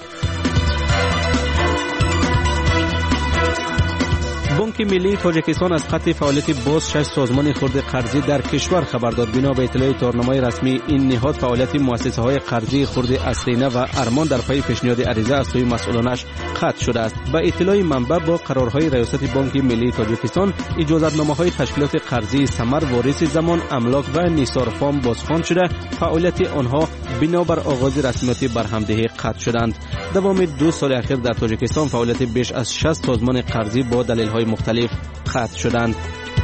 بانک ملی تاجیکستان از قطع فعالیت باز 6 سازمان خرد قرضی در کشور خبر داد. بنا به اطلاع تارنامه رسمی این نهاد، فعالیت مؤسسه‌های قرضی خرد اسرینه و ارمان در پی پیشنهاد عریضه از سوی مسئولانش قطع شده است. به اطلاع منبع، با قرارهای ریاست بانک ملی تاجیکستان اجازتنامه‌های تشکیلات قرضی ثمر، وارث زمان، املاک و نثار فام بازخوانده شده، فعالیت آنها بنابر آغاز رسمیت برهمدهی قطع شدند. دوام 2 سال اخیر در تاجیکستان فعالیت بیش از 60 سازمان قرضی با دلایل مختلف قطع شدند.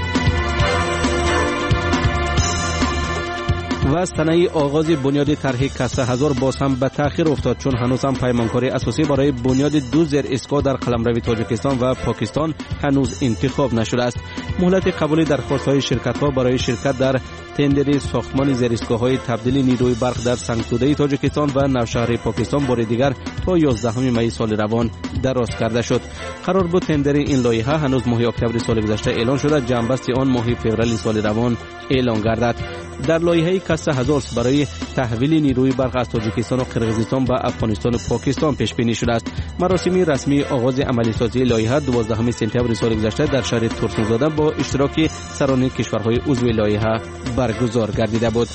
و سنه آغاز بنیاد طرح کسر هزار باز هم به تأخیر افتاد، چون هنوز هم پیمانکاری اساسی برای بنیاد 2 زیر اسکا در قلمرو تاجیکستان و پاکستان هنوز انتخاب نشده است. مهلت قبول درخواست‌های شرکت‌ها برای شرکت در تندر ساختمان زیر اسکاهای تبدیل نیروی برق در سنگتوده تاجیکستان و نوشهر پاکستان بار دیگر تا 11 می سال روان دراز کرده شد. قرار بود تندر این لایحه هنوز ماه اکتبر سال گذشته اعلان شده، جنبست آن ماه فوریه سال روان اعلان گردد. در لایحه کسر 1000 برای تحویل نیروی برق از تاجیکستان و قرقیزستان به افغانستان و پاکستان پیش بینی شده است. مراسم رسمی آغاز عملی سازی لایحه 12 سپتامبر سال گذشته در شهر ترسونزاده با اشتراک سران کشورهای عضو لایحه برگزار گردیده بود.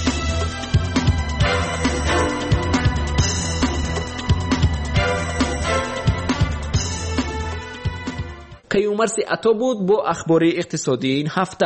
قیومرسی عطا بود با اخبار اقتصادی این هفته.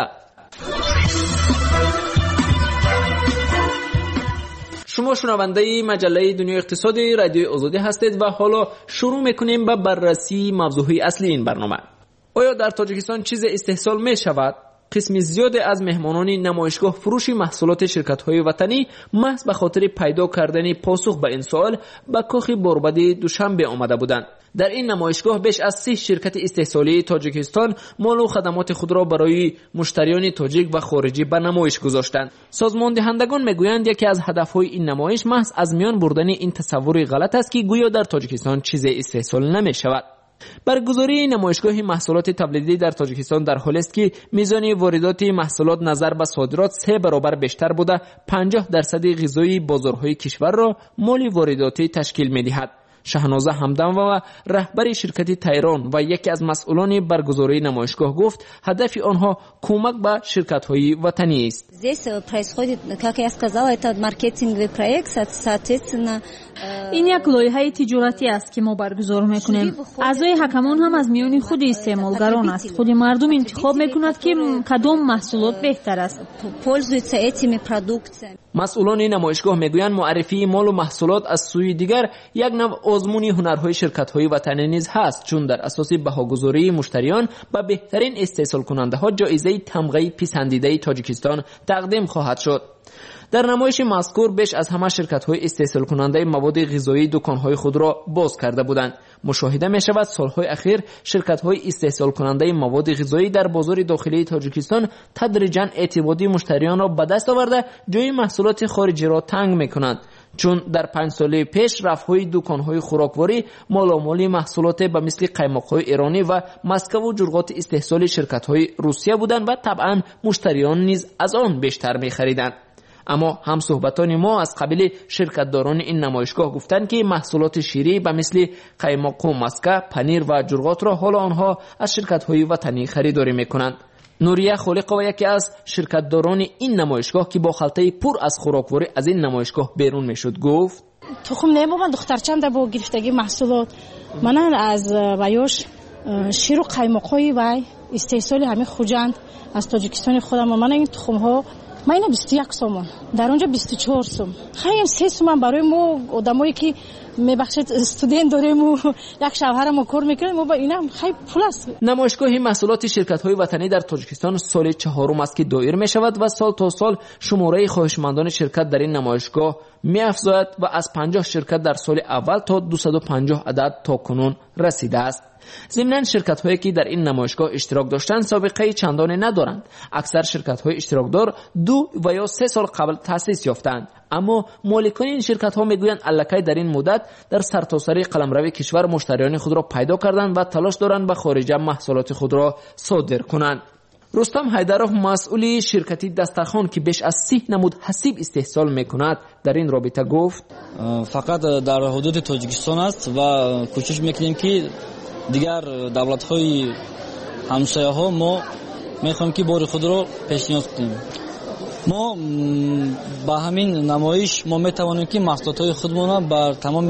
شما شنونده مجله دنیای اقتصادی رادیوی آزادی هستید و حالا شروع میکنیم به بررسی موضوعی اصلی این برنامه. آیا در تاجیکستان چیز استحصال می شود؟ قسمی زیادی از مهمانان نمایشگاه فروش محصولات شرکت‌های وطنی محض به خاطر پیدا کردن پاسخ به این سوال به کاخ باربد دوشنبه آمده بودند. در این نمایشگاه بیش از 30 شرکت استحصالی تاجیکستان مال و خدمات خود را برای مشتریان تاجیک و خارجی به نمایش گذاشتند. سازمان دهندگان میگویند یکی از هدفهای این نمایش محض از میان بردن این تصور غلط است که گویا در تاجیکستان چیزی استحصال نمی شود. برگزاری نمایشگاه محصولات تولیدی در تاجیکستان در حالی است که میزان واردات محصولات نظر به صادرات 3 برابر بیشتر بوده 50% غذای بازارهای کشور را مال وارداتی تشکیل می‌دهد. شهنازه همدم و رهبر شرکت تایران و یکی از مسئولان برگزاری نمایشگاه گفت هدف آنها کمک به شرکت‌های وطنی است. Здесь происходит, как я сказала, это маркетинговый проект, соответственно این یک لایحه تجارتی است که ما برگزار میکنیم. اعضای حکمان هم از میان خود استعمالگران است. خود مردم انتخاب میکند که کدام محصولات بهتر است. مسئولان نمایشگاه میگویند معرفی مال و محصولات از سوی دیگر یک نوع آزمون هنرهای شرکت‌های وطنی نیز هست، چون در اساس بهاگذاری مشتریان به بهترین استحصال کننده ها جایزه تمغه پسندیده تاجیکستان تقدیم خواهد شد. در نمایش مذکور بیش از همه شرکت‌های استحصال کننده مواد غذایی دکان‌های خود را باز کرده بودند. مشاهده می‌شود سال‌های اخیر شرکت‌های استحصال کننده مواد غذایی در بازار داخلی تاجیکستان تدریجاً اعتماد مشتریان را به دست آورده جای محصولات خارجی را تنگ می‌کنند، چون در 5 سال پیش رفع‌های دکان‌های خوراکواری مالامال محصولات به مثل قیماق‌های ایرانی و مسکو و جرقات استحصال شرکت‌های روسیه بودند و طبعاً مشتریان نیز از آن بیشتر می‌خریدند. اما هم صحبتان ما از قبیل شرکتداران این نمایشگاه گفتند که محصولات شیری به مثل قیماق و مسکه، پنیر و جرقات را حالا آنها از شرکت‌های وطنی خریداری می‌کنند. نوریه خالق و یکی از شرکتداران این نمایشگاه که با خلطه پر از خوراکواری از این نمایشگاه بیرون میشد گفت: تخم نمی‌برم دخترچم در با گرفتگی محصولات من از ویاش شیر و قیماق‌های وای استحصال همه خوجند از تاجیکستان خودم. من این تخم‌ها من اینا 21 سوم در اونجا 24 سوم. خیلی 3 سوم برای ما آدمایی که میبخشید استودنت داریم و یک شوهرمو کار میکنیم ما با اینا خیلی پول است. نمایشگاه محصولات شرکت‌های وطنی در تاجیکستان سال 4 است که دایر میشود و سال تا سال شماره خواهشمندان شرکت در این نمایشگاه میافزاید و از 50 شرکت در سال اول تا 250 عدد تا کنون رسیده است. ضمناً شرکت‌هایی که در این نمایشگاه اشتراک داشتند سابقه چندانی ندارند. اکثر شرکت‌های اشتراکدار 2 و یا 3 سال قبل تأسیس یافتند، اما مالکان این شرکت‌ها میگویند الکی در این مدت در سرتاسر قلمرو کشور مشتریان خود را پیدا کردند و تلاش دارند به خارج محصولات خود را صادر کنند. رستم حیدرов مسئول شرکت دسترخوان که بیش از 30 نمود حسیب استحصال میکند در این رابطه گفت: فقط در حدود تاجیکستان است و کوشش میکنیم که دیگر دولت‌های همسایه‌ها ما میخوایم که بار خود را پیشنهاد کنیم. ما با همین نمایش ما میتوانیم که محصولات خودمان را بر تمام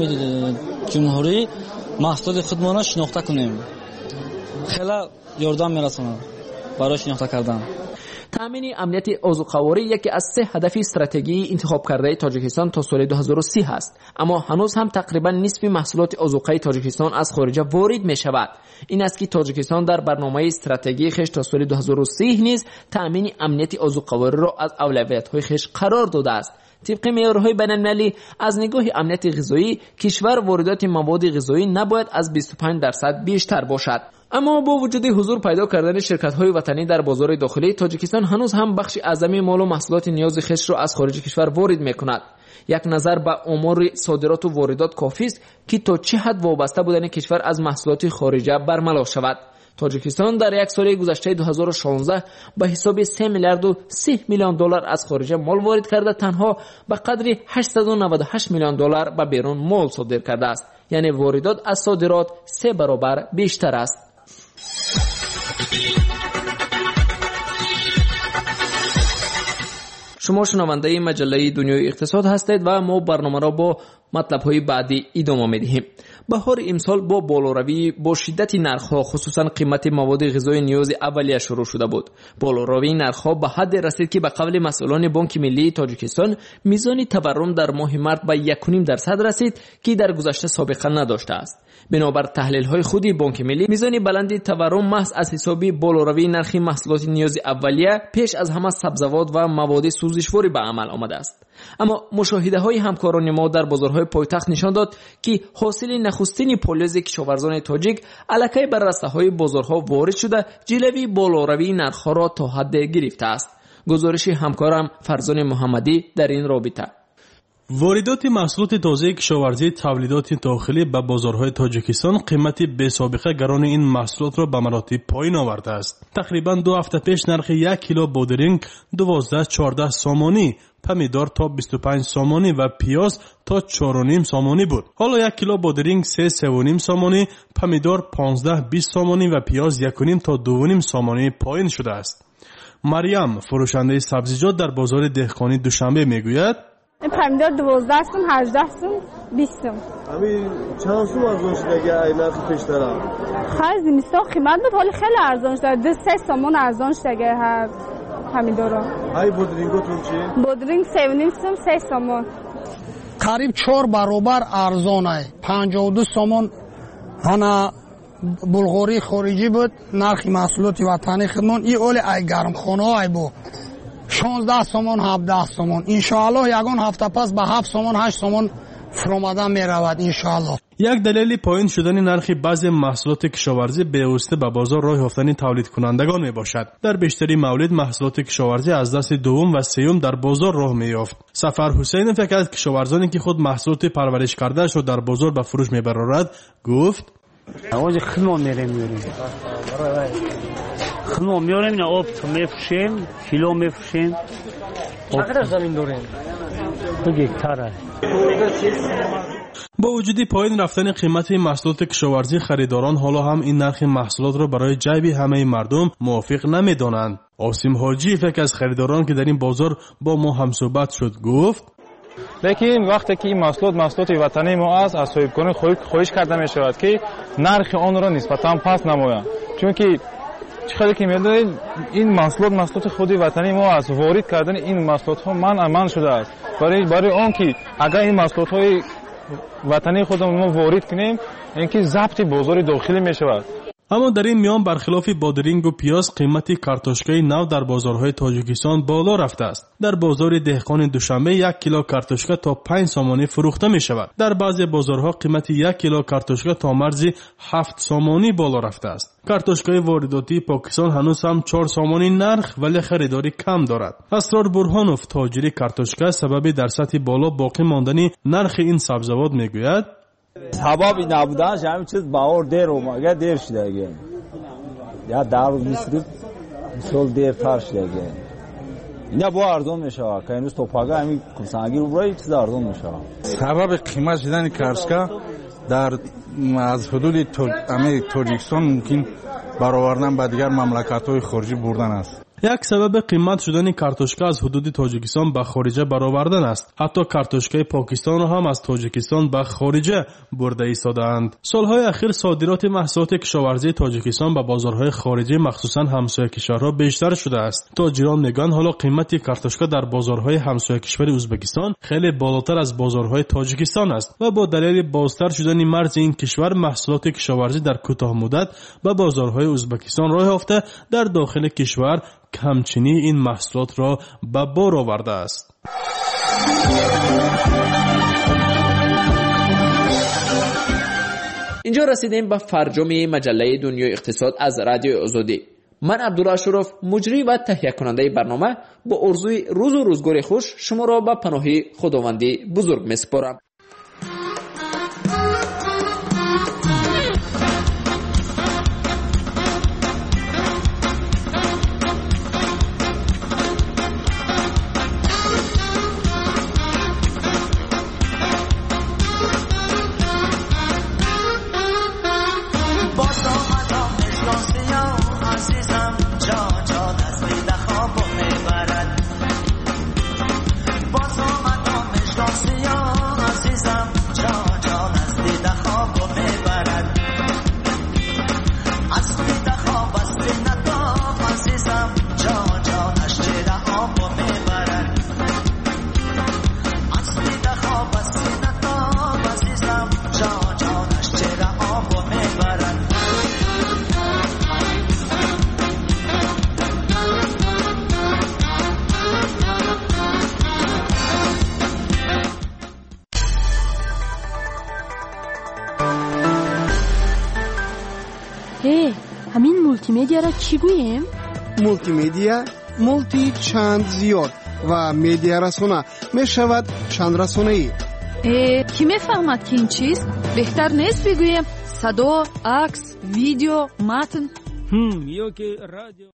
جمهوری محصولات خودمان را شناخته کنیم. خیلی یاردم میرساند برای شناخته کردن. تامین امنیت آذوقه‌واری یکی از 3 هدف استراتژی انتخاب کرده تاجیکستان تا سال 2030 است، اما هنوز هم تقریبا نصف محصولات آذوقه تاجیکستان از خارج وارد می شود. این است که تاجیکستان در برنامه استراتژی خیش تا سال 2030 نیز تامین امنیت آذوقه‌واری را از اولویت‌های خیش قرار داده است. طبق معیارهای بین‌المللی از نگاه امنیت غذایی کشور واردات مواد غذایی نباید از 25% بیشتر باشد. اما با وجود حضور پیدا کردن شرکت‌های وطنی در بازار داخلی تاجیکستان هنوز هم بخش اعظمی مال و محصولات نیاز خیش را از خارج کشور وارد می‌کند. یک نظر به آمار صادرات و واردات کافی است که تا چه حد وابسته بودن کشور از محصولات خارجی برملا شود. تاجیکستان در یک سال گذشته 2016 به حساب 3 میلیارد و 30 میلیون دلار از خارج مال وارد کرده تنها به قدر 898 میلیون دلار به بیرون مال صادر کرده است. یعنی واردات از صادرات 3 برابر بیشتر است. شما شنونده مجله دنیای اقتصاد هستید و ما برنامه را با مطلب‌های بعدی ادامه می‌دهیم. بهار امسال با بالاروی با شدت نرخ‌ها خصوصا قیمت مواد غذایی نیاز اولیه شروع شده بود. بالاروی نرخ‌ها به حد رسید که به قول مسئولان بانک ملی تاجیکستان میزان تورم در ماه مارس به 1.5% رسید که در گذشته سابقه نداشته است. بنابر تحلیل‌های خودی بانک ملی میزان بلند تورم محض از حساب بالاروی نرخ محصولات نیاز اولیه پیش از همه سبزیجات و مواد سوزشواری به عمل آمده است. اما مشاهده‌های همکاران ما در بازارهای پایتخت نشان داد که حاصل نخستین پالیز کشاورزان تاجیک الکی بر رسته‌های بازارها وارد شده جلوی بالاروی نرخ‌ها را تا حد گرفته است. گزارش همکارم فرزان محمدی در این رابطه. واردات محصولات تازه کشاورزی تولیدات داخلی به بازارهای تاجیکستان قیمت بی سابقه گران این محصولات را به مراتب پایین آورده است. تقریبا 2 هفته پیش نرخ 1 کیلو بادرینگ 12-14 سامانی، پمیدار تا 25 سامانی و پیاز تا 4.5 سامانی بود. حالا 1 کیلو بادرینگ 3.5 سامانی، پمیدار 15-20 سامانی و پیاز 1.5 تا 2.5 سامانی پایین شده است. مریم فروشنده سبزیجات در بازار دهقانی دوشنبه میگوید پمیدار 12 سوم، 18 سوم، 20 سوم. همین چند سوم ارزان شده اگه این نرخ پیشتره؟ خیلی زمستان قیمت بود ولی خیلی ارزان شده. 2-3 سوم ارزان شده اگه هر پمیدارا. های بادرینگاتون چی؟ بادرینگ 7.5 سوم، 3 سوم. قریب 4 برابر ارزانه. 52 سوم هانا بلغاری خارجی بود. نرخ محصولات وطنی خودمون این اول ای گرم خانه های بود. 16 سومون 17 سومون انشاءالله یگان هفته پس به 7 سومون 8 سومون فروماده می رود انشاءالله. یک دلیل پایین شدن نرخ بعضی محصولات کشاورزی بیوسته به بازار راه یافتن تولید کنندگان می باشد. در بیشتری مولد محصولات کشاورزی از دست دوم و سوم در بازار راه می یافت. سفر حسین فکر از کشاورزانی که خود محصولات پرورش کرده شو در بازار به فروش می برارد گفت آواز خیلی میریم خیلی میاریم نه آب میفروشیم کیلو میفروشیم. چقدر زمین داریم؟ 2 هکتاره. با وجود پایین رفتن قیمت محصولات کشاورزی خریداران حالا هم این نرخ محصولات را برای جیب همه مردم موافق نمیدانند. عاصم حاجی فکر از خریداران که در این بازار با ما هم صحبت شد گفت لیکن وقتی که این محصولات وطنی ما است از صاحبکاران خواهش کرده می شود که نرخ آن را نسبتا پست نمایند، چون که چقدر که می‌دونید این محصولات خودی وطنی ما است. وارد کردن این محصولات ها من شده است برای آن که اگر این محصولات های وطنی خودمون ما وارد کنیم اینکه ضبط بازار داخلی می شود. اما در این میان برخلاف بادرینگ و پیاز قیمت کارتوشکای نو در بازارهای تاجیکستان بالا رفته است. در بازار دهقان دوشنبه 1 کیلو کارتوشکا تا 5 سامانی فروخته می شود. در بعضی بازارها قیمت 1 کیلو کارتوشکا تا مرز 7 سامانی بالا رفته است. کارتوشکای وارداتی پاکستان هنوز هم 4 سامانی نرخ ولی خریداری کم دارد. اسرار برهانوف تاجر کارتوشکا سبب در سطح بالا باقی ماندن نرخ این سبزیجات میگوید سببی نبودنش همین چیز بهار دیر اومده دیر شده اگه یا در روز میسید سال دیرتر شده اگه اینا با ارزان میشه که اینوز توپاگه همین کمسانگی رو برای چیز ارزان میشه. سبب قیمت شدن کارتوشکا در از حدود تاجیکستان ممکن برآوردن به دیگر مملکت‌های خارجی بردن است. یک سبب قیمت شدن کارتوشکا از حدود تاجیکستان به خارج برآوردن است. حتی کارتوشکای پاکستان را هم از تاجیکستان به خارج برده ایستادند. سالهای اخیر صادرات محصولات کشاورزی تاجیکستان به بازارهای خارجی مخصوصا همسایه کشورها بیشتر شده است. تاجران میگن حالا قیمت کارتوشکا در بازارهای همسایه کشور ازبکستان خیلی بالاتر از بازارهای تاجیکستان است و با دلیل بازتر شدن مرز این کشور محصولات کشاورزی در کوتاه مدت به بازارهای ازبکستان راه یافته در داخل کشور همچنین این محصولات را به بار آورده است. اینجا رسیدیم به فرجام مجله دنیای اقتصاد از رادیو آزادی. من عبدالله اشرف مجری و تهیه کننده برنامه با آرزوی روز و روزگار خوش شما را به پناه خداوندی بزرگ می‌سپارم. مدیا را چی گوییم؟ مولتی میدیا، مولتی چند زیاد و میدیا رسانه می شود چند رسانه‌ای. کی میفهمد که این چیست؟ بهتر نیست بگوییم صدا، عکس، ویدیو، متن؟ یا که رادیو